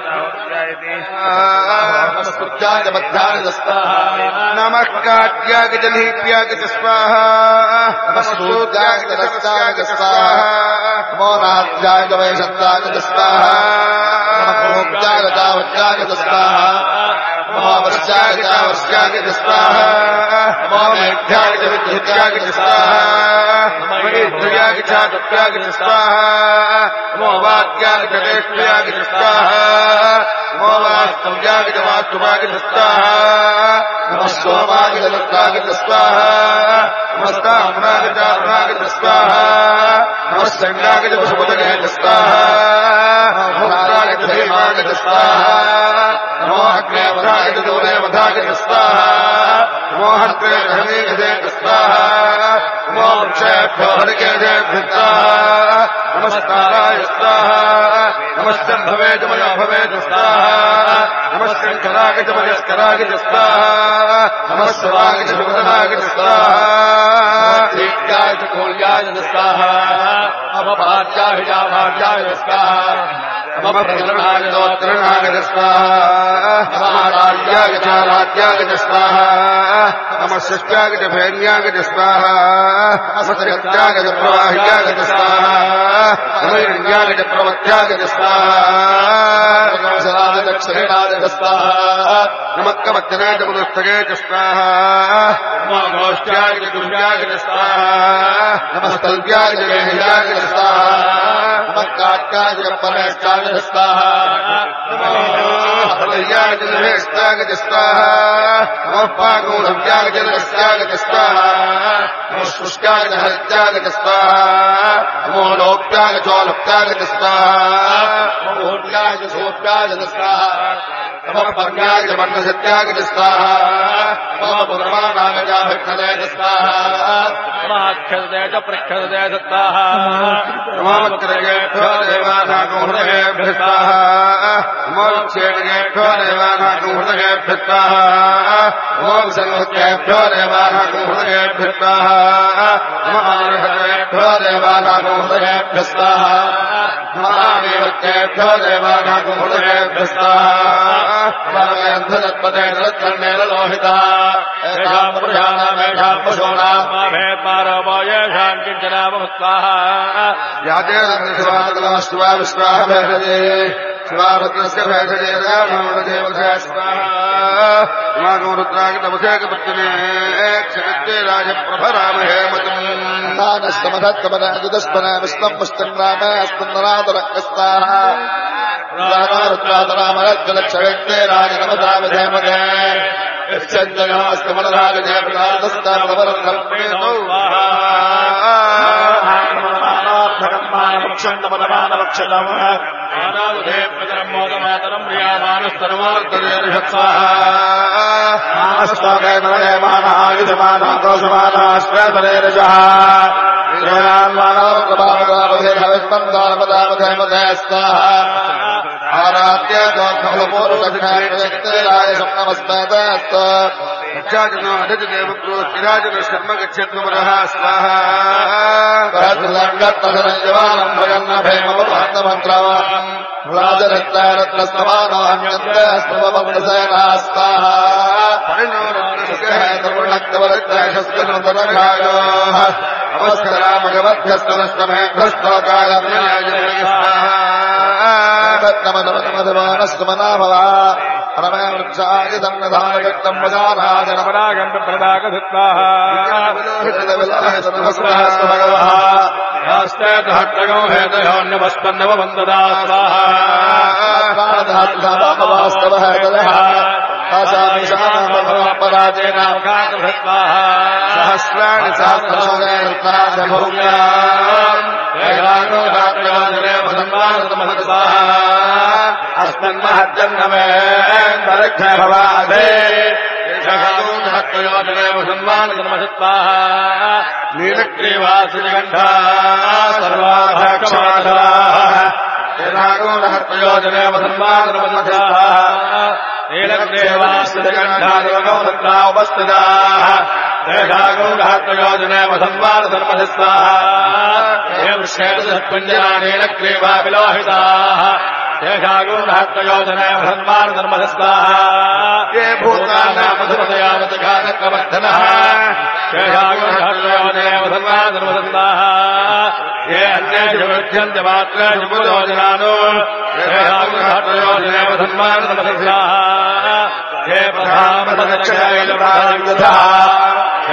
नमस्कृत्याय बद्धाय स्वाहा नमः काट्याय जनिप्याय स्वाहा नमस्सूत्याय दस्ताय स्वाहा नमो नाट्याय वैशत्याय स्वाहा नमः प्रोक्त्याय दावत्याय स्वाहा नमो वर्ष्याय दावर्ष्याय स्वाहा नमो मेघ्याय च विद्युत्याय च स्वाहा नमो इंद्रियाय च चातुर्याय च स्वाहा नमो वाक्याय च देष्ट्याय च स्वाहा नमो वास्तव्याय च वास्तुवाय च स्वाहा नमः सोमाय च लुक्ताय च स्वाहा नमस्ताम्राय च अरुणाय च स्वाहा नमः संज्ञाय च पशुपतये च स्वाहा भोक्ताय च धीमाय च स्वाहा नमो अग्ने वधाय च दूरे वधाय च स्वाहा नमो हर्त्रे हमीगते च स्वाहा नमो वृक्षेभ्यो हरिकेभ्यः स्वाहा नमस्काराय स्वाहा नमश्चम्भवे च मयो भवे च स्वाहा नमस्कराय च मयस्कराय च स्वाहा नमस्वाय च शुभदनाय च स्वाहा दीप्त्याय च कोल्याय च स्वाहा नमभाज्याय च भाज्याय च स्वाहा नमः प्रतरणाय च च स्वाहा नमः राज्याय च राज्याय च स्वाहा नमः षष्ट्याय च भैर्याय च स्वाहा नमः सत्याय च प्रवाह्याय च स्वाहा नमः हिरण्याय च प्रवत्याय च स्वाहा नमः सदाय च दक्षिणाय च स्वाहा नमः कवचनाय च पुरुषये च स्वाहा नमः गोष्ठ्याय च दुर्याय च स्वाहा नमः तल्प्याय च गेह्याय च स्वाहा नमः काट्याय च परेष्ठाय च स्वाहा नमः हृदयाय च निहेष्टाय च स्वाहा नमः पागूढव्याय च रस्याय च स्वाहा नमः शुष्काय च हरित्याय च स्वाहा नमो लोप्याय च लोप्याय च स्वाहा नमो ऊर्जाय च सोप्याय च स्वाहा नमः पर्याय च वर्णसत्याय च स्वाहा नमः पुरमाणाय च भिक्षते च स्वाहा नमः अक्षते च प्रक्षते च स्वाहा नमः वक्रयेभ्यो देवानागो हृदयेभ्यः स्वाहा नमो क्षेत्रयेभ्यो देवानागो हृदयेभ्यः स्वाहा नमो संहृत्येभ्यो देवानागो हृदयेभ्यः स्वाहा नमः आर्हतेभ्यो देवानागो हृदयेभ्यः स्वाहा नमः देवतेभ्यो देवानागो हृदयेभ्यः स्वाहा नमः धनत्पते लोहिता येषाम् प्रजानाम् येषाम् पशूनाम् भेदमारोपो येषाम् किञ्चनामः स्वाहा याते शिवा शिवा विश्वाः भेषजे शिवाभद्रस्य भेषजे रामदेवस्य स्वाहा मागो रुद्राय तपसे कपत्तने क्षणत्ते राजप्रभरामहे मतम् तानस्तमधत्कमनाजुदस्पना विष्णम् पुष्टम् राम अस्मन्नरातरक्तस्ताः रामारुद्रातरामरज्जलक्षयत्ते राजनमता विधेमते यश्चन्द्रयोस्तमनराजय प्रदातस्तामवरत्नप्रेतौ मानवक्षन्दमनमानवक्षलमः मानावधे प्रजरम्मोदमातरम् प्रियामानस्तनमोर्तदेर्षत्साः मानस्ताके नमये मानहायुधमानातोषमानाश्वेतरेरजः आराध्य दोषफलपूर्वकविनायक्तेराय नमस्मेतस्तु रक्षाजनो अधजदेवप्रोस्तिराजन शर्म गच्छत्वमरः स्वाहा भरतलङ्गत्तधनञ्जवानम् भयन्न भैमवन्तमन्त्रवान् राजरत्नारत्नस्तमानोऽन्यन्तस्तमवमनसेना स्वाहा परिणो रत्नस्य तरुणक्तवरत्नशस्त्रनूतनभायोः नमस्करा भगवद्भ्यस्तनस्तमेभ्यस्तोकाय रत्नमनमनमनस्तमनाभवा रमे वृक्षाय तन्नधारव्यक्तम् वजाराजनपरागम् प्रदागधुत्वाः भगवः यास्ते धट्टगो हेतयोऽन्यवस्पन्नवन्ददा स्वाहा वास्तवः पराजेनावकाशभृत्वाः सहस्राणि सहस्रशोदयत्वाः अस्मन्महज्जन्नमे भवाधे योजने मुसल्मानधर्मसत्वाः नीलग्रीवासिनिगण्ठा सर्वाभक्षमाधराः योजने मुसल्मानधर्मसत्वाः नीलग्रीवासिनिगण्ठा उपस्थिताः योजने मुसल्मानधर्मसत्वाः नीलग्रीवा विलोहिताः योजने मुसल्मानधर्मसत्वाः ये भूतानामधुमदयावतघातकवर्धनः योजने मुसल्मानधर्मसत्वाः ये अन्येषु विद्यन्ते मात्रेषु पुरोजनानो योजने मुसल्मानधर्मसत्वाः ये प्रधामदक्षयैलप्रायुधः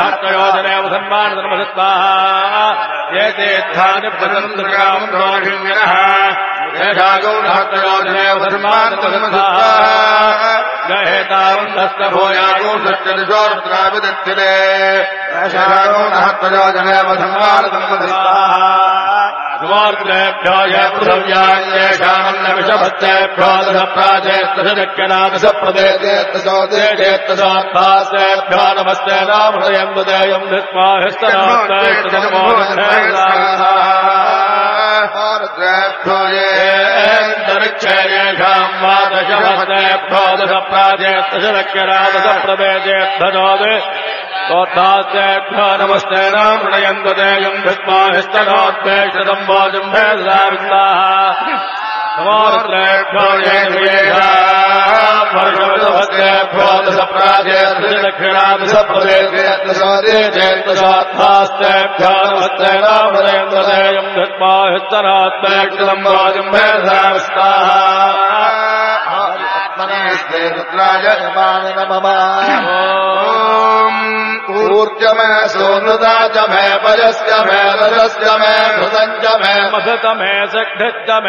हस्तयोजने वसन्मान् धर्मसत्ताः ये तीर्थानि प्रसन्नकामं दोषिण्यनः येषा गौरहस्तयोजने वसन्मान् धर्मसत्ताः गहेतावन्तस्तभूयागो सत्यदिशोरुद्राविदक्षिणे येषा गौरहस्तयोजने वसन्मान् धर्मसत्ताः सुवार्तेभ्यो ये पृथिव्यान्येषामन्नविषभत्तेभ्यो दशप्राजेस्तशक्यनादशप्रदेशेत्तशोदेशेत्तशोत्थास्तेभ्यो नमस्ते नामृदयम् बुदेयम् धित्वा हिस्तनास्तेभ्यो येऽन्तरिक्षे येषाम् वा दशभत्तेभ्यो दशप्राजेस्तशक्यनादशप्रदेशेत्तशोदे तोत्थास्तेभ्यो नमस्ते नामृदयम् बुदेयम् धित्वा हिस्तनोत्तेष्टदम् भोजम् भेदसाविन्दाः नमोत्रेभ्यो ये विवेशाम् वर्षवदभद्रेभ्यो दशप्राजेत्तशक्यनादशप्रदेशेत्तशोदेशेत्तशोत्थास्तेभ्यो नमस्ते नामृदयम् बुदेयम् धित्वा हिस्तनोत्तेष्टदम् भोजम् भेदसाविन्दाः मनस्ते रुद्राय यमानि नमः ऊर्जमे सोनुदा च मे पयस्य मे रजस्य मे भृतं च मे मधुत मे सग्धश्च मे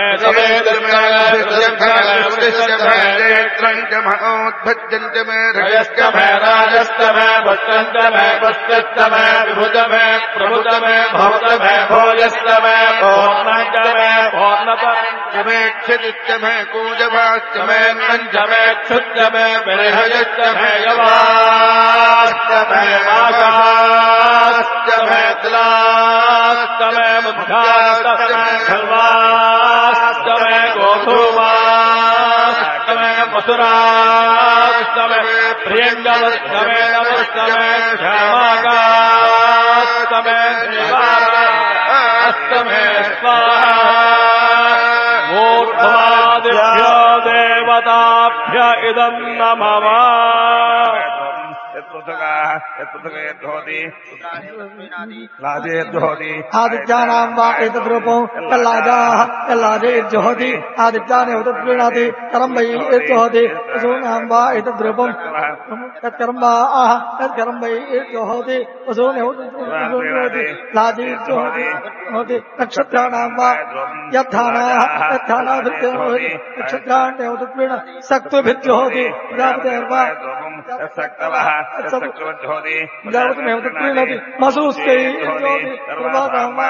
समेत्रम् च महोद्भज्यम् च मे रजश्च मे राजश्च मे भक्तम् च मे पश्यश्च मे विभुज मे प्रभुज मे भवत मे भोजश्च मे पूर्णम् च मे पूर्णतरम् च मे क्षितिश्च मे कूजभाश्च मे च मे क्षुच्च मे विरहयश्च मे यवाश्च मे आकाश्च मे तिलाश्च मे मुद्धाश्च मे खल्वाश्च मे गोधूमाश्च मे मथुराश्च मे प्रियङ्गलश्च मे नमश्च मे श्यामागाश्च मे श्रीवाराश्च मे स्वाहा मूर्धवादिभ्यो देवताभ्य इदम् नमः आदित्यानाम् वा एतद्रूपम् कल्लाजाः कल्लाजेर्जुहोति आदित्यानेव तत्प्रीणाति करम् वै यज्जुहोति वसूनाम् वा एतद्रूपम् तत्करम् वा आह तत्करम् वै यज्जुहोति वसूनेव तत्प्रीणाति लाजेर्जुहोति होति नक्षत्राणाम् वा यत्थानाः यत्थानाभिर्जुहोति नक्षत्राण्येव तत्प्रीण सक्तुभिर्जुहोति प्रजापतेर्वा प्रजापतिमेव तत्प्रीणति मसूस्ते ज्योति प्रभाताम् वा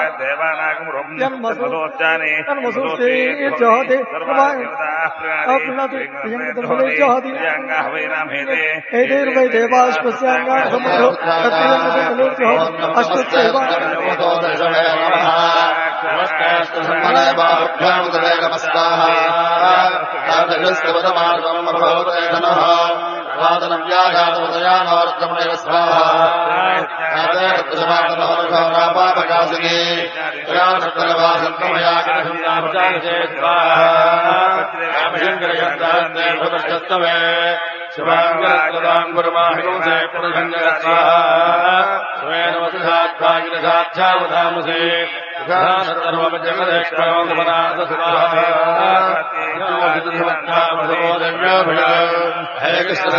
यन्मसूस्ते ज्योति प्रभाति ज्योति एतैर्वै देवाश्वस्याङ्गाः समुद्रो तत्प्रीणति अष्टुत्यैव वादनव्याघातोदयानोर्गमनैव स्वाहापापकाशिनी स्वाहा शिवाङ्गरम् गुरुमाहिंसे पुरुषङ्गस्वाहा स्वेन वसुधात्वागिरसाक्षावधामसे हे कृष्ण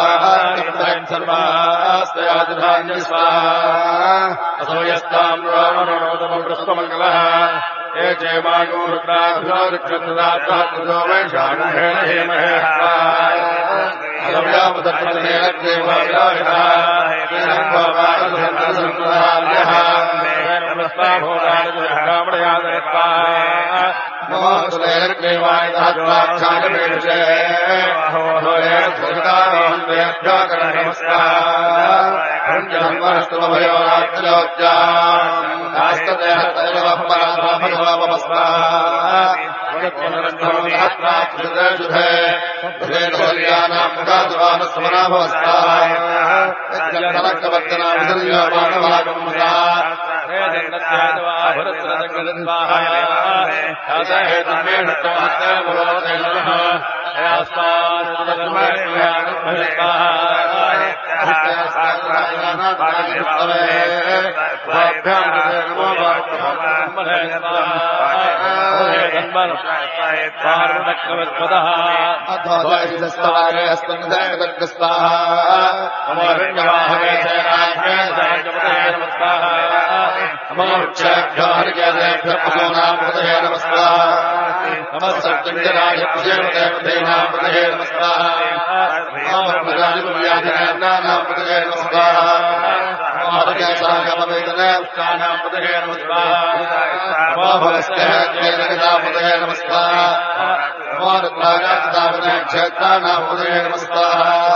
सर्वास्तयादिधान्य स्वाहा असो यस्ताम् रोमणोदमम् पुष्पमङ्गलः ये चेमागो रुद्राभ्यो ऋक्षत्रात्मो वैशाखेण हेमहे पार्वतकवत्पदः अथोदयस्तवारे स्तनदग्रस्ताः अमरण्यवाहवे सेनाभ्ये साजपतये नमस्ताः अमोक्षभ्यो हरिकेभ्यो पशूनां पतये नमस्ताः नमस्सत्यञ्जनाय प्रदेवदेवतेनां पतये नमस्ताः नमस्प्रजादिव्याधिनां पतये नमस्ताः नमस्कानां पतये नमस्ताः नमोभवस्तेनां पतये नमस्ताः नमो रुद्राजातापते क्षेत्राणां पतये नमस्ताः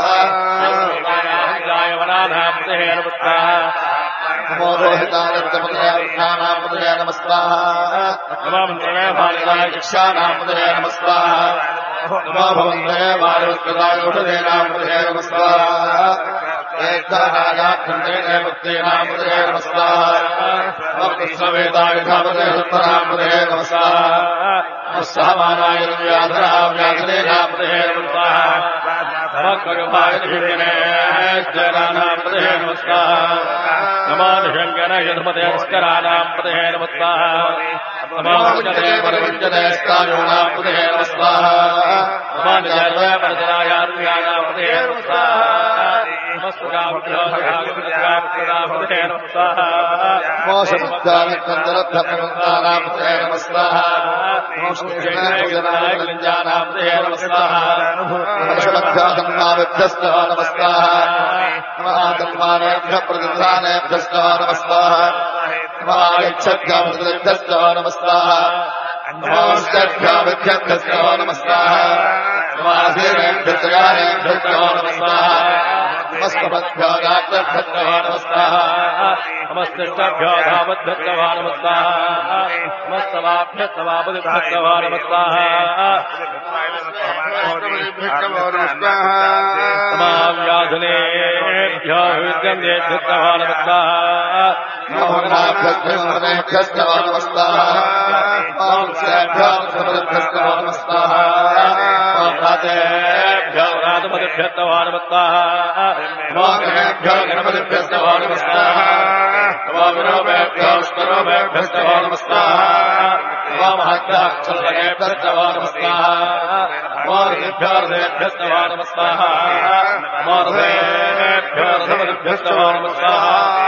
वनानां पतये नमस्ताः नमो रोहितानन्दपतये वृक्षाणां पतये नमस्ताः नमो मन्त्रणे भागदाय शिक्षाणां पतये नमस्ताः नमो भवन्तये वारुत्कराय औषधीनां पतये नमस्ताः एकराजाखण्डेन भक्तीनां पतये नमस्ताः नमो कृष्णवेदाय धामते उत्तरां पतये नमस्ताः नमस्सहमानाय व्याधनां व्याधनेनां पतये नमस्ताः नमो करुणाय निषिद्धने जनानां पतये नमस्ताः नमो निषङ्गनाय धर्मते स्कराणां पतये नमस्ताः नमो वञ्चने परवञ्चने स्तायोनां पतये नमस्ताः नमो निजर्वे परजनायार्याणां पतये नमस्ताः नमस्काभ्यो पतये नमस्ताः नमो शब्दानन्दरद्धनां पतये नमस्ताः नमो श्रीजनाय पतये नमस्ताः नमो शब्दानन्दाभ्यस्तो नमस्ताः नमो आत्मानेभ्यः प्रतिधानेभ्यस्तो नमस्ताः नमो आयच्छभ्यभ्यस्तो नमस्ताः नमो षड्भ्यभ्यभ्यस्तो नमस्ताः नमो आधीनेभ्यस्तगानेभ्यस्तो नमस्ताः नमस्कभ्यो गात्रभ्यस्तो नमस्ताः नमस्तिष्ठभ्यो धावद्भ्यस्तो नमस्ताः नमस्तवाभ्यस्तवापदिभ्यस्तो नमस्ताः नमाव्याधुनेभ्यो विद्यन्तेभ्यस्तो नमस्ताः नमोभ्यस्तो नमस्ताः नमस्तेभ्यो नमस्ताः नमोभ्रातेभ्यो रातपदिभ्यस्तो नमस्ताः नमोगणेभ्यो गणपतिभ्यस्तो नमस्ताः नमो विरोभेभ्यो विष्णुरोभेभ्यस्तो नमस्ताः नमो महद्भ्यक्षलगेभ्यस्तो नमस्ताः नमो ऋषिभ्यो ऋषेभ्यस्तो नमस्ताः नमो रथेभ्यो रथपतिभ्यस्तो नमस्ताः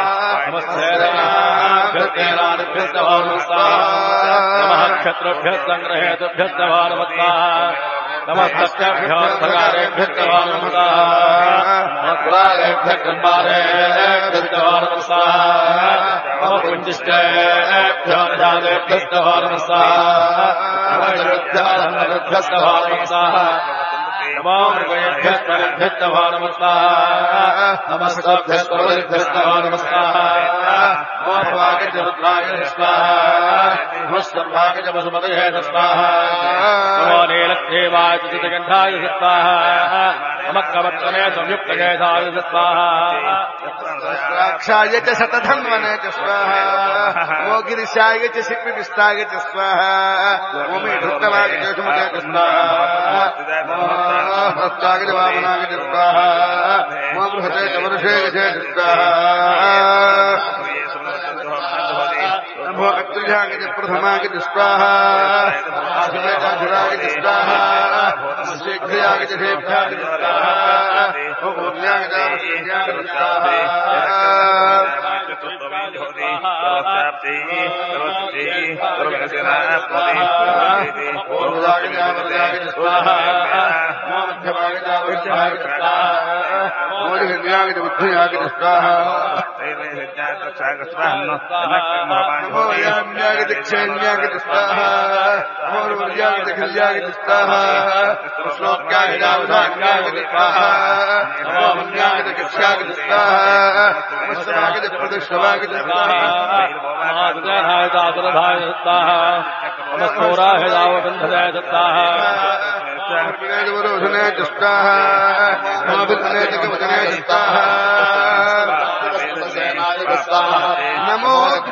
नमस्तेनाभ्यस्तेनादिभ्यस्तो नमस्ताः नमः क्षत्रुभ्यस्तङ्ग्रहेतुभ्यस्तो नमस्ताः नमस्तभ्यो स्थगारेभ्यस्तो नमस्ताः नमस्कुलारेभ्यः कुम्भारेभ्यस्तो नमस्ताः नमः पुञ्जिष्टेभ्यो निजादेभ्यस्तो नमस्ताः नमः निरुद्ध्याधनरुद्भ्यस्तो नमस्ताः नमो मृगेभ्यस्तो नमस्ताः नमस्तभ्यस्तो नमस्ताः नमो भागजरुद्राय स्वाहा नमो सर्वागज वसुमतये स्वाहा नमो नीलग्रीवाय चितगन्धाय स्वाहा नमः कवत्तने संयुक्तये स्वाहा द्राक्षाय च शतधन्वने च स्वाहा नमो गिरिशाय च शिल्पिविष्टाय च स्वाहा नमो मेढुत्तमाय च सुमते च स्वाहा हस्तागज वामनाय च स्वाहा नमो बृहते च वर्षे च स्वाहा नमो अग्रजाय च प्रथमाय च स्वाहा आसुरेताधुराय च स्वाहा शीघ्रयाय च शेभ्याय च स्वाहा ओम्याय च वसुन्याय च स्वाहा नमस्कोराय दावबन्धनाय दत्ताः नमो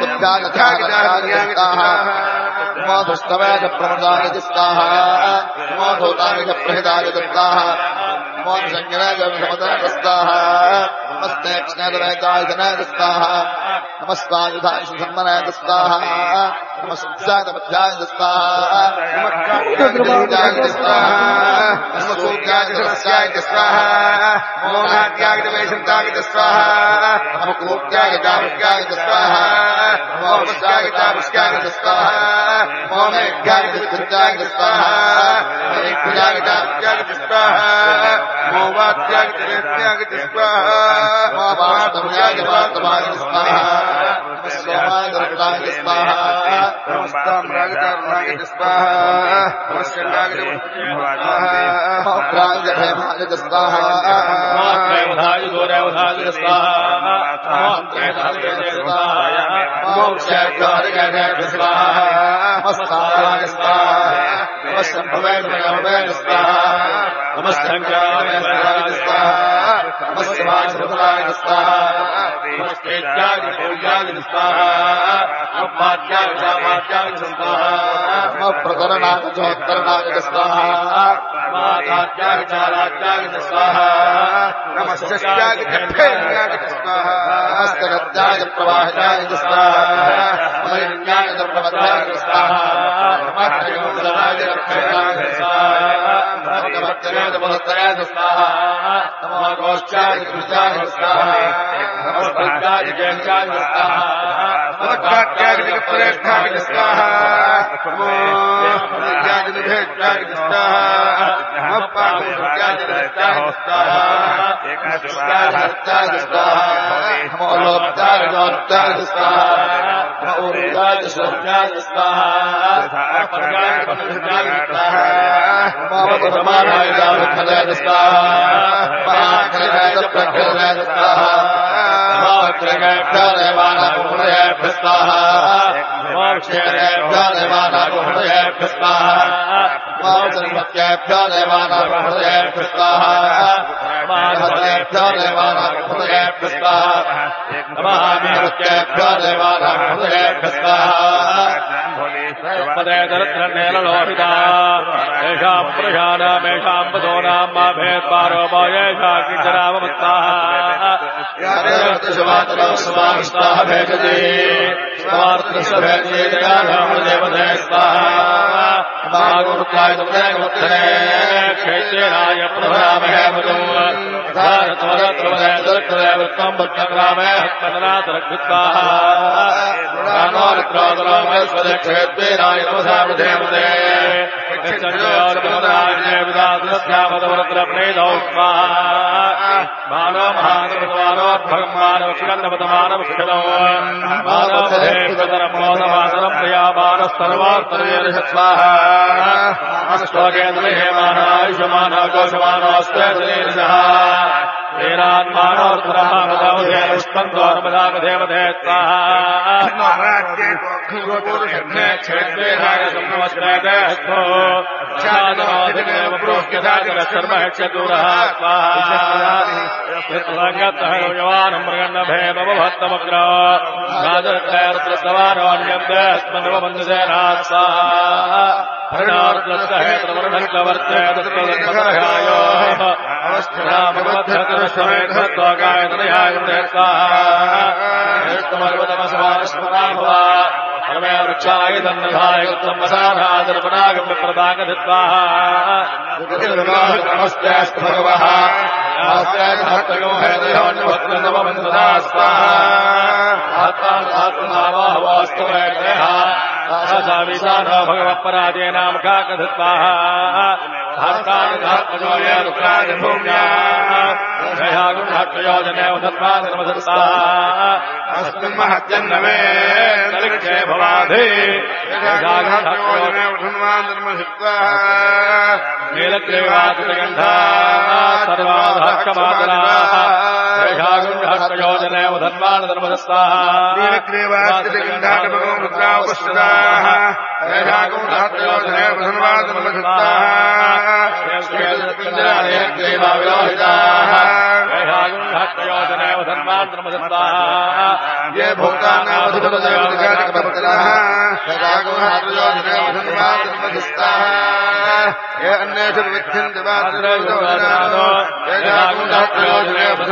नमो दुष्टवेद प्रमदाय दत्ताः नमो धूताय प्रहिताय दत्ताः नमो संज्ञाय समदस्ताः नमस्ते कृष्णेन्द्रवेदाय स्वाहा नमस्वायुधाय सुधर्मनाय स्वाहा नमस्याय स्वाहा नमस्काराय स्वाहा नमसूर्याय सरस्याय स्वाहा मोहाद्याय वैशन्ताय स्वाहा नमकोट्याय दावक्याय स्वाहा नमोस्याय दावक्याय स्वाहा मोमेभ्याय विद्युत्याय स्वाहा नमोभ्याय दावक्याय स्वाहा मोवाद्याय त्रेत्याय स्वाहा मोवाद्याय वातमाय स्वाहा नमस्वाय दर्गाय स्वाहा नमस्ताम्राय दारुणाय स्वाहा नमस्याय स्वाहा नमोग्राय भयमाय स्वाहा नमोग्राय वधाय गोराय वधाय स्वाहा नमोग्राय धाय स्वाहा नमोक्षय गाय स्वाहा नमस्ताय स्वाहा नमस्संभवाय भयमाय स्वाहा नमस्संगाय स्वाहा नमस्वाय भद्राय स्वाहा नमस्तेत्याय भोज्याय स्वाहा नमोपाद्याय सामाद्याय स्वाहा नमोप्रकरणाय जोत्तरणाय स्वाहा नमोदात्याय चारात्याय स्वाहा नमस्त्याय कठेन्याय स्वाहा नमस्करत्याय प्रवाहयाय स्वाहा नमोन्याय प्रवद्याय स्वाहा नमोक्षयोदराय रक्षयाय स्वाहा नमोभक्तयाय बलत्याय स्वाहा नमोगोष्ठाय कृताय स्वाहा नमोभक्ताय जयकाय स्वाहा नमोभक्ताय जगत्प्रेष्ठाय स्वाहा नमोभक्ताय निभेत्याय स्वाहा नमोपादुर्याय जगत्याय स्वाहा नमोभक्ताय स्वाहा नमोलोक्ताय लोक्ताय स्वाहा नमोरुद्राय स्वर्गाय स्वाहा नमोपद्याय पद्याय स्वाहा नमोपदमानाय दावखलाय स्वाहा नमोखलाय प्रखलाय स्वाहा नमोक्षय प्रणयमाना गुणय स्वाहा नमोक्षय प्रणयमाना गुणय स्वाहा नमोजन्मत्य प्रणयमाना गुणय स्वाहा नमोहतय प्रणयमाना गुणय स्वाहा नमोहामिरुत्य प्रणयमाना गुणय स्वाहा पदे दरत्रनेलोहिता येषां प्रजानामेषां पदोनां मा भेदपारो मा येषा किञ्चनावमत्ताः यादेवतशवातरो स्वामिस्ताः भेजति स्वार्थस्य भेजति दयाधामदेवते स्वाहा मागुरुत्ताय तमदेवत्तने क्षेत्रेणाय प्रभरामहे मधुं धारतवदत्रवदे दत्तदे वृत्तं भक्तग्रामे हत्मदनाथरक्षित्वाः प्राणोरत्रादरामे स्वदे क्षेत्रेणाय नमसामधेमते क्षेत्रयोर्गमदान्ये विदातस्यामदवरत्रप्रेदौ स्वाहा मानो महानवमानोद्भगं मानवक्षिगन्धपदमानवक्षिदौ मानवधेष्वतरमोदमातरं प्रियामानस्तर्वार्तर्यर्ष स्वाहा अष्टोगेन्द्रहेमानायुषमानागोषमानोऽस्तेर्षः ेरान्मानोत्तरमागदेवस्पन्दोर्मदागदेवते स्वाहा क्षेत्रेणाय संनमस्तेदेस्तो ख्यातमाधिमेव प्रोक्यधाजलशर्महेक्षदूरः स्वाहा यत्रङ्गतः यवानं मृगन्नभेमभवत्तमग्र गाजत्रयरत्रसवारोऽन्यब्देस्मन्वबन्धुसेना स्वाहा हरिणार्द्रस्तहेत्रवर्णङ्कवर्ते दत्तदत्तमर्हाय अवस्थिरामबद्धकरश्वमेघत्वागायतनयाय स्वाहा परमे वृक्षाय दन्नधाय उत्तमसाधादर्पणागम्यप्रदागधित्वाः नमस्तेऽस्तु भगवः नमस्ते भक्तयो हेदयोन्यभक्तनवबन्धुना स्वाहा आत्मात्मनावाहवास्तु वैदेः साविशानो भगवत्पराजे नाम काकधित्वाः हर्तानुधात्मजो ये रुक्राय भूम्या जयागुणहत्तयोजने उदत्पादनमसत्ताः अस्मिन् महत्यन्नमे नलिक्षे भवाधि जयागुणहत्तयोजने उठन्वान्दर्मसित्ताः नीलग्रीवातिगन्धाः सर्वाधक्कमातराः जयागुणहत्तयोजने उदत्पादनमसत्ताः नीलग्रीवातिगन्धाः जयागुणहत्तयोजने उठन्वान्दर्मसित्ताः ये भूतानामधिपतदेवतिकारिकपत्तराः ये अन्येषु विच्छन्ति वासुदेवो ये जागुण्डहत्तयोजने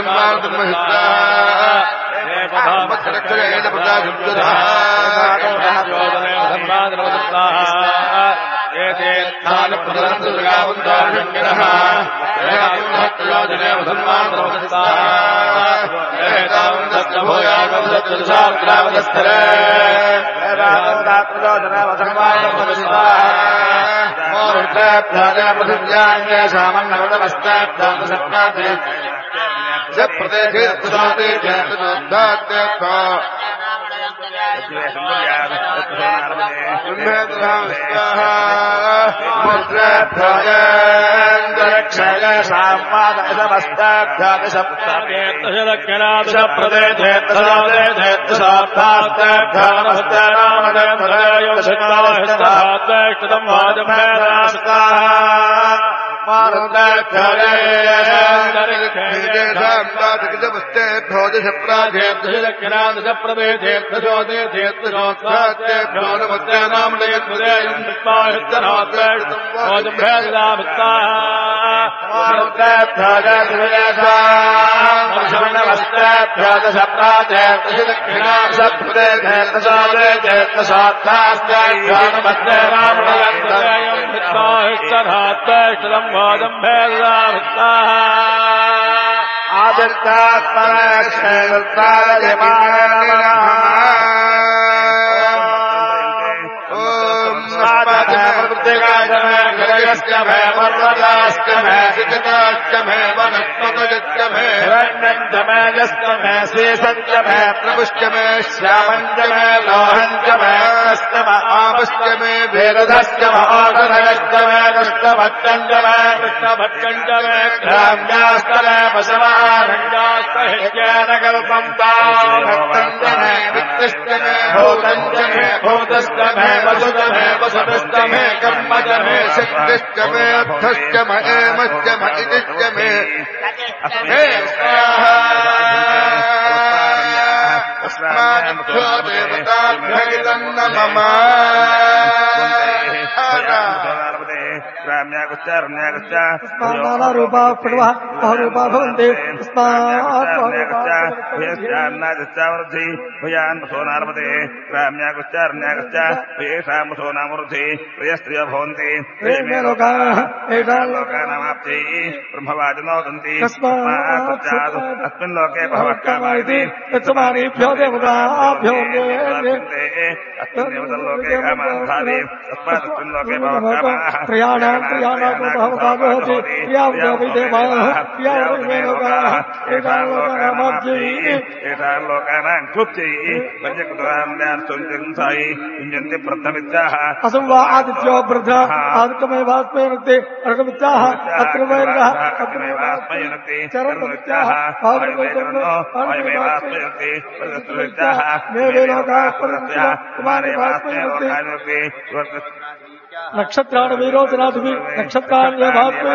नक्षत्राण वीरोचनाथ नक्षत्राण्य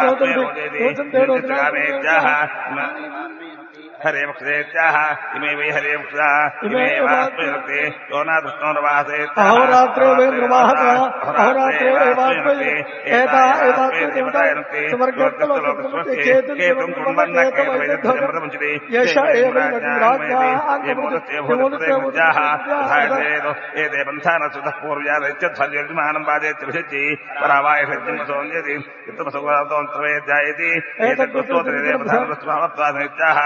हरे मुक्षेत्याः इमे वै हरे मुक्षा इमे वास्मयुक्ते योनादृष्णोर्वासे अहोरात्रे वेन्द्रवाहक अहोरात्रे एवास्मये एता एवास्मये सुवर्गस्थलोकस्मृते केतुं कुर्मन्नके वैदधोरमुञ्चते येष एव राज्ञा आत्ममुदस्य भूतस्य मुजाः धायतेदो एते बन्धानसुतः पूर्व्यादैत्यध्वर्यविमानं वादेत्यभिषज्ये परावाय सज्जं सोन्यति इत्तमसुगतोऽन्त्रवे ध्यायति एतद्वस्तोत्रे देवधानस्वामत्वानित्याः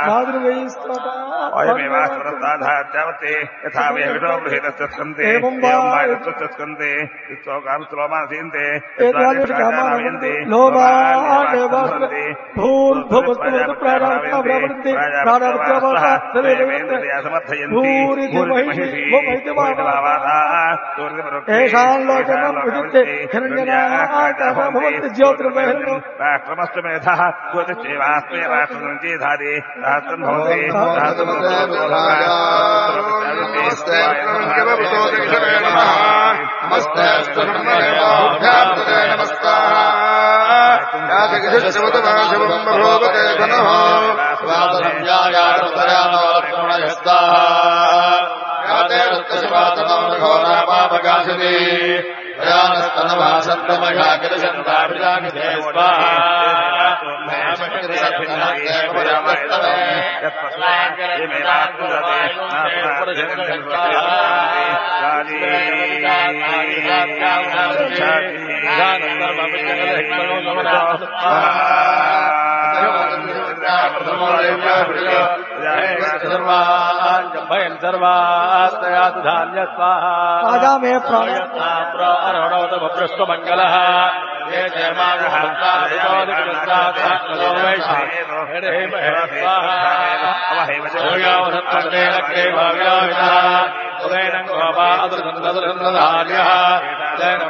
अयमेवास्वरस्ताधात्यावते यथा वे विषो गृहीतस्य स्कन्ते एवं वायुस्तस्य स्कन्ते इत्सोकानुसलोमासीन्ते यद्वादिष्कामानयन्ते लोभादेवास्ते भूर्भुवस्तुवतु प्राणावृत्ते प्राणावृत्यावासा सदेवेन्द्रिया समर्थयन्ति भूरिमहिषि वैद्यवावादा एषाम् लोकनम् उदिते हिरण्यनाकाशः भवन्ति ज्योतिर्महिनो राष्ट्रमस्तमेधः ज्योतिश्चैवास्ते राष्ट्रसञ्चेधादि स्तनवासन्तमयाकिलशन्ताभिजाकिते स्वाहा भयं सर्वास्तयातु धान्य स्वाहा राजा में प्रणवतभ्रष्टमङ्गलः ये जयमागुणैनङ्गोपादृन्द्रधार्यः जैनं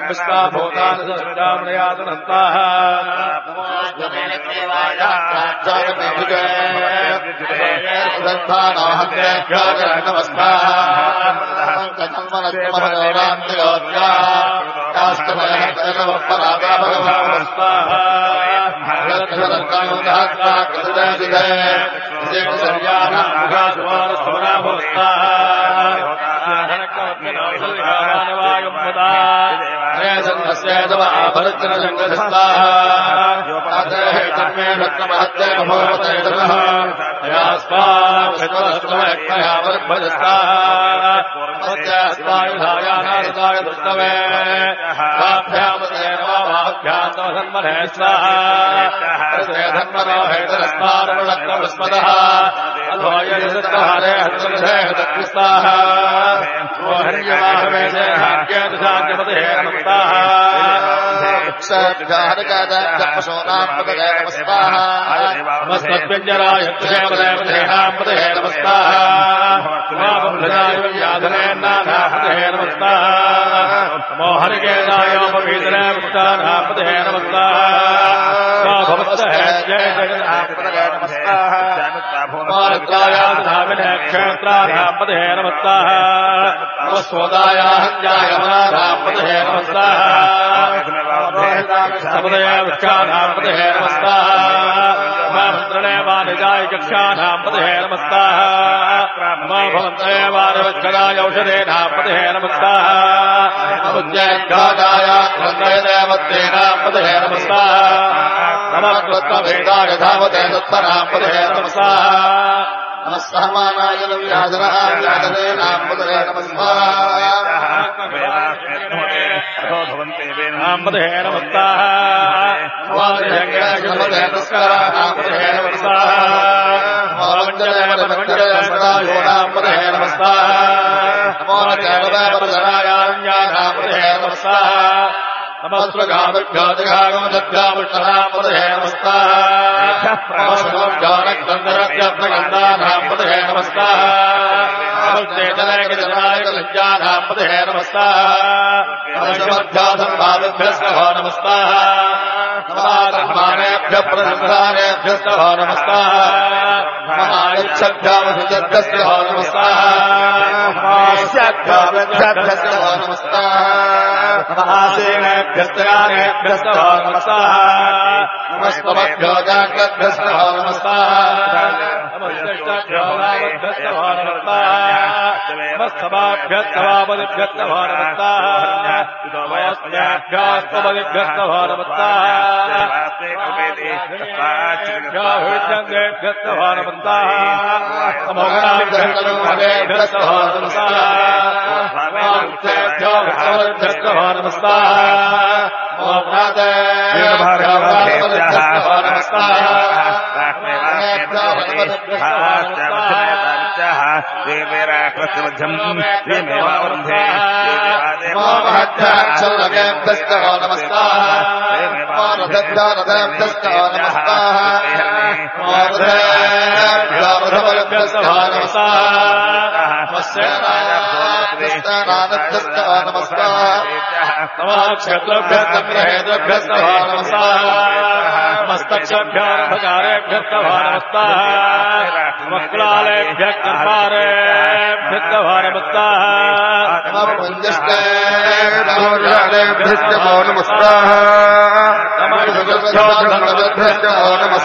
विश्वाभूतानसृष्टामणयातनन्ताः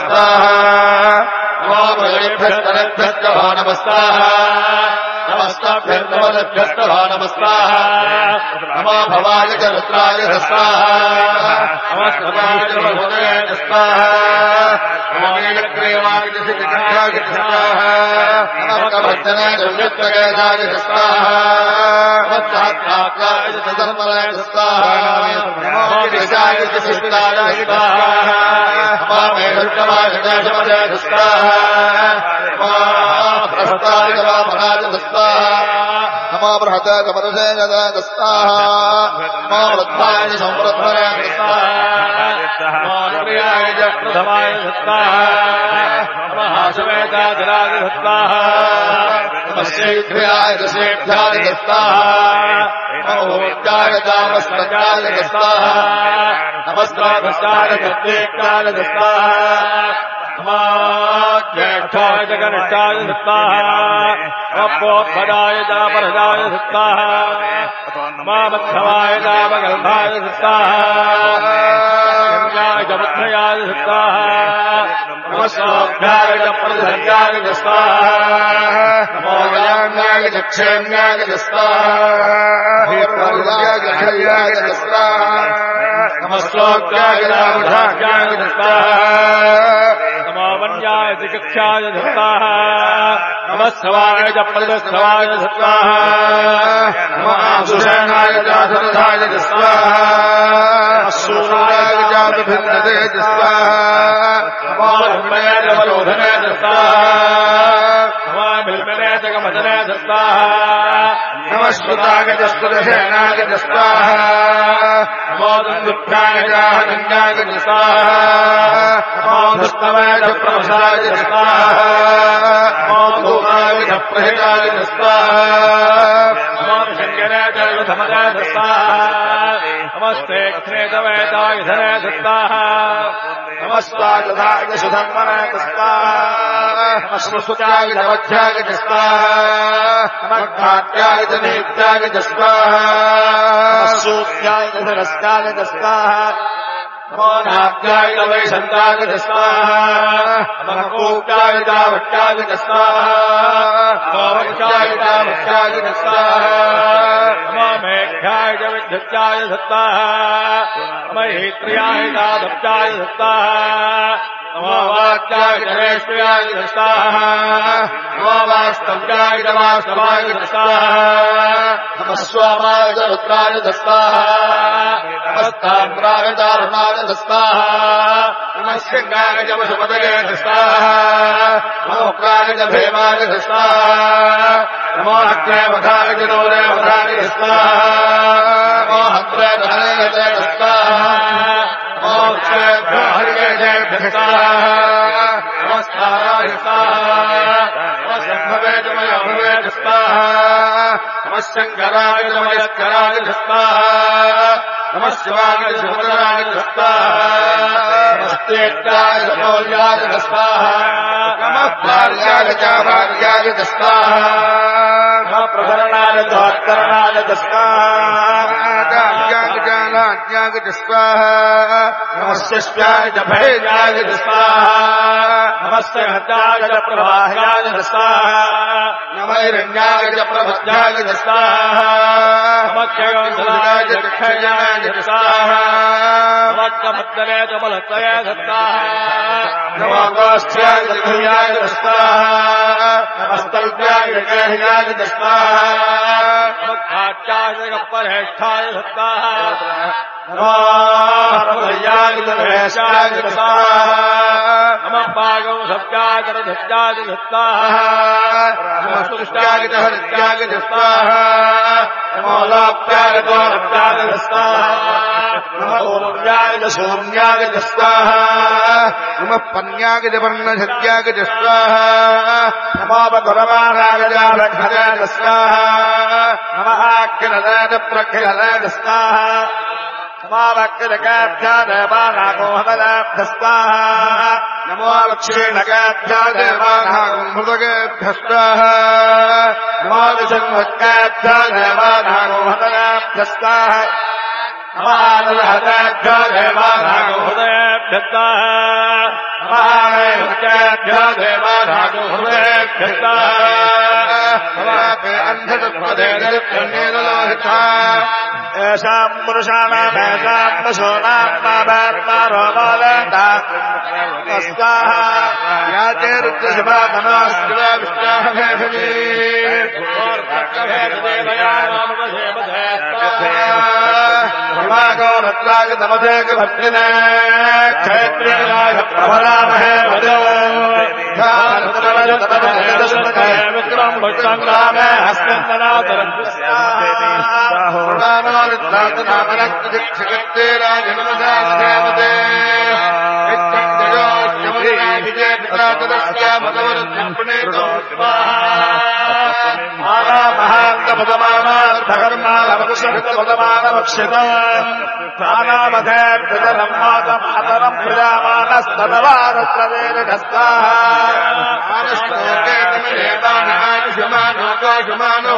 नमस्कार नमोभ्यस्तभो नमस्ताः नमो भवाय च रुद्राय स्वाहा नमस्ताय च भगवते स्वाहा नमो नीलग्रीवाय च सिद्धिकण्ठाय स्वाहा नमः कवचनाय च व्युत्तकेशाय स्वाहा नमस्ताय च धर्मराय स्वाहा नमो गिरिजाय च सिद्धाय स्वाहा नमो मेघर्कवाय च शमजाय स्वाहा नमो बृहस्ताय च वामनाय स्वाहा नमो बृहताय च वरुषाय च स्वाहा नमो वृद्धाय च संवृद्धाय स्वाहा नमो प्रियाय च प्रथमाय स्वाहा नमो हासवेदाय च स्वाहा नमः शीघ्राय च शीघ्राय च स्वाहा नमो ऊर्जाय च वस्त्रजाय च स्वाहा नमस्ताय च तीर्थाय च स्वाहा नमो ज्येष्ठाय च कनिष्ठाय च स्वाहा नमोत्पदाय च परजाय च स्वाहा नमो मध्यमाय च वगल्भाय च स्वाहा च बुद्धयाय च स्वाहा नमस्ताभ्याय च प्रसर्गाय च स्वाहा नमो याज्ञाय च क्षेम्याय च स्वाहा च स्वाहा नमस्लोक्याय च बुधाज्ञाय च स्वाहा नमो वन्याय च कक्षाय च स्वाहा नमः सवाय च प्रदस्थवाय च स्वाहा नमो सुषेणाय च सरसाय च स्वाहा सूराय च विभिन्नते च स्वाहा नमो धर्मये च वरोधने च स्वाहा नमो बिल्मने च कमचने च स्वाहा नमः श्रुताय च स्तुतसेनाय च स्वाहा नमो दुन्दुभ्याय च हनन्याय च स्वाहा नमो धस्तवाय च प्रभसाय च स्वाहा नमो धूमाय च प्रहिताय च स्वाहा नमो शङ्कराय च युधमदाय च स्वाहा नमस्ते क्षेतवेदाय धनाय च स्वाहा नमस्ताय च सुधर्मनाय च स्वाहा नमस्ताय च वध्याय च स्वाहा नमस्ताय च नेत्याय च स्वाहा नमस्सूत्याय च सरस्याय च स्वाहा नमो नाभ्याय च वैशन्ताय च स्वाहा नमः कूप्याय च वट्याय च स्वाहा नमो वट्याय च वट्याय च स्वाहा नमो मेघ्याय च विद्युत्याय च स्वाहा नमो हेत्र्याय च दप्ताय च स्वाहा नमो वाक्याय च रेष्म्याय च स्वाहा नमो वास्तव्याय च वास्तवाय च स्वाहा नमः स्वामाय च रुद्राय च स्वाहा नमस्ताम्राय च अरुणाय च स्वाहा नमः शृङ्गाय च वसुपतये च स्वाहा नमो उग्राय च भीमाय च स्वाहा नमो अग्ने वधाय च नोरे वधाय च स्वाहा नमो हत्रे धनये च स्वाहा नमो क्षेभ्यो हरिये च स्वाहा नमस्काराय स्वाहा नमः शम्भवे च मयोभवे च स्वाहा नमः शङ्कराय च मयस्कराय च स्वाहा नमः शिवाय च शिवतराय च स्वाहा नमस्तेत्याय च मौल्याय च स्वाहा नमः भार्याय च भार्याय च स्वाहा नमः प्रभरणाय च उत्तरणाय च स्वाहा ज्ञाय च नाज्ञाय च स्वाहा नमः शिष्याय च भैर्याय च स्वाहा नमस्ते हत्याय च प्रवाह्याय च स्वाहा नमः हिरण्याय च प्रभद्याय च स्वाहा नमः क्षयोन्धराय च क्षयाय च स्वाहा नमः कमत्तरे च बलत्तये च स्वाहा नमो गोष्ठ्याय च घुर्याय च स्वाहा नमस्तल्प्याय च गेह्याय च स्वाहा नमः खाट्याय च परहेष्ठाय च स्वाहा नमो हरभयाय च महेशाय च स्वाहा नमः पागौ सत्याय च रथत्याय च स्वाहा नमः स्तुष्टाय च हरित्याय च स्वाहा नमो लाप्याय च रप्याय च स्वाहा नमः ऊर्जाय च शून्याय च स्वाहा नमः पन्याय च पर्णधत्याय च स्वाहा नमो बगुरवाणाय च रक्षयाय च स्वाहा नमः आख्यनदाय च प्रख्यनाय च स्वाहा नमो वक्रकाभ्या देवानागोहदाभ्य स्वाहा नमो लक्ष्मीनकाभ्या देवानागोहृदगेभ्य स्वाहा नमो विषण्वत्काभ्या देवानागोहदाभ्य स्वाहा नमानहतेभ्यो देवानागोहृदयेभ्यस्तः नमानहतेभ्यो देवानागोहृदयेभ्यस्तः नमापे अन्धतत्पदेर्गण्येलोहिता येषाम् पुरुषाणाम् येषाम् पशूनाम् माभर्मारोमालन्ता तस्याः याते रुद्रशिवामनोऽस्तिवा विष्णाहमेभिः हिमागो रत्राय तमधेक भक्तिने क्षेत्रीराय प्रभरामहे भजो विक्रम भक्ताङ्ग्रामे हस्तन्दनातरम् नानामधेर्मातमातरम् प्रजामानस्तदवारत्रदेशस्तामानो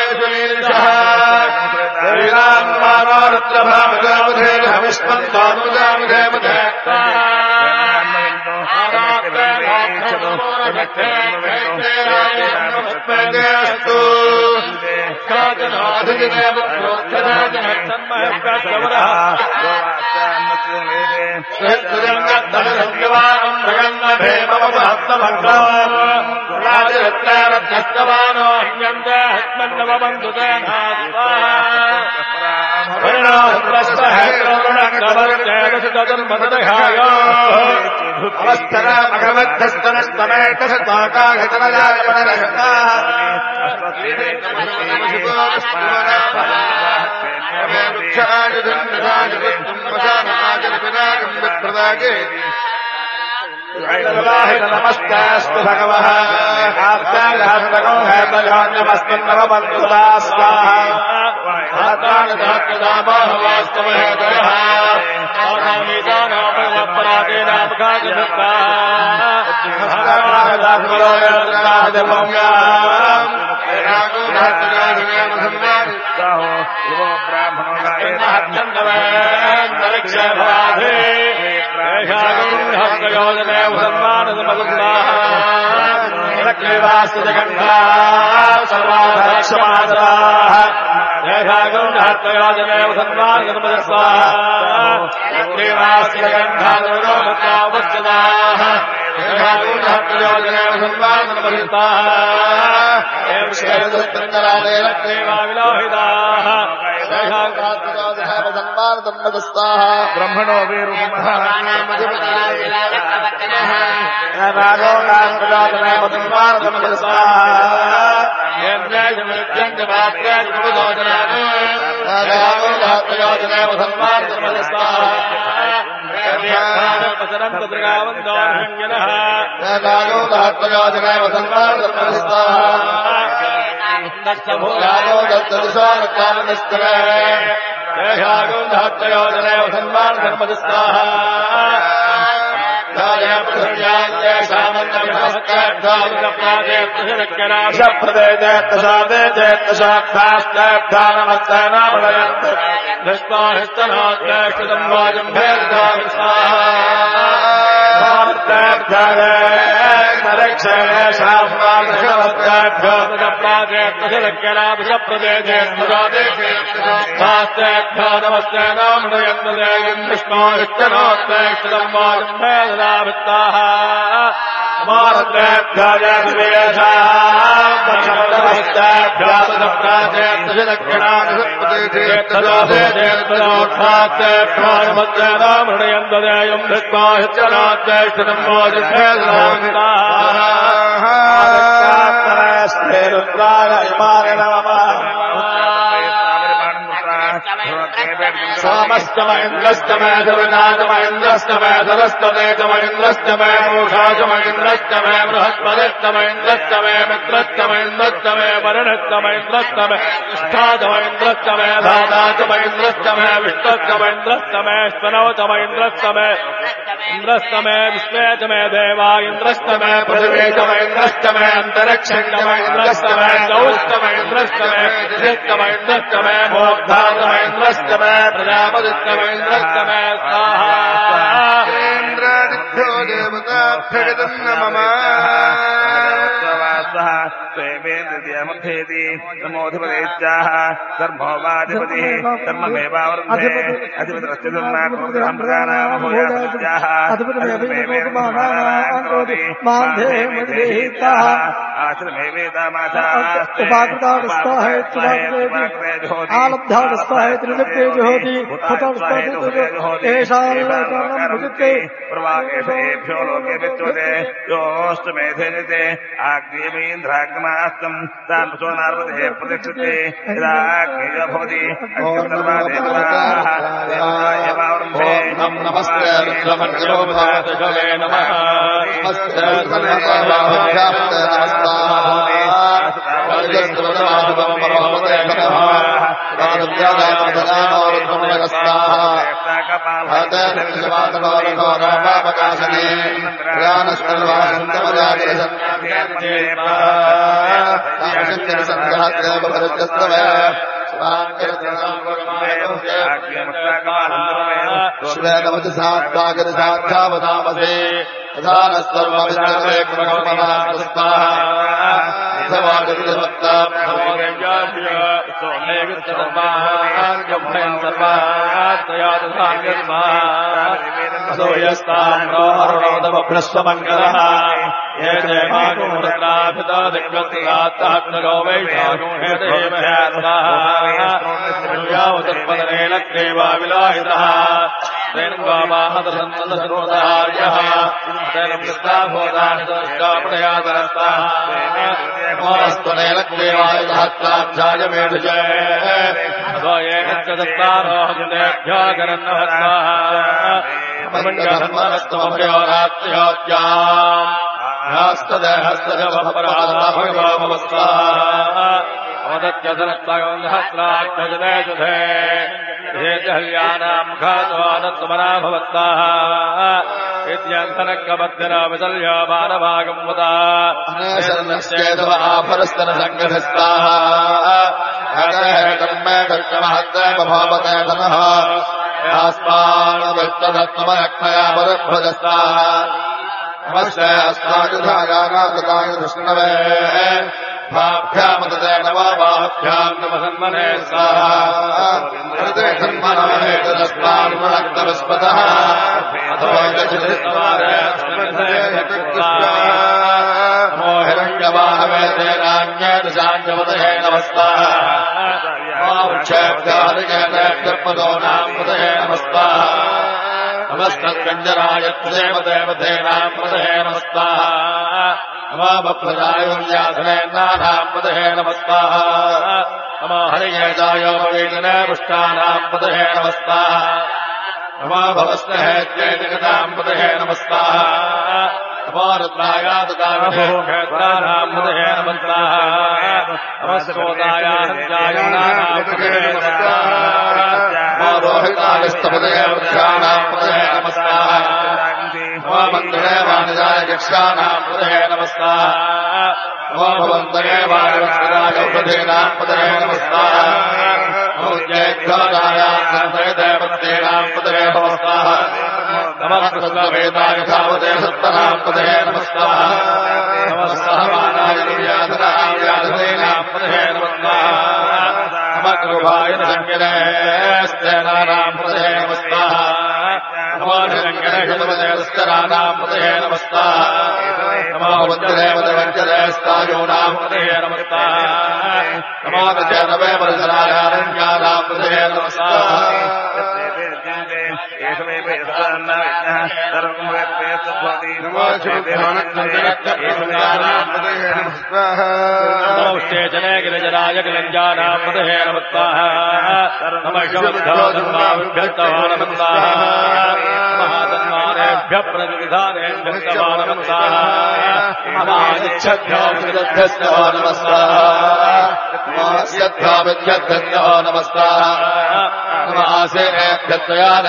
नमस्तेऽस्तु भगवः ब्रह्मणो सोमस्तमइन्द्रस्तमे धरुनाथमइन्द्रस्तमे धरस्तमेतमइन्द्रस्तमे मोषाचमइन्द्रस्तमे बृहस्पतिस्तमइन्द्रस्तमे मित्रस्तमइन्द्रस्तमे वरुणस्तमइन्द्रस्तमे निष्ठातमइन्द्रस्तमे धातातमइन्द्रस्तमे विष्णुस्तमइन्द्रस्तमे स्तनोतमइन्द्रस्तमे इन्द्रस्तमे विश्वेतमे देवा इन्द्रस्तमे पृथिवीतमइन्द्रस्तमे अन्तरिक्षस्तमइन्द्रस्तमे गौस्तमइन्द्रस्तमे नित्यमैन्द्रश्चमे मोग्धातमैन्द्रश्चमे प्रजापतित्वमैन्द्रश्चमे स्वाहा इन्द्रादिभ्यो देवताभ्यगतं नमः स्वेन्द्रियमुद्धेति नमोऽधिपतेत्याह धर्मो वाधिपतिः धर्ममेवावरुन्धे अधिपतिरस्य धर्मात्मकं प्रजानां भूयास्याः अधिपतिमेवेदामाशास्त्रोति मान्धे मद्वेहिताः आश्रमे वेदामाशास्त्रे उपाकृतावस्थाहेत्युपाकृते आलब्धावस्थाहेत्युनित्ये जुहोति हतवस्थाहेत्युनित्ये एषाल्लकानं भुजित्ते प्रवाकेशेभ्यो लोके विच्यते योऽष्टमेधेनिते आग्नेयमीन्द्राग्मास्तम् तान् पशो नार्वते प्रतिष्ठते यदाग्नेय भवति सर्वादेवताः देवावरुन्धे नमस्ते रुद्रमण्डलोपादशवे नमः नमस्ते सर्वदेवाभ्याप्ते श्वेतमति सात्वागति साध्यावतामसे प्रधानस्तर्वमित्रमे क्रमपदास्तस्तास्तोयस्ताम्रोहरोदमभ्रस्वमङ्गलः ये जयमागुणराभितादिग्गतिरात्तात्मगो वैशागुणेदेवयावतत्पदनेन क्रेवा विलाहितः ैर्वामाहदसन्नदसरोदार्यः तैरभोदानितस्तापणयादरस्तास्तनेन क्लेवायुधत्ताध्याय मेढुजय स्वयेन चतस्तारोहन्देभ्यागरन्नहस्तामस्तमभयोरात्र्योद्याम् हस्तदहस्तजवपराधाभगवामवस्ताः अवदत्यधनत्तगन्धहस्त्राक्षजने जुधे हेजहल्यानाम् घात्वादत्तमना भवत्ताः इत्यन्तनकबद्धना विसल्या मानभागम् वदा अनेशन्नश्चेदव आफरस्तनसङ्गधस्ताः तन्मे कर्कमहत्तमभावते धनः यास्मानवृत्तदत्तमरक्षया परभ्रदस्ताः नमस्ते अस्माजुधायानाथताय कृष्णवे भाभ्यामतते नवाबाभ्याम् नमसन्मने स्वाहा सन्मनमेतदस्मान्मनक्तविस्पतः नमो हिरण्यवाहवे तेनान्यदशान्यवतये नमस्ताः वृक्षेभ्यादिकेतेभ्यर्पदो नाम्पतये नमस्ताः नमस्तत्कञ्जराय देवदेवतेनाम् पदहे नमस्ताः नमोऽप्रदायोन्यासनेन्नानाम् पदहे नमस्ताः नमो हरियेदायोपवेदने पुष्टानाम् पदहे नमस्ताः नमो भवस्नेहेत्येतिकताम् पदहे नमस्ताः नमो रुद्रायातताभूक्षेत्राणाम् पदहे नमस्ताः नमस्कोदायाहत्यायुनानाम् पदहे नमस्ताः नमो रोहितायस्तपदये वृक्षाणाम् पदहे नमस्ताः नमो मन्दरे वाणिजाय यक्षाणाम् पदहे नमस्ताः नमो भवन्तये वाणिवत्सराय औषधीनाम् पदहे नमस्ताः नमो जयध्वादायान्तये देवतेनाम् पदहे नमस्ताः नमः कृष्णवेदाय धावते सत्तनाम् पदहे नमस्ताः नमः सहमानाय निर्यातनाम् व्याधतेनाम् पदहे नमस्ताः नमः कृपाय संज्ञने स्तेनानाम् पदहे नमस्ताः नमो निरङ्गणेशतमदेवस्तराणाम् पदहे नमस्ताः नमो वञ्जदेवदेवञ्जदेस्तायोनाम् पदहे नमस्ताः नमो दशनवे वरसरायारण्यानाम् पदहे नमस्ताः नमोष्टेजने गिरिजराय गिरिञ्जानाम् पदहे नमस्ताः नमः शब्दोधर्माभ्यस्तवो नमस्ताः महातन्मानेभ्यः प्रतिविधानेभ्यस्तवो नमस्ताः नमादिच्छद्भ्यो विदभ्यस्तवो नमस्ताः नमास्यद्भ्यो विद्यद्भ्यस्तवो नमस्ताः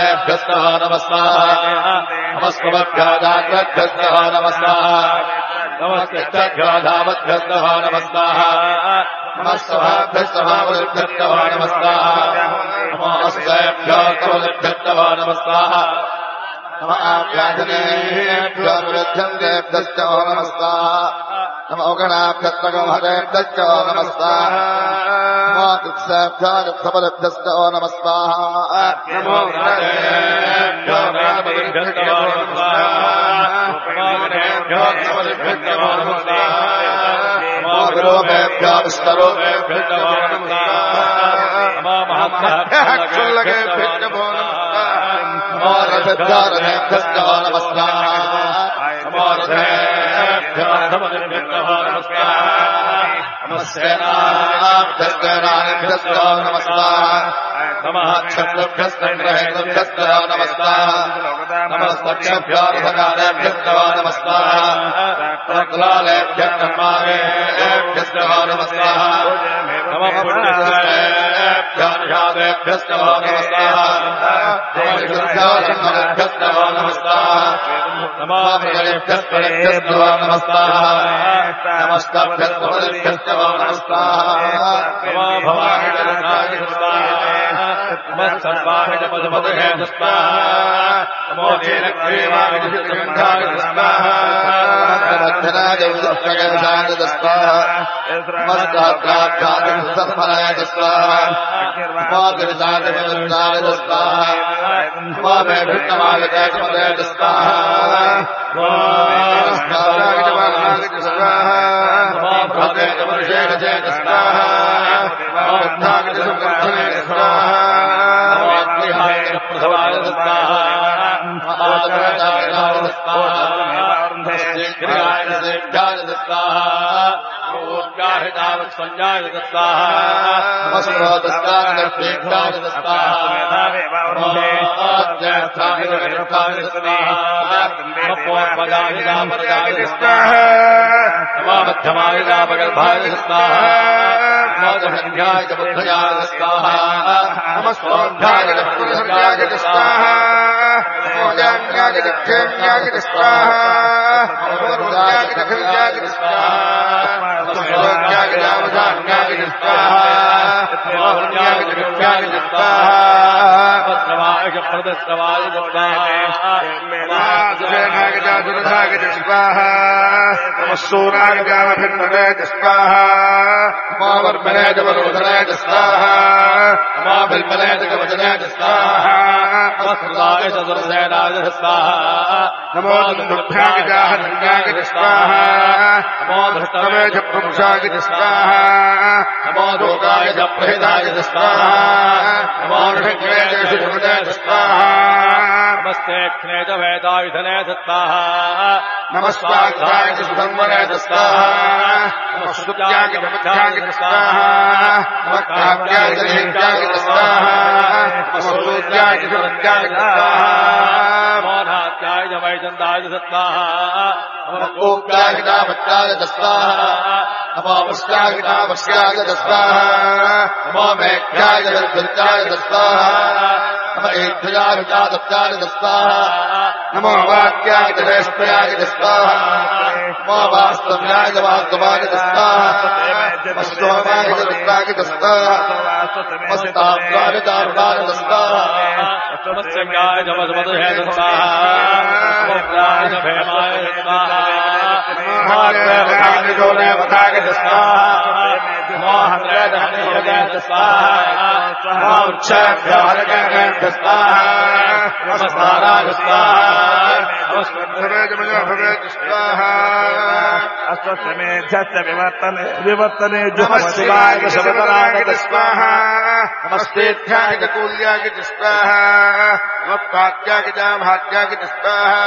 नमासेनेभ्यस्तयानेभ्यस्तवो नमस्ताः नमस्कमभ्यादाग्रभ्यस्तवो नमस्ताः नमस्तेभ्यो धावद्भ्यस्तभो नमस्ताः नमस्तभाभ्यस्तभो बलिभ्यस्तभो नमस्ताः नमस्तेभ्यो बलिभ्यस्तभो नमस्ताः नम आभ्याजनेभ्यो विरुध्यन्तेभ्यश्चो नमस्ताः नमो गणाभ्यस्तगो हरेभ्यश्चो नमस्ताः नमो कृत्सेभ्यो कृत्सबलिभ्यश्चो नमस्ताः नमो गणेभ्यो गणपतिभ्यस्तभो नमस्ताः नमो गणेभ्यो गणपतिभ्यस्तभो नमस्ताः नमो विरूपेभ्यो विष्णुरूपेभ्यश्चो नमस्ताः नमो महत्क्षुल्लकेभ्यश्चो नमस्ताः नमो रथभ्यो रथेभ्यश्चो नमस्ताः नमो रथेभ्यो रथपतिभ्यश्चो नमस्ताः नमस्तेनाभ्यस्तेनाभ्यश्चो नमस्ताः नमः क्षत्रुभ्यस्तग्रहेभ्यश्चो नमस्ताः नमस्तक्षभ्यो रथकालेभ्यश्चो नमस्ताः रथलालेभ्यः कर्मालेभ्यश्चो नमस्ताः नमः पुण्यश्चेभ्यो निषादेभ्यश्चो नमस्ताः नमस्तेभ्यश्चो नमस्ताः नमो विजयभ्यश्चो नमस्ताः नमस्तभ्यश्चो नमस्ताः नमो भवाय जगन्नाथ नमस्तर्वाय जपदपदहे स्वाहा नमो नीलग्रीवाय जगन्नाथ स्वाहा नमस्तरक्षणाय विदुष्टगेशाय स्वाहा नमस्ताग्राभ्याय सत्फलाय स्वाहा नमो गिरिजाय विदुष्टाय स्वाहा नमो वैभृतमाय जगमदे स्वाहा नमो नमस्काराय जवानाय स्वाहा नमो भगवते जमर्षेण जय स्वाहा नमो बुद्धाय सुब्रह्मणे स्वाहा नमो अग्निहाय प्रथमाय स्वाहा नमो आदराय स्वाहा नमो शीघ्राय देव्याय स्वाहा नमो ऊर्जाहिताय संज्ञाय स्वाहा नमो स्रोतस्ताय देव्याय स्वाहा नमो आद्यस्थाय देव्याय स्वाहा नमो पूर्वजाय नामजाय स्वाहा नमो मध्यमाय नामगर्भाय स्वाहा नमो दशन्ध्याय बुद्धयाय स्वाहा नमो स्वाध्याय पुरुषयाय स्वाहा नमो ज्ञान्याय दक्षेण्याय स्वाहा नमो रुद्राय दक्षिण्याय स्वाहा नमो योग्याय नामधान्याय स्वाहा नमो हुण्याय दक्षिण्याय स्वाहा नमो श्रवाय प्रदश्रवाय स्वाहा सेनाय जादुरधाय स्वाहा नमः सूराय जामभिन्नदे स्वाहा नमो वर्मणे जवरोधने स्वाहा नमो बिल्बले जगवजने स्वाहा नमो सदाय चतुर्सेनाय स्वाहा नमो दुर्भ्याय जाहन्याय स्वाहा नमो धृष्टवे च प्रमुषाय स्वाहा नमो दोगाय च प्रहिताय स्वाहा नमो ऋषिज्ञे च शुभुजे स्वाहा नमस्ते क्षणे च वेदायुधने स्वाहा नमः स्वाध्याय च सुधन्वने स्वाहा नमः श्रुत्याय च मध्याय स्वाहा नमः काव्याय च नित्याय स्वाहा नमः सूर्याय च सत्याय स्वाहा नमो नात्याय च वैजन्ताय स्वाहा नमः गोप्याय च भट्टाय स्वाहा नमो वश्याय च वश्याय स्वाहा नमो मेघ्याय च दुर्गाय स्वाहा नमः एभ्याय च दत्ताय स्वाहा नमो वाक्याय च वेष्ट्याय स्वाहा नमो वास्तव्याय च वास्तवाय स्वाहा नमः सोमाय च रुद्राय स्वाहा नमः स्ताव्याय च अरुणाय स्वाहा नमः संज्ञाय च वसुमधुहे स्वाहा नमो प्राय च भेमाय स्वाहा नमो अग्रेवताय च जोनेवताय स्वाहा नमो हन्त्रे च हनियोगाय स्वाहा नमो वृक्षेभ्यो हरकेभ्यो स्वाहा नमः स्थानाय स्वाहा नमः भवे च मयो भवे च स्वाहा अश्वत्थमेध्यस्य विवर्तने विवर्तने नमस्तेवाय च शबदराय च स्वाहा नमस्तेभ्याय च कूल्याय च स्वाहा नमः पात्याय च भात्याय च स्वाहा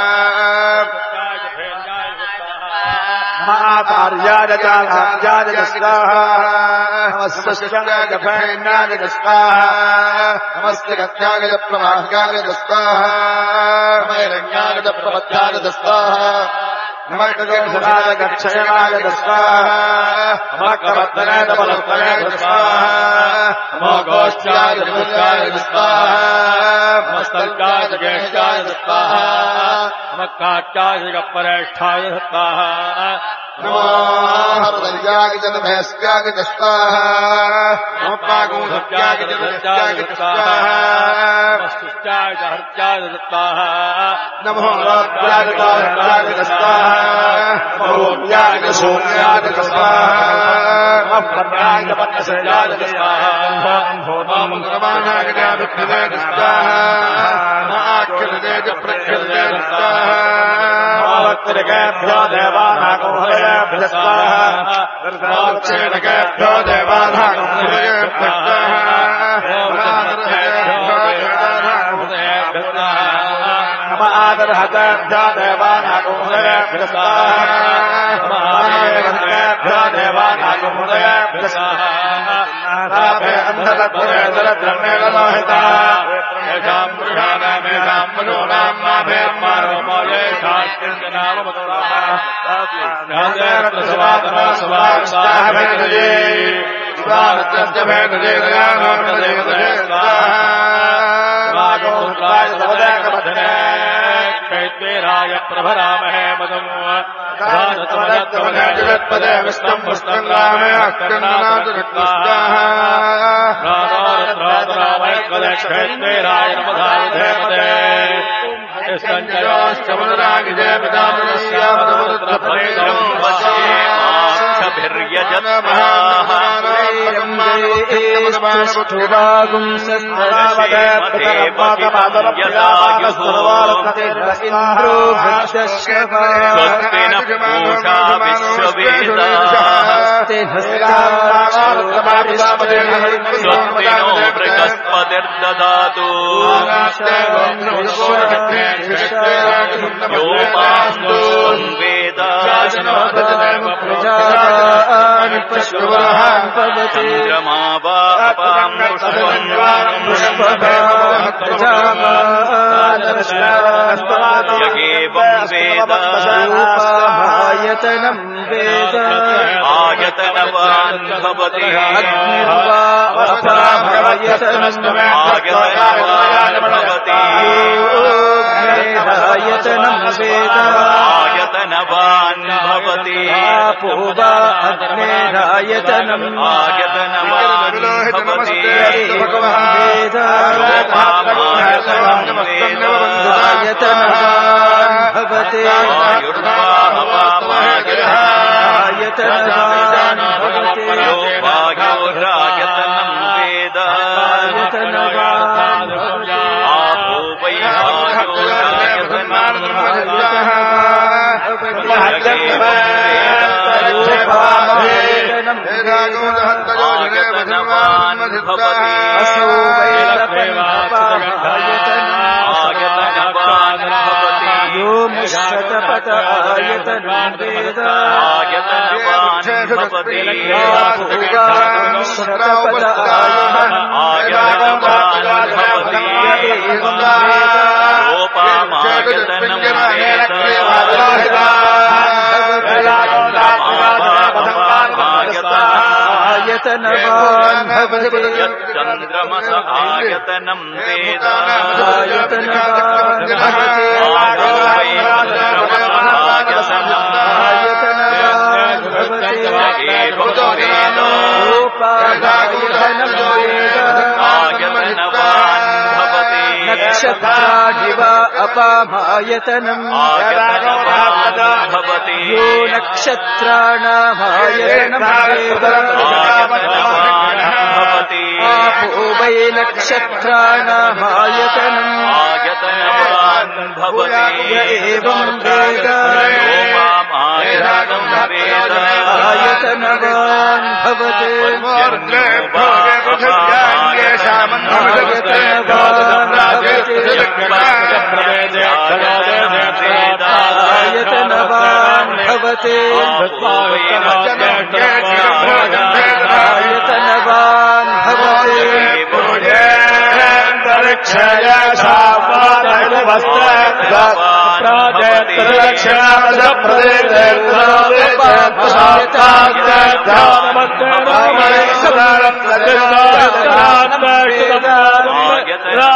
महाकार्याय च भार्याय च स्वाहा नमस्तेभ्याय च भैन्याय च स्वाहा नमस्ते गत्याय च प्रभास्याय च स्वाहा नमः हिरण्याय च प्रपद्याय च स्वाहा नमः गगनसुराय च क्षयणाय च स्वाहा नमः कवर्धने च बलवत्तने च स्वाहा नमो गोष्ठ्याय च दुष्टाय च स्वाहा नमः स्तल्काय च ज्येष्ठाय च स्वाहा नमः काट्याय च गप्परेष्ठाय च स्वाहा नमो हृदयाय च नभस्याय च स्वाहा नमो पागुंसत्याय च नभस्याय च स्वाहा सुष्टाय च हर्त्याय च स्वाहा नमो रात्याय च हर्त्याय च स्वाहा नमो व्याय च शून्याय च स्वाहा नमो पद्याय च पद्मसंज्ञाय च स्वाहा नमो प्रमाणाय च विष्णुवे च स्वाहा नमो आख्यते च प्रख्यते च स्वाहा नमो वक्त्रकेभ्यो देवानागो हृदयेभ्यः स्वाहा नमोक्षेणकेभ्यो देवानागो हृदयेभ्यः स्वाहा नमो आदरहतेभ्यो देवानागो हृदयेभ्यः स्वाहा नमो आदरहतेभ्यो देवानागो हृदयेभ्यः स्वाहा नाभे अन्धलभ्रे दरद्रमेललोहिता येषां पुरुषाणां येषां मनूनां नाभेर्मानो मोले कैत्वेराय प्रभरामहे मदम् जगत्पदे विष्णुं पुष्पङ्गामे कैत्वेराय नमधायुधेमते संजयोश्चमनुरागिजय बृहस्पतिर्ददातु आयतनं वेद आयतनवान् भवति आयतनं वेद आयतनवान् भवति पूर्वा अग्नेरायतनम् आयतनवान् भवति वेद आयतनवान् भवति आयतनवान् भवति योपायोरायतनं वेद आयतनवान् आपो वै आयोरायतनं यो मुष्टपत आयतनं वेद आयतनवान् भवति मुष्टपत आयतनवान् भवति योपामायतनं आयतनवान् भवति चन्द्रमस आयतनं वेद आयतनवान् भवति आयतनवान् भवति रूपायतनं वेद आयतनवान् भवति नक्षत्राणि वा अपामायतनम् आयतनवान् भवति यो नक्षत्राणामायतनं वेद आयतनवान् भवति आपो वै नक्षत्राणामायतनम् आयतनवान् भवति य एवं वेद आयतनं वेद आयतनवान् भवति आयतनवान् भवति आयतनवान् भवति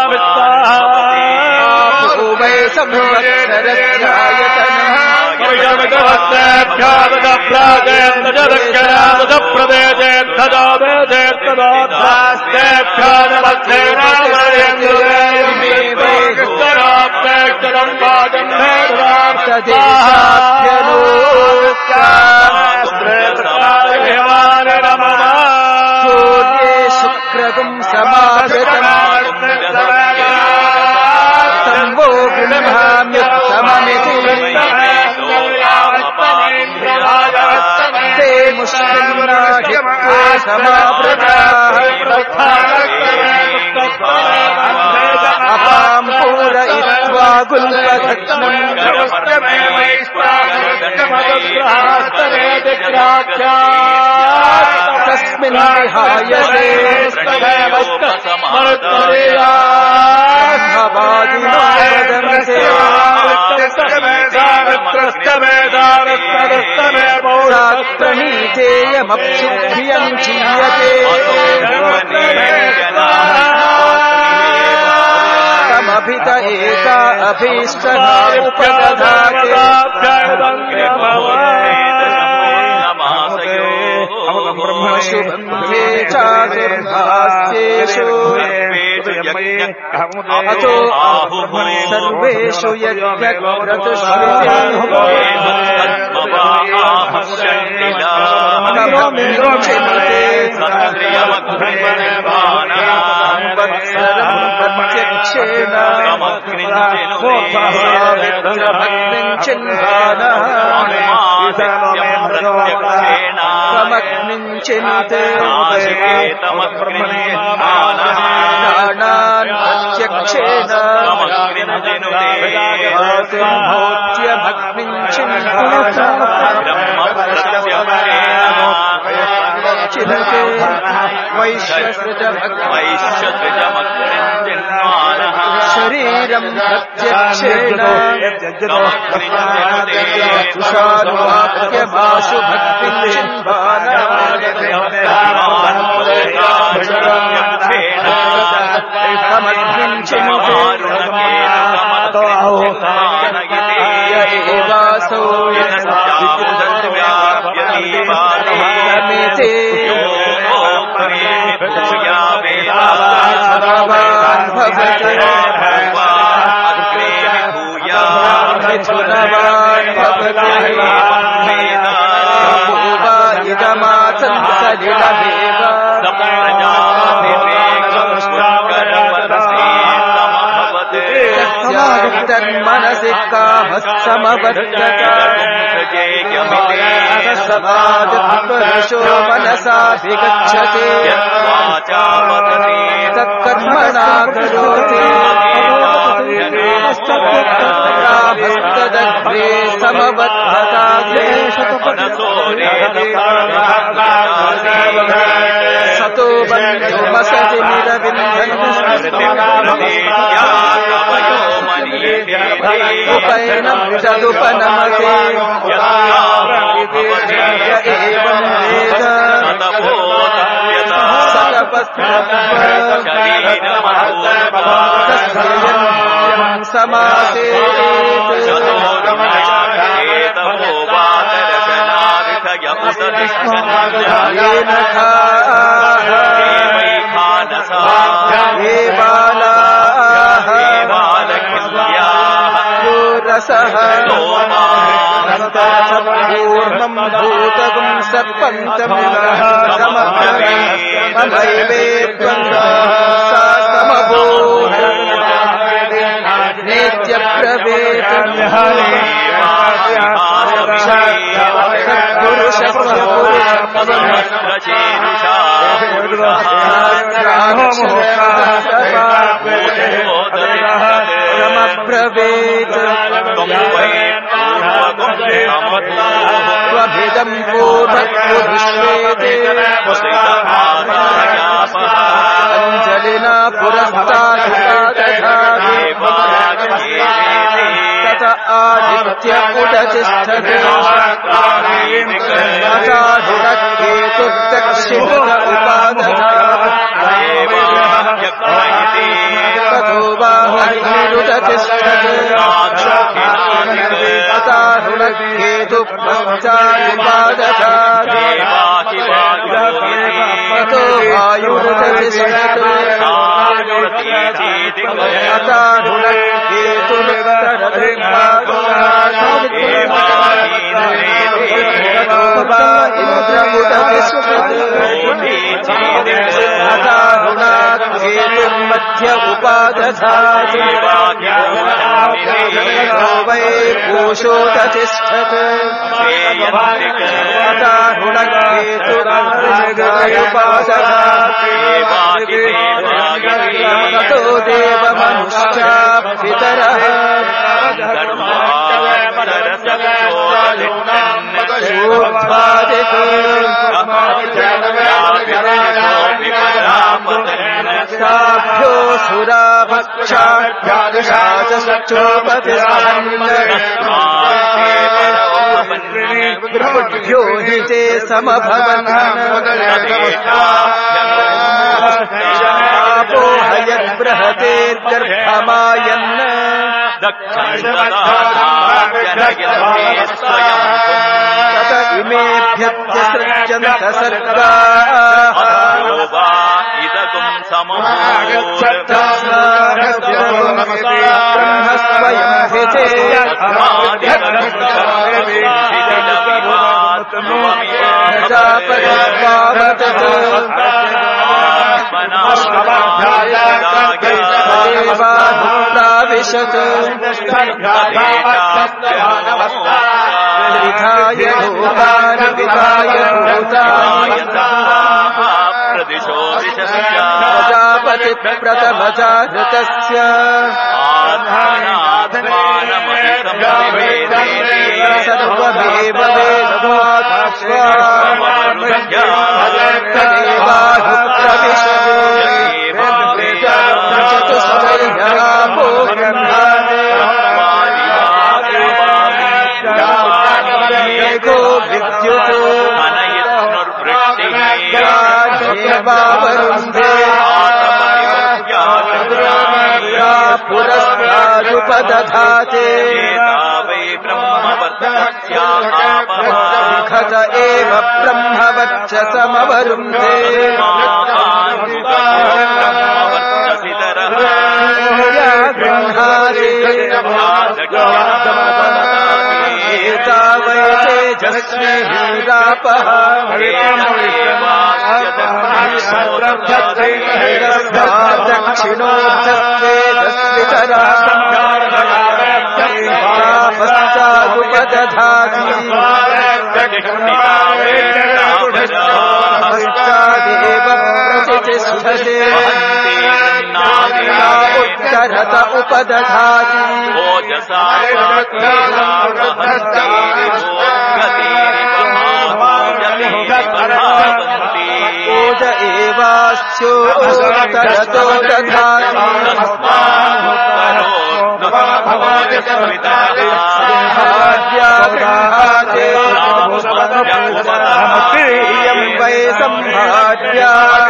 वै संवत्सरस्यायतनम् सूर्ये शुक्रगुं समावृतम् सम्भो गृह्णाम्युत्तममिति ते मुष्टिन्नाहित्वे समावृताः अपां पूरयित्वा गुल्पधग्नम् तस्मिन् विहायसे भवादिनो वदन्ते प्रणीतेयमप्सुभ्यम् चीयते तमभित एका अभीष्टना उपदधाते शुभे चातुर्भास्येषु अतो सर्वेषु समग्निञ्चिन्ते प्राणान्यक्षेण चिन्ते शरीरम् प्रत्यक्षेण तुषारुवाक्यमाशु भक्तिम् एवासौ समिते भगवान् भवते मिथुनवान् भवते पूर्वा इदमाचन्दसलिलमेव तन्मनसि कामः समवर्तता समाधिपुरुषो मनसाभिगच्छति तत्कर्मणा करोति कामस्तदग्रे समवर्तता सतो बन्धुमसति उपैनं तदुपनमते एवं वेद सतपस्यं समासेत् येन खाः ये बालाः रसः पूर्णम् भूतगुं सर्पन्तमिनः समभैवेत्वं सा समभूः नेत्यप्रवेतम् समप्रवेत त्वभिदम् पूर्वत्पुरुष्वेते अञ्जलिना पुरस्तादधाति तत आदित्य उदतिष्ठते तथाधुरकेतुर्दक्षिण उपादधाति ततो वा अग्निरुदतिष्ठते तथाधुरकेतुर्दक्षिण हेतु पश्चायुपादधाति ततो वायुरुदतिष्ठत् मध्य उपादधाति वै कोशोदतिष्ठत् ततो देवमनुष्या पितरः साभ्यो सुराभक्षाभ्यो हि ते समभवन् आपो हयद्बृहतेर्गर्भमायन् तत इमेभ्यत्यसृज्यन्त सर्गाः ब्रह्मस्वयं हिते प्राविशत् विधाय भूतानि विधाय भूतानि प्रजापति प्रथमजागृतस्य सर्वमेव वेदो विद्युत् वरुन्धे पुरस्तादुपदधाते खत एव ब्रह्मवर्चसमवरुन्धे गृह्णाति एतावै तेजस्विरापः दक्षिणोऽर्थस्वेदस्वितरा पश्चादुपदधाति पश्चादेव प्रतिष्ठते उत्तरत उपदधाति ओज एवास्योत्तरतो दधाति इयं वै सम्भाज्या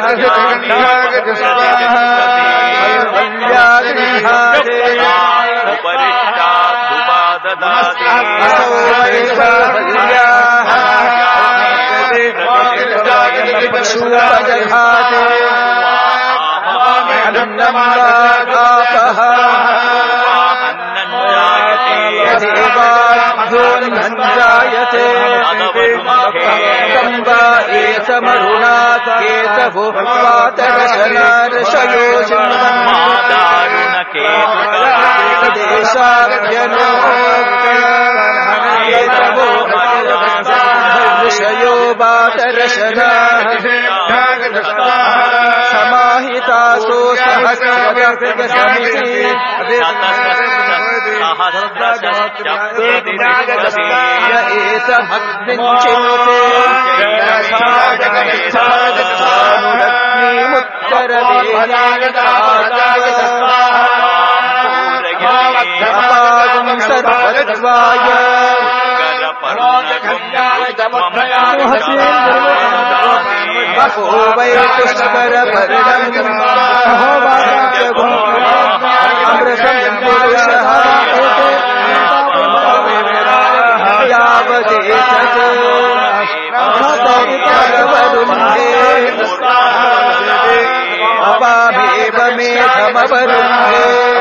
अन्नमादापः देवाभ्योन्नञ्जायते कम्बा एतमरुणात् केतवो वातरशनार्षयोजन्देशाभ्यनो केतवो ऋषयो वातरशना समाहितासो सहस्रसमिति एतमग्निचिनुते अपागं सर्वत्वाय अहो वै पुष्करपर्णम् अमृतं पुरुषः సమవరుంధే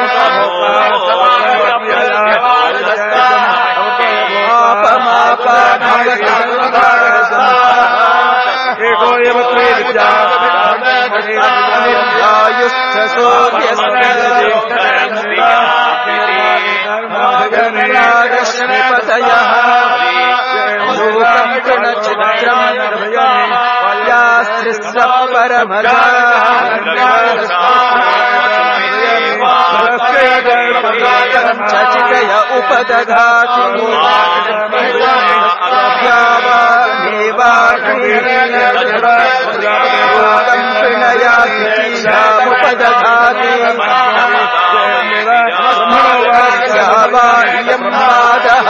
ఆయుష్పతయః లోకం ప్రణచిత్రం యాస్త్రిస్వ పరమదా చచితయ ఉపదధాతి లోకం ప్రణయాతి ఉపదధాతి ఇయం పాదః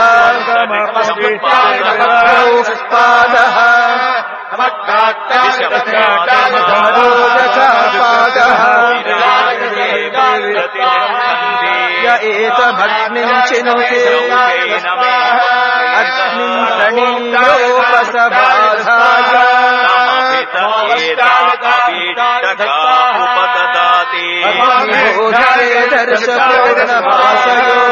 పాదః య ఏతమగ్నిం చినుతే అగ్నిం ప్రణీయోపసబాధాయ బోధే దర్శపూర్ణమాసయో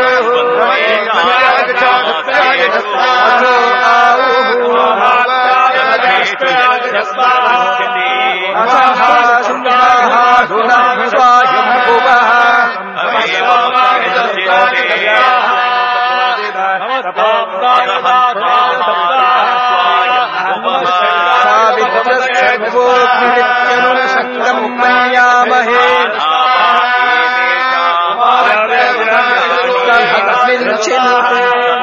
సంగం మన్యామహే భక్తిం చినుతే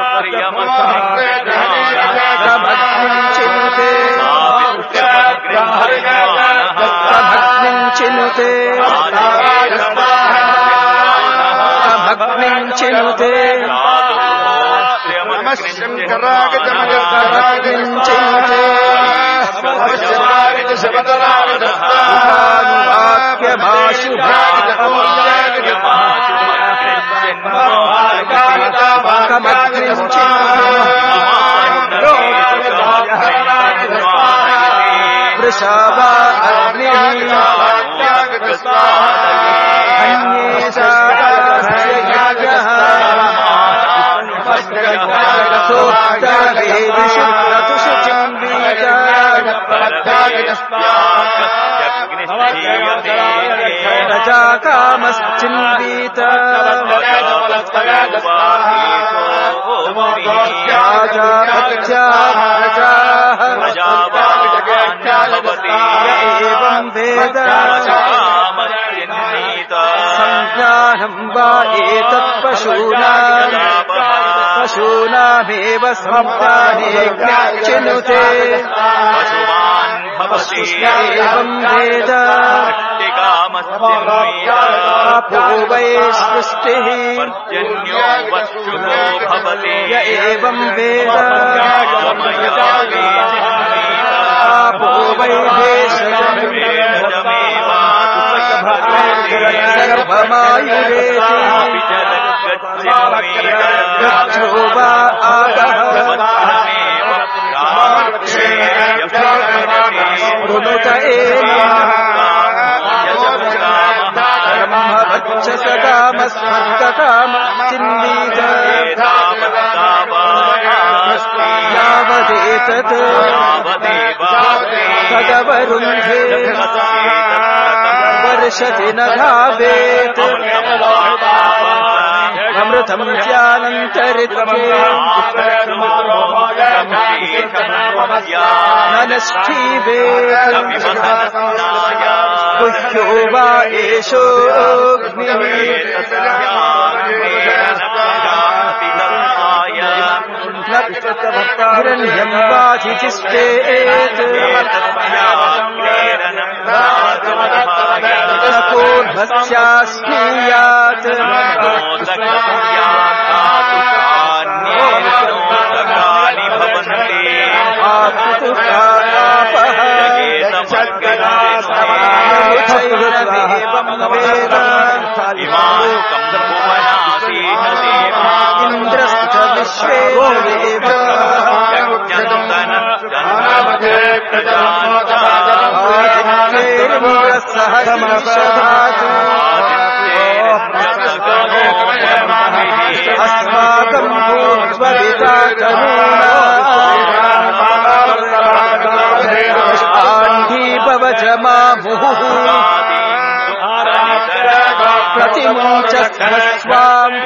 భక్తిం చినుతే భక్తిం చినుతే భక్తిం చినుతే నమః శంకరాయ జమయకరాయ చినుతే వృషభా అగ్ని ప్రజాకామశ్చిన్వీత ఏవం వేద సంజ్ఞానం వా ఏతత్ పశూనాం పశూనామేవ సంజ్ఞానే చినుతే ఏవం వేద అపో వై సృష్టిః య ఏవం వేద అపో వై దేశజం సర్వమాయురేతి గచ్చో వా ఆగః వృణుత ఏనః బ్రహ్మవచ్చస కామస్వర్గకామ చిన్వీత యావదేతత్ తదవరుంధే వర్షతి న ధావేత్ అమృతం త్యానంతరిత్యే ననస్థీవేత్ గుహ్యో వా ఏషోऽగ్నిః హిరణ్యం వాధితిష్టేత్ తకోర్భస్యాస్నీయాత్ ఆకుతుః ఇంద్రస్థ విశ్వే సహ अस्माकं भूत्वविता तनूना प्रतिमोच स्वाम्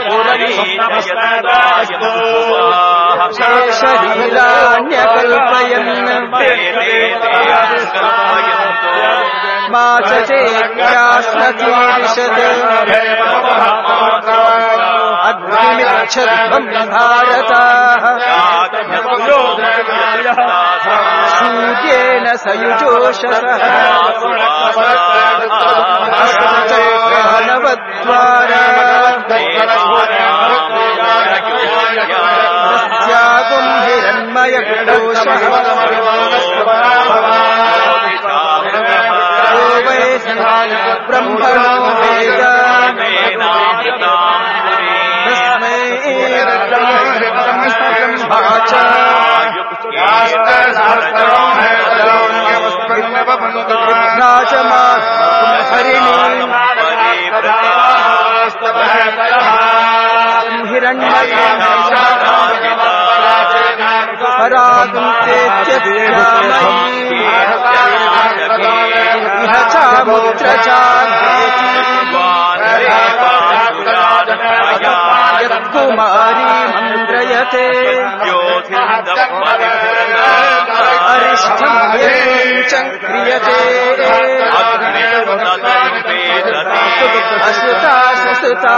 शरीराण्यकल्पयन् मा च चेत्यास्मतीर्षत् अग्निमिच्छध्वम् भारताः सूर्येण सयुजोषसः नवद्वारा तस्यागुम् हिरण्मयकोशः यो वै ब्रह्मणो वेद तस्मै ब्रह्मा च राजमा हरिणी हिरण्मयेन परागुंतेत्यस्यामयी इह चामुत्र यत्कुमारी मन्द्रयते अरिष्ठं च क्रियते अश्रुता सुसुता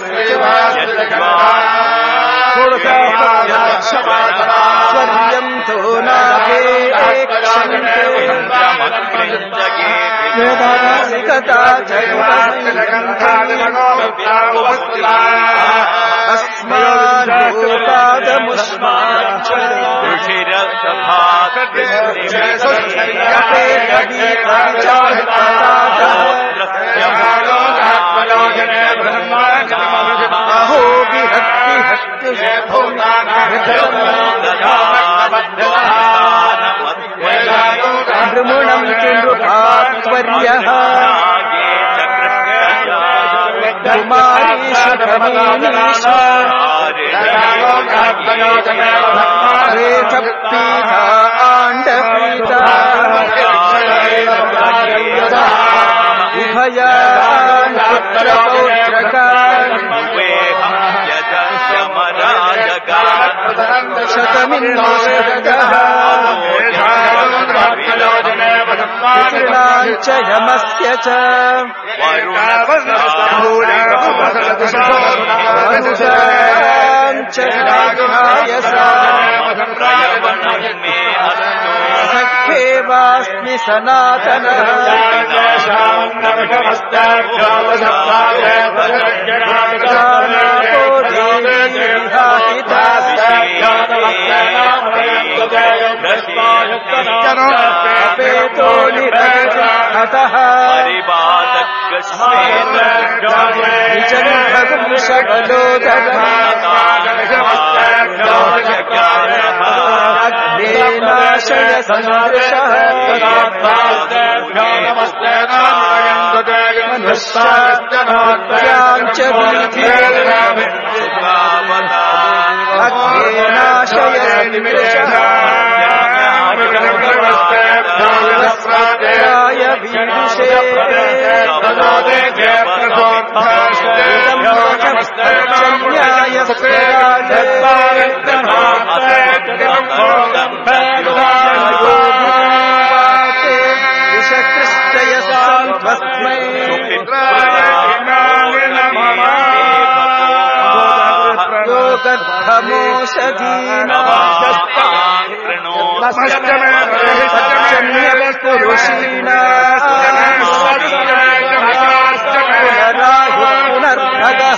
स्वर्यं तो नापेक्षन्ते वेदासिकता अस्मादमुष्माच्च अहो विहत्ति हत्ति भ्रमणं तु नृपात्वर्यः कुमारीषु कमीनीषु रेतपीता आण्डपीता उभयान् पुत्रपौत्रकान् शतमिन्दोषदः पितॄणाञ्च यमस्य च वरुणाञ्च नागहायसा सख्येवास्मि सनातनः जानातो देवी विहाहिता अपेतो निरतः निजन्मगुं शकलोदरः अग्नेनाशय सन्दृशः मनुष्याश्च अग्नेनाशय सन्दृशः य वीदिषे न्याय विषकृष्टय सान्त्वस्मै योगद्धमोषधीना पुरुषीणा पुनरायु पुनर्भगः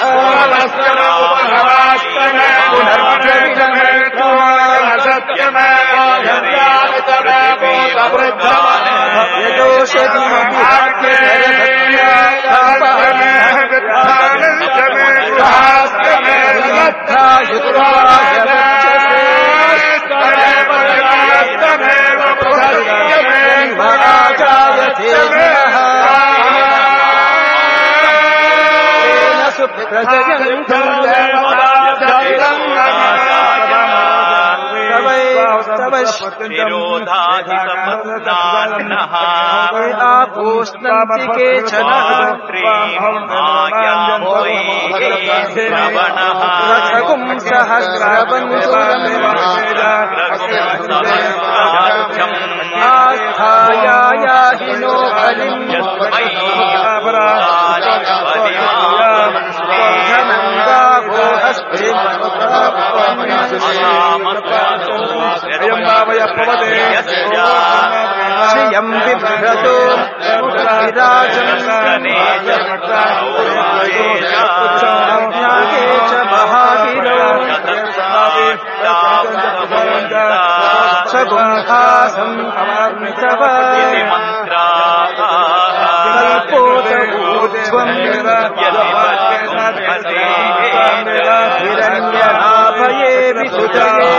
यदोषधीयुक्ताय ఆపోష్ణంతి కేచన రథగుం సహస్రబంధురం ఆస్థాయాయాహినో బలిం శ్రియం బిభ్రతో విరాజం జ్ఞాతే చ మహావీరో సగుంహాసం కల్పోతూర్ధ్వం హిరణ్యనాభయే విసుతయే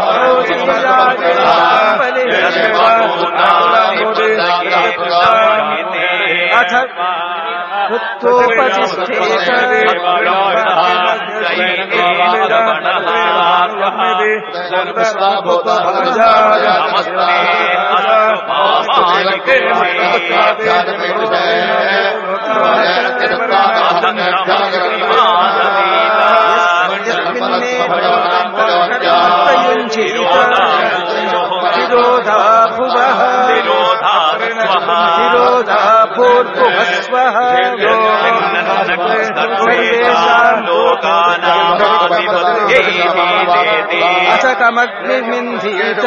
అథ భృత్యోపతిష్ఠేత తిరోధా భువః తిరోధా భూర్భువస్వః అసకమగ్నిమింధీత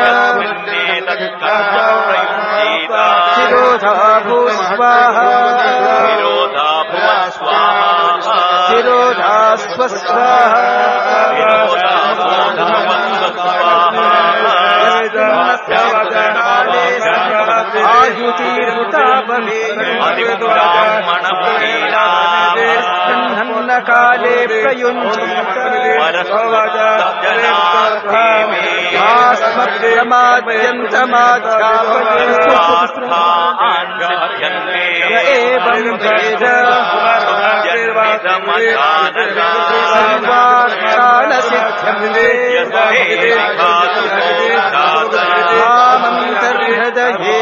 తిరోధా భూస్వాహ తిరోధా స్వస్వాహ ఆయుధీర్ముతాపలేన్న కాలే హృదయే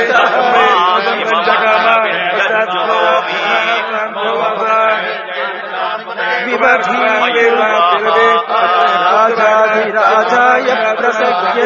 రాజాధిరాజాయ ప్రసజ్య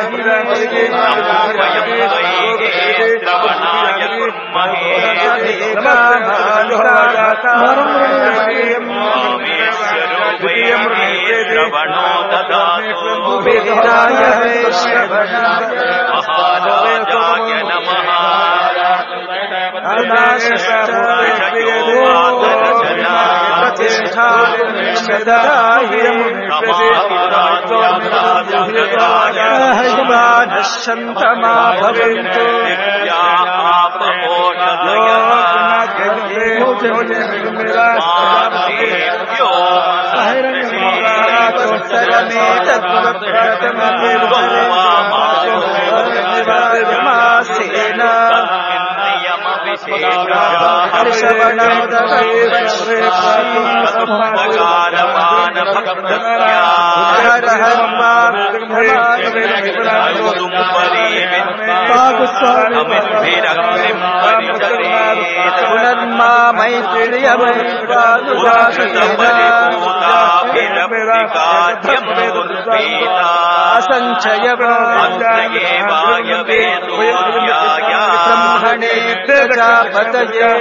శంతమా భవంతు పునర్మా మైత్రియమసంచయ బ్రహ్మణే ప్రజాపతయే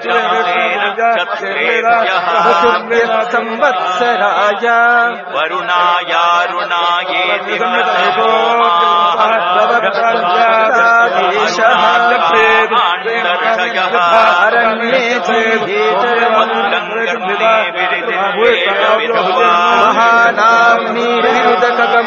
సంవత్సరాయ వరుణాయారుణాయేతి అరణ్యే మహానామ్నీరుదకం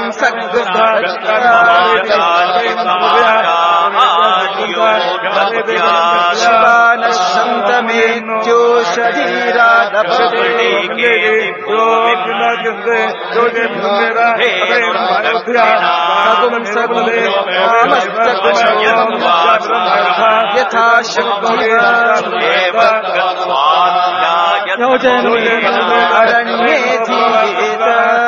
యథాశక్తి अरण्ये जीवेत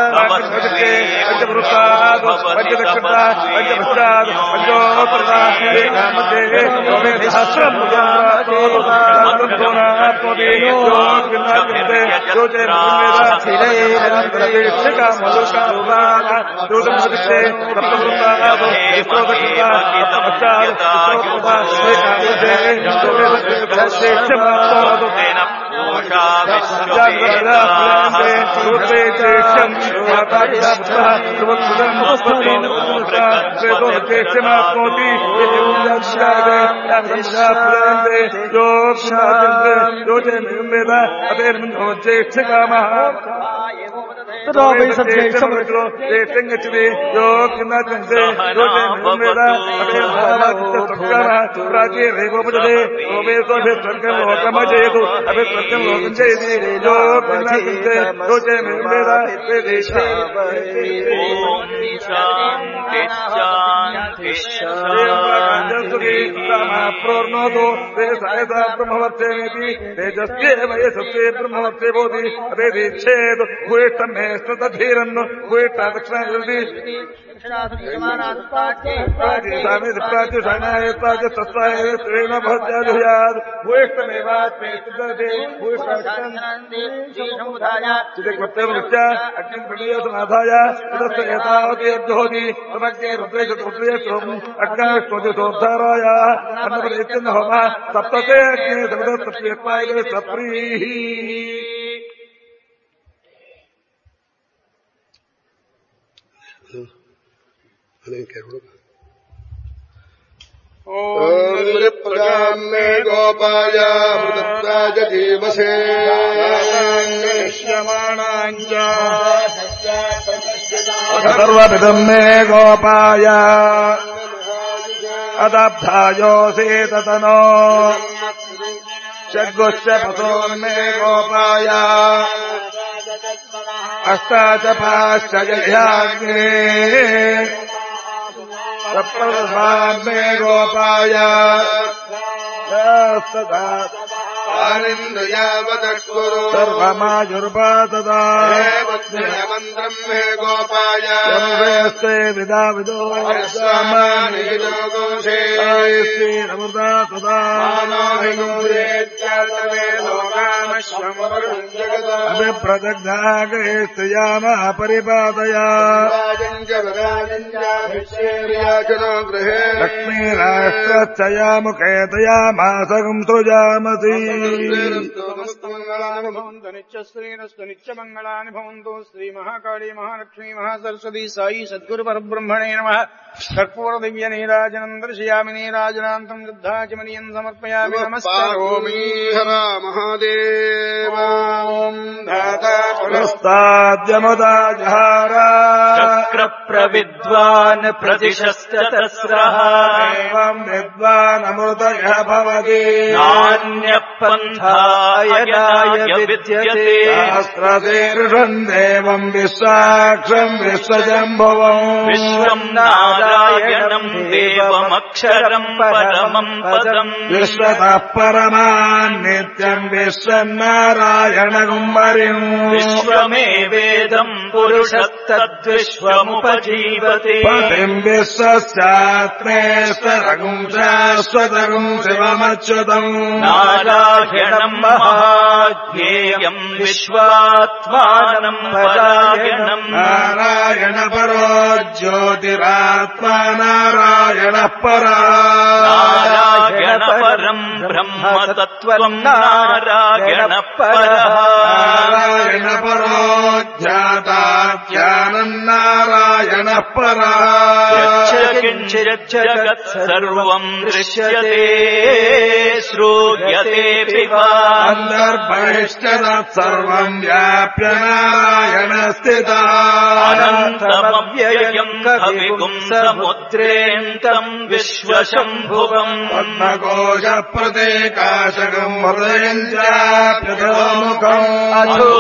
पंचवृत्ताद् पंचदक्षिणाद् पंचपश्चाद् पंचोत्तराद् एकामध्ये सहस्रभुजात्मोदे योगिनाग्निते योजयेत स्थिरैरन्तरवीक्षका मधुकारुवाण दूतमदिते सप्तवृत्ताद् विश्वदक्षिणाद् पश्चाद् विश्वोत्तराद् एकामध्ये श्रेष्ठमात्मोदतेन प्रोर्णोतो ते सायसा ब्रह्मवर्तेनेति तेजस्येव यशस्ये ब्रह्मवर्ते भवति अते दीक्षेत् भूयिष्ठमे स्तुतधीरन् भूयिष्ठा दक्षिणायति प्राच्युषाणायत्वाच्युतस्वायत्वेन भवत्याजुयात् भूयिष्ठमेवात्मे स्तुतधे भूयिष्ठाचितकृत्यवृच्च अग्निं प्रणीयसमाधाय तस्य एतावति यज्ञोति समग्रे रुद्रेशपुत्रेष्वम् अग्नाष्टोदितोद्धाराय अन्नपदेत्यन्न होमः सप्तते अग्ने सप्तत्यक्वाय सप्रीः ओम प्रजाम् मे गोपाय मृतत्वाय जीवसे सर्वविदम् मे गोपाय अदब्धायोऽसि ततनो षड्गुश्च पशोन्मे गोपाय अष्टाच पाश्च यज्ञाग्ने सप्तमे गोपाय आनिन्द्रियावदक्कुरु सर्वमायुर्पाददा मन्त्रम् मे गोपाय सर्वेस्ते विदा विदो सामान्ययोगोषे अमृता सदा अभिप्रदग्धागेस्तयामः परिपादया गृहे लक्ष्मीराष्ट्रश्चया मुखे तयामासगम् सृजामसि नित्यश्रीरस्तु नित्यमङ्गलानि भवन्तु श्रीमहाकाली महालक्ष्मी महासरस्वती साई सद्गुरु परब्रह्मणे नमः कर्पूर दिव्य नीराजनं दर्शयामि नीराजनान्तम् शुद्धाचमनीयम् समर्पयामि नमस्कारोमि हर महादेव पुरस्ताद्यमुदाजहारा चक्रप्रविद्वान् प्रतिशश्चतस्रः एवम् विद्वानमृतयः भवति नान्यपन्थाय विद्यते सहस्रशीर्षम् देवम् विश्वाक्षम् विश्वजम्भुवम् विश्वम् नारायणम् देवमक्षरम् परमम् पदम् विश्वतः परमान् नित्यम् विश्वम् नारायणगुम्बरिम् विश्वमेवेदम् पुरुषस्तद्विश्वमुपजीवते पतिम् विश्वस्यात्मेश्वरगुम् शाश्वतगुम् शिवमच्युतम् नारायणम् महाज्ञेयम् विश्वात्मानम् परायणम् नारायण परो ज्योतिरात्मा नारायणः परा नारायण परम् ब्रह्म तत्त्वम् नारायण परः नारायण परो ज्ञाता ज्ञानम् नारायणः परा किञ्चित् जगत् सर्वम् दृश्यते श्रूयते अन्तर्बहिश्च तत्सर्वम् व्याप्य नारायण स्थितः अनन्तमव्ययम् कविगुम् समुद्रेऽन्तम् विश्वशम्भुवम् पद्मकोश प्रदेकाशकम् हृदय अथो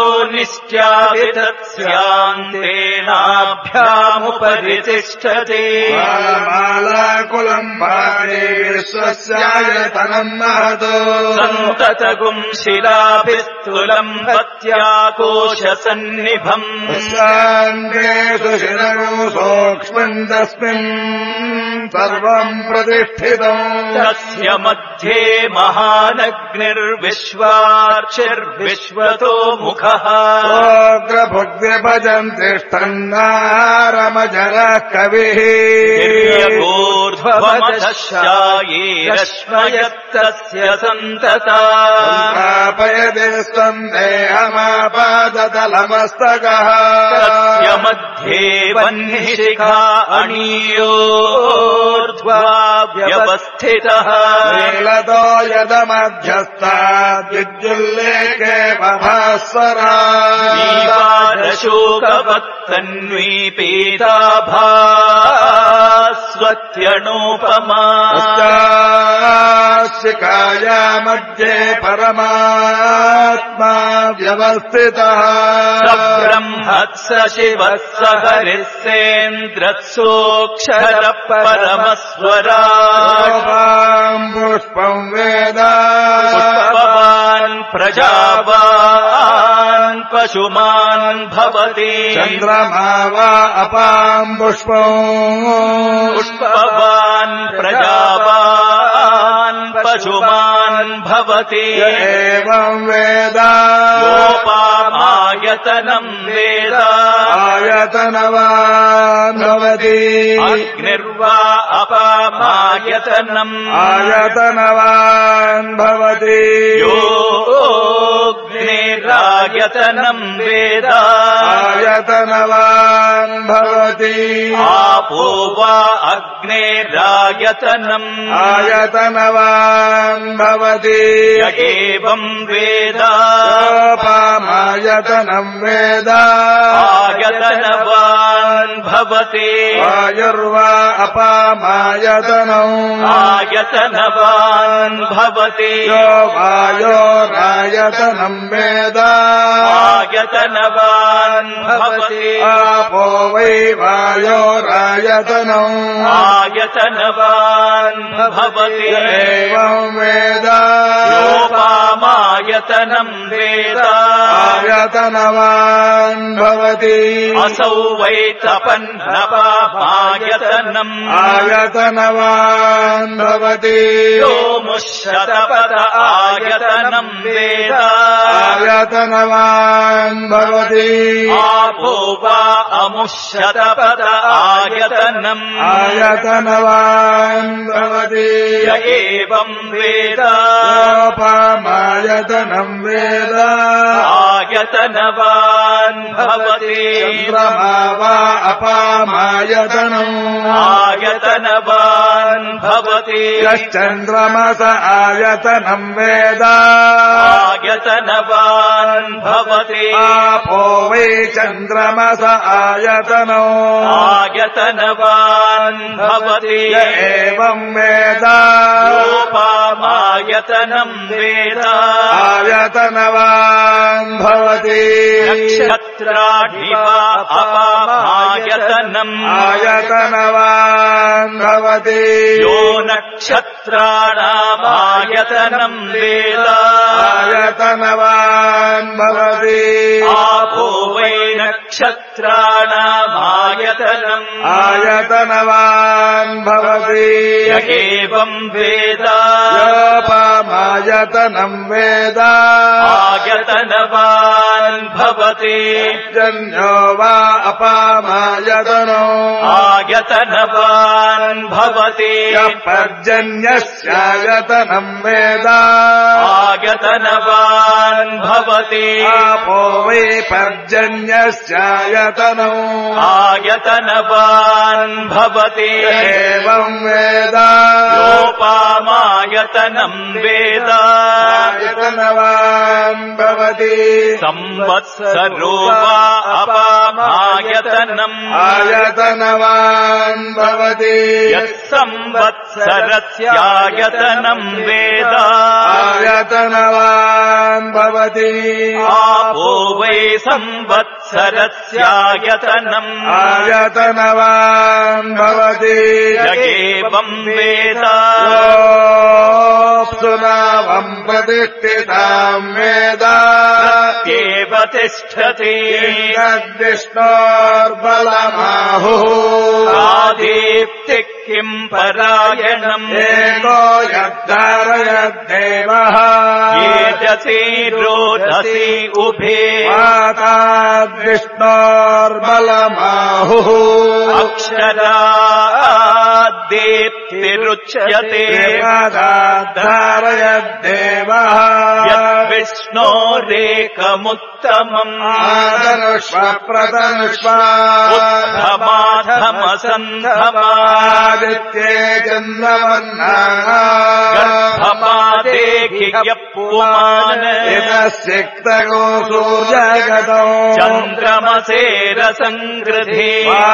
निश्चावितत्स्यान्तेनाभ्यामुपरि तिष्ठति मालाकुलम् पादे विश्वस्यायतनम् महतो सन्ततगुम् शिलाभिस्तुलम् भत्याकोशसन्निभम् शान्तेषु शिरौ सूक्ष्मम् तस्मिन् सर्वम् प्रतिष्ठितम् तस्य मध्ये महानग्निर्विश्वार्चिर्विश्वतो मुखः सोऽग्रभुग्व्यभजम् तिष्ठन्नारमजरः कविः ूर्ध्वमदशाये रश्मयत्तस्य सन्तता प्रापयते स्वम् देहमापादतलमस्तकः तस्य मध्ये वह्निशिखा अणीयोर्ध्वा व्यवस्थितः नीलतो यदमध्यस्ताद्विद्युल्लेखे बभास्वरा दीपादशोकवत्तन्वी पीताभा स्वत्यणोपमा शिखाया मध्ये परमात्मा व्यवस्थितः ब्रह्मत्स शिवः स हरिः सेन्द्रत्सोऽक्षरः परमस्वराट् पुष्पम् वेद पुष्पवान् प्रजावान् पशुमान् भवति चन्द्रमा वा अपाम् पुष्पम् पुष्पवान् प्रजावान् पशुमान् भवति एवम् वेद योपामायतनम् वेद आयतनवान् भवति अग्निर्वा अपामायतनम् आयतनवान् भवति योऽग्निरायतनम् वेद आयतनवान् भवति आपो वा अग्नेरायतनम् आयतनवान् भवति य एवम् वेद योपामायतनम् वेद आयतनवान् भवति वायुर्वा अपामायतनम् आयतनवान् भवति यो वायोरायतनम् वेद आयतनवान् भवति आपो वै वायोरायतनम् आयतनवान् भवति एवम् वेद योपामायतनम् वेद आयतनवान् भवति असौ वै तपन्नपामायतनम् आयतनवान् भवति यो मुष्यतपद आयतनम् वेद आयतनवान् भवति आपो वा अमुष्यतपद आयतनम् आयतनवान् भवति य एवम् वेद योपामायतनम् वेद आयतनवान् भवति चन्द्रमा वा अपामायतनम् आयतनवान् भवति यश्चन्द्रमस आयतनम् वेद आयतनवान् भवति आपो वै चन्द्रमस आयतनम् आयतनवान् भवति य एवम् वेद योपामायतनम् वेद आयतनवान् भवति नक्षत्राणि वा अपामायतनम् आयतनवान् भवति यो नक्षत्राणामायतनम् वेद आयतनवान् भवति आपो वै नक्षत्राणामायतनम् आयतनवान् भवति य एवम् वेद योपामायतनम् वेद आयतनवान् भवति जन्यो वा अपामायतनम् आयतनवान् भवति यः पर्जन्यस्यायतनम् वेद आयतनवान् भवति भवति आपो वै पर्जन्यस्यायतनौ आयतनवान् भवति एवम् वेद योपामायतनम् वेद आयतनवान् भवति संवत्सरो वा अपामायतनम् आयतनवान् भवति यत्संवत्सरस्यायतनम् वेद आयतनवान् भवति आपो वै संवत्सरस्यायतनम् आयतनवान् भवति यगेवम् वेद योऽप्सुनावम् प्रतिष्ठिताम् वेद एव तिष्ठति तद्विष्णोर्बलमाहुः आदीप्ति किम् परायणम् एको यद्धारयद्देवः येजसि रोदसी उभे पाताद्विष्णोर्बलमाहुः अक्षराद्दीप्तिरुच्यते धारयद्देवः यद्विष्णोरेकमुत्तमम् आदनुष्व प्रतनुष्व उत्थमाधमसन्धमा आदित्ये चन्द्रवर्णाः गर्भमादेहि पुमान् यतसिक्तगो सूर्यगतौ चन्द्रमसेरसङ्कृधे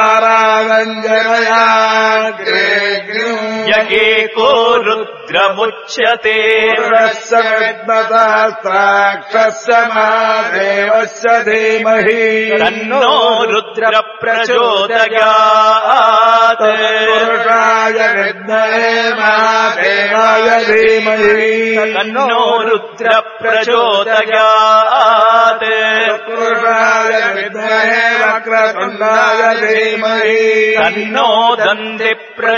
वारागञ्जनयाग्रे यगेको रुद्रमुच्यते पुरुषस्य विद्मसहस्राक्षस्य महादेवस्य धीमहि तन्नो रुद्र प्रचोदयात् पुरुषाय विद्महे महादेवाय धीमहि तन्नो रुद्र प्रचोदयात् पुरुषाय विद्महे वक्रतुण्डाय धीमहि तन्नो दन्ति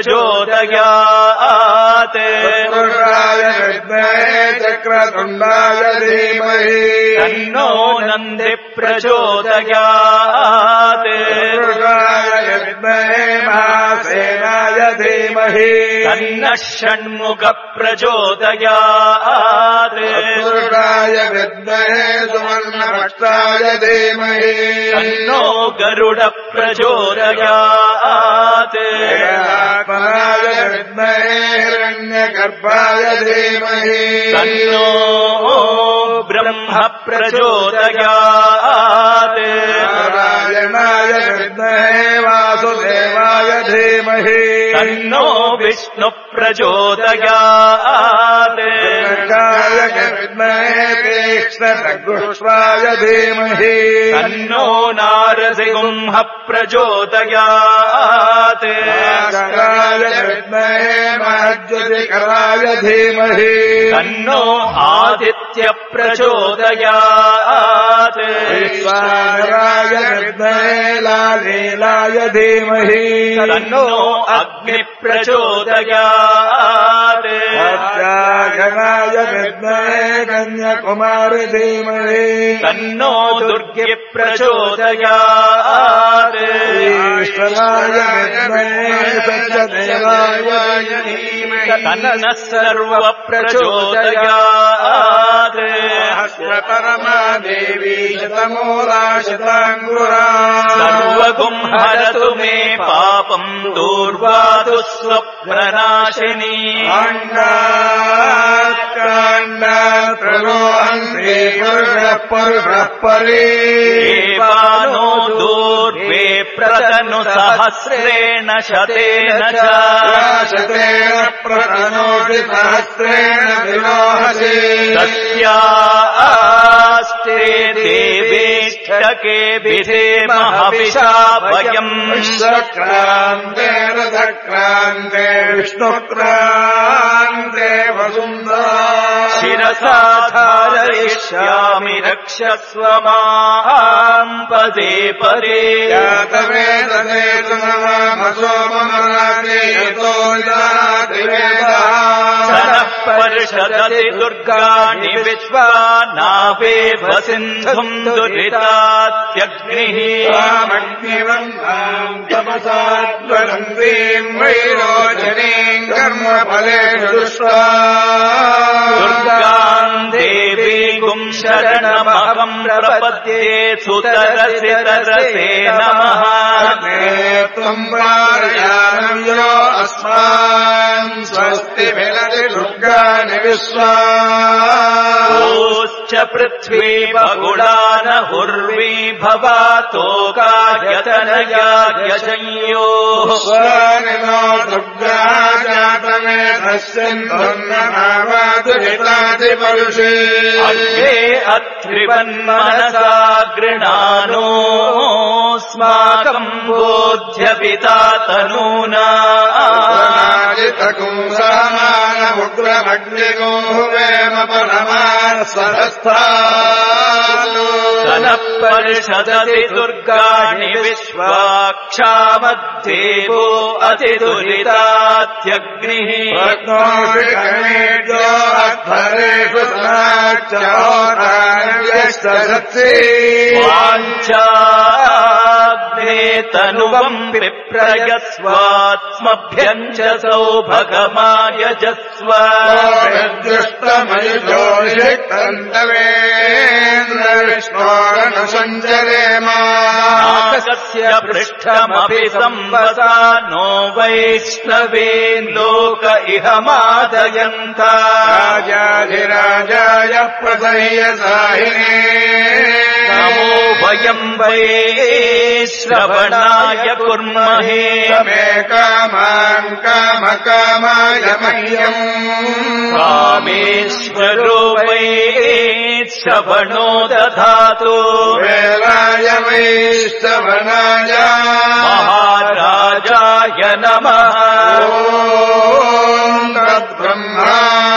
प्रचोदयात् पुरुषाय विद्महे चक्रतुण्डाय धीमहि तन्नो नन्दि प्रचोदयात् पुरुषाय विद्महे महासेनाय धीमहि तन्नः षण्मुख प्रचोदयात् पुरुषाय विद्महे सुवर्णभक्षाय धीमहि तन्नो गरुड प्रचोदयात् आत्मनाय विद्महे हिरण्यगर्भाय धीमहि तन्नो ब्रह्म प्रचोदयात् नारायणाय विद्महे वासुदेवाय धीमहि तन्नो विष्णु प्रचोदयात् गङ्गाय विद्महे तीक्ष्णचक्षुष्वाय धीमहि तन्नो नारसिंह प्रचोदयात् नागाय विद्महे महज्योतिकराय धीमहि तन्नो आदित्य प्रचोदयात् विश्वानराय विद्महे लालीलाय धीमहि तन्नो अग्नि प्रचोदयात् सत्यागनाय विद्महे कन्याकुमारी धीमहि तन्नो दुर्गे प्रचोदयात् ईश्वराय विद्महे सत्यदेवाय धीमहि तन्नः सर्व प्रचोदयात् परमा देवी शतमूला शताङ्कुरा सर्वगुं हरतु मे पापम् दूर्वातु स्वप्रनाशिनी काण्डात् प्रलोहन्ते पुरुषः पुरुषः परे एवानो दूर्वे प्रतनु सहस्रेण शतेन च शतेन प्रतनोति सहस्रेण विलोहसे तस्यास्ते देवेष्टके विधेमहविषा वयम् विश्वक्रान्ते रथक्रान्ते विष्णुक्रान्ते वसुन्धरा शिरसा धारयिष्यामि रक्षस्व माम् पदे पदे यातवेदने सुमसो मम रात्रे यतो जाति वेदः सनः पर्षदति दुर्गाणि विश्वा नावेव सिन्धुम् दुरितात्यग्निः स्वामग्निवन्ताम् तपसात्वरन्तीम् वैरोचनीम् कर्मफलेषु दुष्टा दुर्गाम् ताम् देवीगुम् शरणमहम् प्रपद्ये सुतरसे तरसे नमः त्वम् वारयानम् यो अस्मान् स्वस्ति मिलति दुर्गाणि विश्वा च पृथ्वी बहुलान हुर्वी भवातो गायतनयायजयोः स्वानिनो दुर्गा जातमेधस्यन्धन्नमावादुहितादिपरुषे अग्रे अत्रिवन्मनसा गृणानोऽस्माकम् बोध्यपिता तनूना उग्रमग्निगोहुवेमपरमाः सनः परिषदति दुर्गाणि विश्वाक्षामद्देवो अतिदुरितात्यग्निः वाञ्चाग्ने तनुवम् विप्रयस्वात्मभ्यम् च सौभगमायजस्व विष्णोरणसञ्चरेमाकस्य पृष्ठमपि संवसा नो वैष्णवे लोक इह मादयन्ता राजाधिराजाय प्रसह्य साहिने नमो वयम् वैश्रवणाय कुर्महे मे कामान् कामकामाय मह्यम् कामेश्वरो वैश्रवणो दधातु वेलाय वैश्रवणाय महाराजाय नमः ॐ तद्ब्रह्मा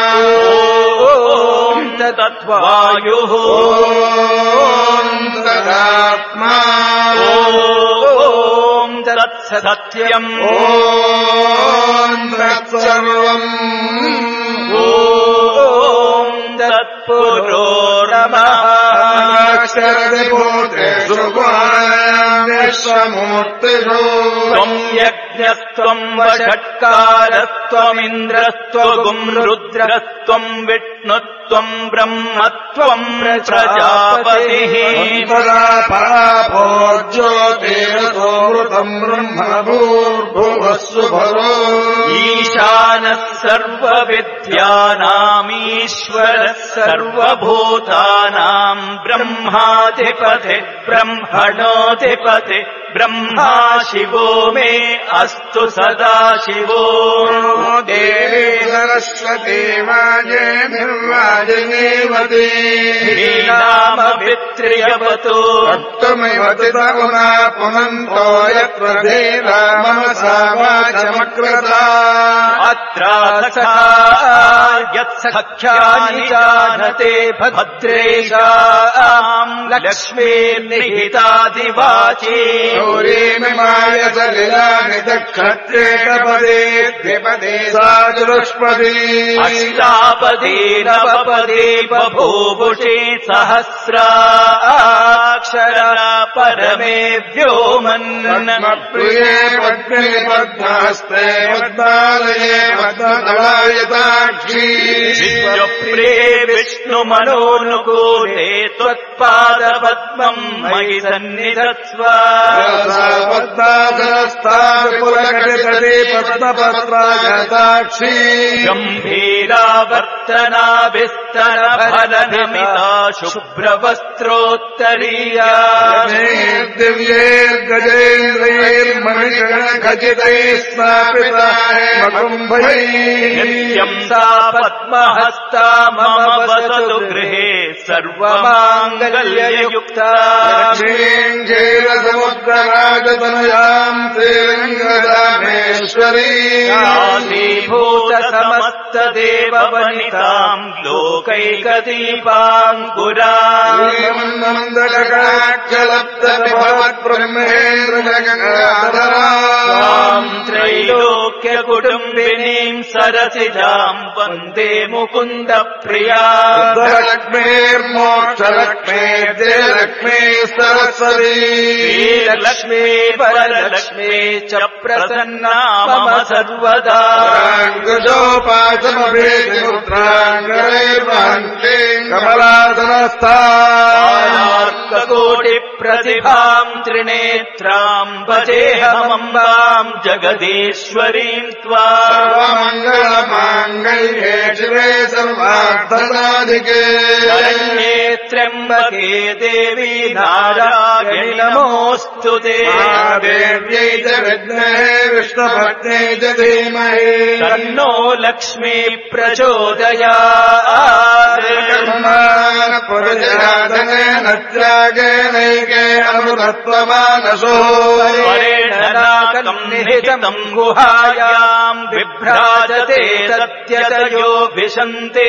ॐ तद्वायुः ॐ तदात्मा ॐ तत्सत्यम् ॐ तत्सर्वम् ॐ तत्पुरो नमः अक्षरविभूतेषु गुणायामेश्वमूर्तिषु त्वम् यज्ञस्त्वम् वषट्कारस्त्वमिन्द्रस्त्वगुम् रुद्रस्त्वम् विष्णुत्वम् ब्रह्मत्वम् प्रजापतिः पापो ज्योतिरसोमृतम् ब्रह्मभूर्भुवस्सु भरो ईशानः सर्वविद्यानामीश्वरः सर्वभूतानाम् ब्रह्माधिपते ब्रह्मणोऽधिपते ब्रह्मा शिवो मे अस्तु सदा शिवो देवी सरस्वती वाजेभिर्वाजिनीवती श्रीनामभित्र्यवतु भक्तमिवति सगुणा पुनन्तो यत्र धीरा मनसा वाचमकृता अत्रासखा यत्सख्यानि जानते भद्रेशाम् लक्ष्मीर्निहितादिवाची गौरीमिमाय सलिलानि दक्षत्रेकपदे द्विपदे सा चतुष्पदी अष्टापदी नवपदी बभूवुषे सहस्राक्षरा परमे व्योमन् प्रिये पद्मिनि पद्महस्ते पद्मालये पद्मदलायताक्षी विश्वप्रिये विष्णुमनोनुकूले त्वत्पादपद्मम् मयि सन्निधत्स्व पद्मासनस्ताविपुलकटितटी पद्मपत्रायताक्षी गम्भीरावर्तनाभिस्तनफलनमिता शुभ्रवस्त्रोत्तरीया दिव्यैर्गजेन्द्रैर्मणिगणखचितैः स्थापिता मकुम्भैः नित्यम् सा पद्महस्ता मम वसतु गृहे सर्वमाङ्गल्ययुक्ता लक्ष्मीम् क्षीरसमुद्रराजतनयाम् श्रीरङ्गरामेश्वरी भूतसमस्तदेववनिताम् लोकैकदीपाङ्कुरा श्रीमन्मन्दकटाक्षलब्धविभवत्ब्रह्मेन्द्र स्वाम् त्रैलोक्यकुटुम्बिनीम् सरसिजाम् वन्दे मुकुन्द प्रिया लक्ष्मीर्मोक्षलक्ष्मी जयलक्ष्मी सरस्वती लक्ष्मी वरलक्ष्मी च प्रसन्ना मम सर्वदा ङ्गजोपासमभेदिमुद्राङ्गैर्वहन्ति कमलासनस्तार्ककोटिप्रतिभाम् त्रिनेत्राम् भजेऽहमम्बाम् जगदीश्वरीम् त्वाम् सर्वमङ्गलमाङ्गल्ये शिवे सर्वार्थसाधिके शरण्ये त्र्यम्बके देवी नारायणि नमोऽस्तु ते देव्यै च विद्महे विष्णुपत्न्यै च धीमहि तन्नो लक्ष्मी प्रचोदयात् पुरुषाधनेन त्यागेनैके अमृतत्वमानसो वरेण नाकम् निहितम् गुहायाम् बिभ्राजते सत्यतयो विशन्ते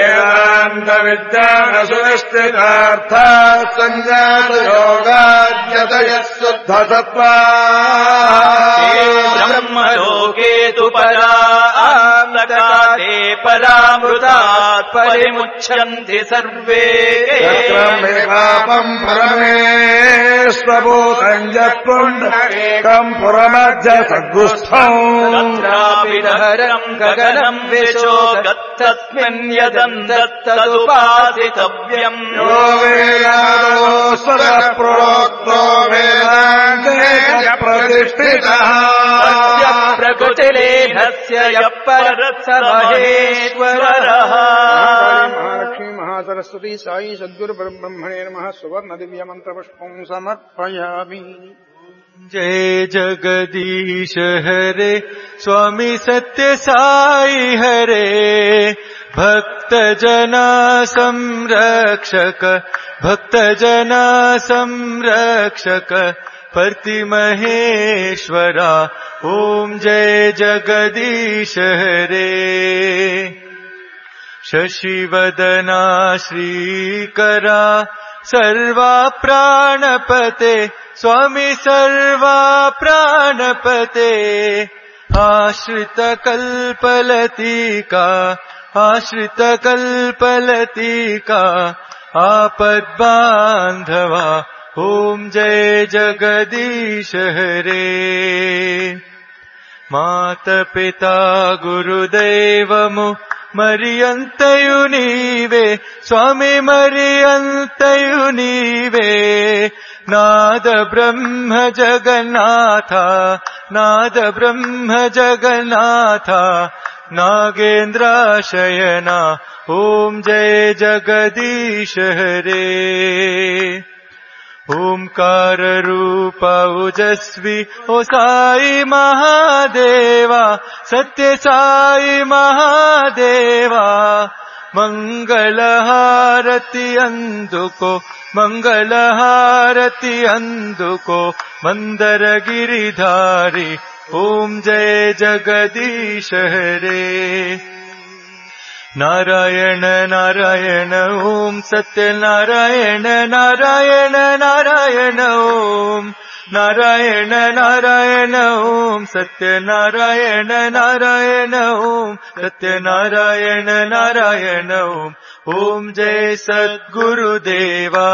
वेदान्तविद्यानसुनिश्चितार्थाः सञ्जातयोगाद्यतयः शुद्धसत्त्वाः ब्रह्मलोके तु परान्तकाले परामृतात् परिमुच्यन्ति सर्वे पापम् परमेश्वभूतम् यत्पुण्डरीकम् पुरमध्य सद्गुस्थम् तत्रापि दहरम् गगनम् विशो गत्तस्मिन् यदन्तस्तदुपासितव्यम् यो वेदादोऽस्वरः प्रोक्तो वेदान्ते प्रतिष्ठितः प्रकृतिलेहस्य यः परः स महेश्वरः महालक्ष्मी महासरस्वती साई सद्गुरु परब्रह्मणे नमः सुवर्ण दिव्य मंत्र पुष्पं समर्पयामि। जय जगदीश हरे स्वामी सत्य साई हरे भक्त जना संरक्षक भक्त जना संरक्षक प्रतिमहेश्वरा ओम जय जगदीश हरे शशिवदना श्रीकरा सर्वा प्राणपते स्वामी सर्वा प्राणपते आश्रित कल्पलतिका आश्रित कल्पलतिका आपद्बान्धवा ओम जय जगदीश हरे मात पिता गुरुदैवमु मरियन्तयु नीवे स्वामी मरियन्तयु नीवे नाद ब्रह्म जगन्नाथ नाद ब्रह्म जगन्नाथ नागेन्द्राशयना ओम जय जगदीश हरे ओंकार रूप ओजस्वी ओ साई महादेवा सत्य साई महादेवा मंगल हारति अंदुको मंगल हारति अंदुको मंदर गिरिधारी ओम जय जगदीश हरे नारायण नारायण ओम सत्य नारायण नारायण नारायण ओम नारायण नारायण ओम सत्य नारायण नारायण ओम सत्य नारायण नारायण ओम ओम जय सद्गुरुदेवा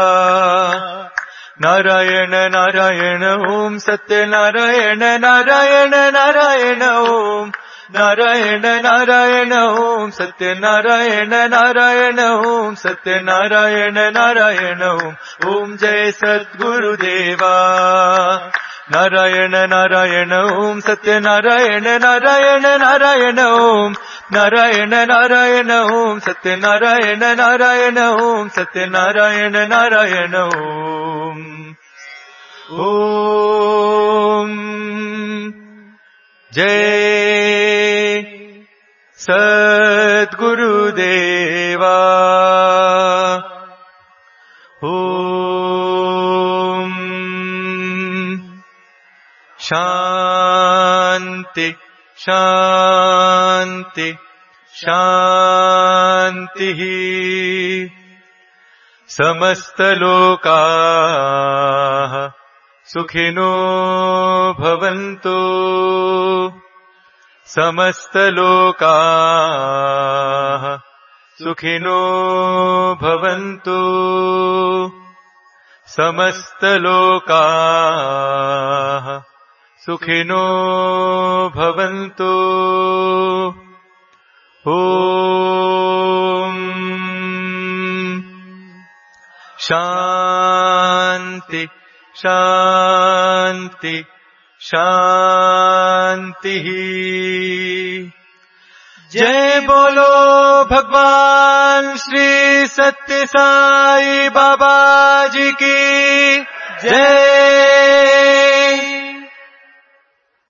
नारायण नारायण ओम सत्य नारायण नारायण नारायण ओम नारायण नारायण ओम सत्य नारायण नारायण ओम सत्य नारायण नारायण ओम ओम जय सद्गुरुदेवा नारायण नारायण ओम सत्य नारायण नारायण नारायण ओम नारायण नारायण ओम सत्य नारायण नारायण ओम सत्य नारायण नारायण ओम ओम जय सद्गुरुदेवा ओम शांति शांति शांति समस्त लोकाः सुखिनो भवन्तु समस्तलोकाः सुखिनो भवन्तु समस्तलोकाः सुखिनो भवन्तु ॐ शान्ति शान्ति शान्तिः। जय बोलो भगवान श्री सत्य साई बाबा जी की जय।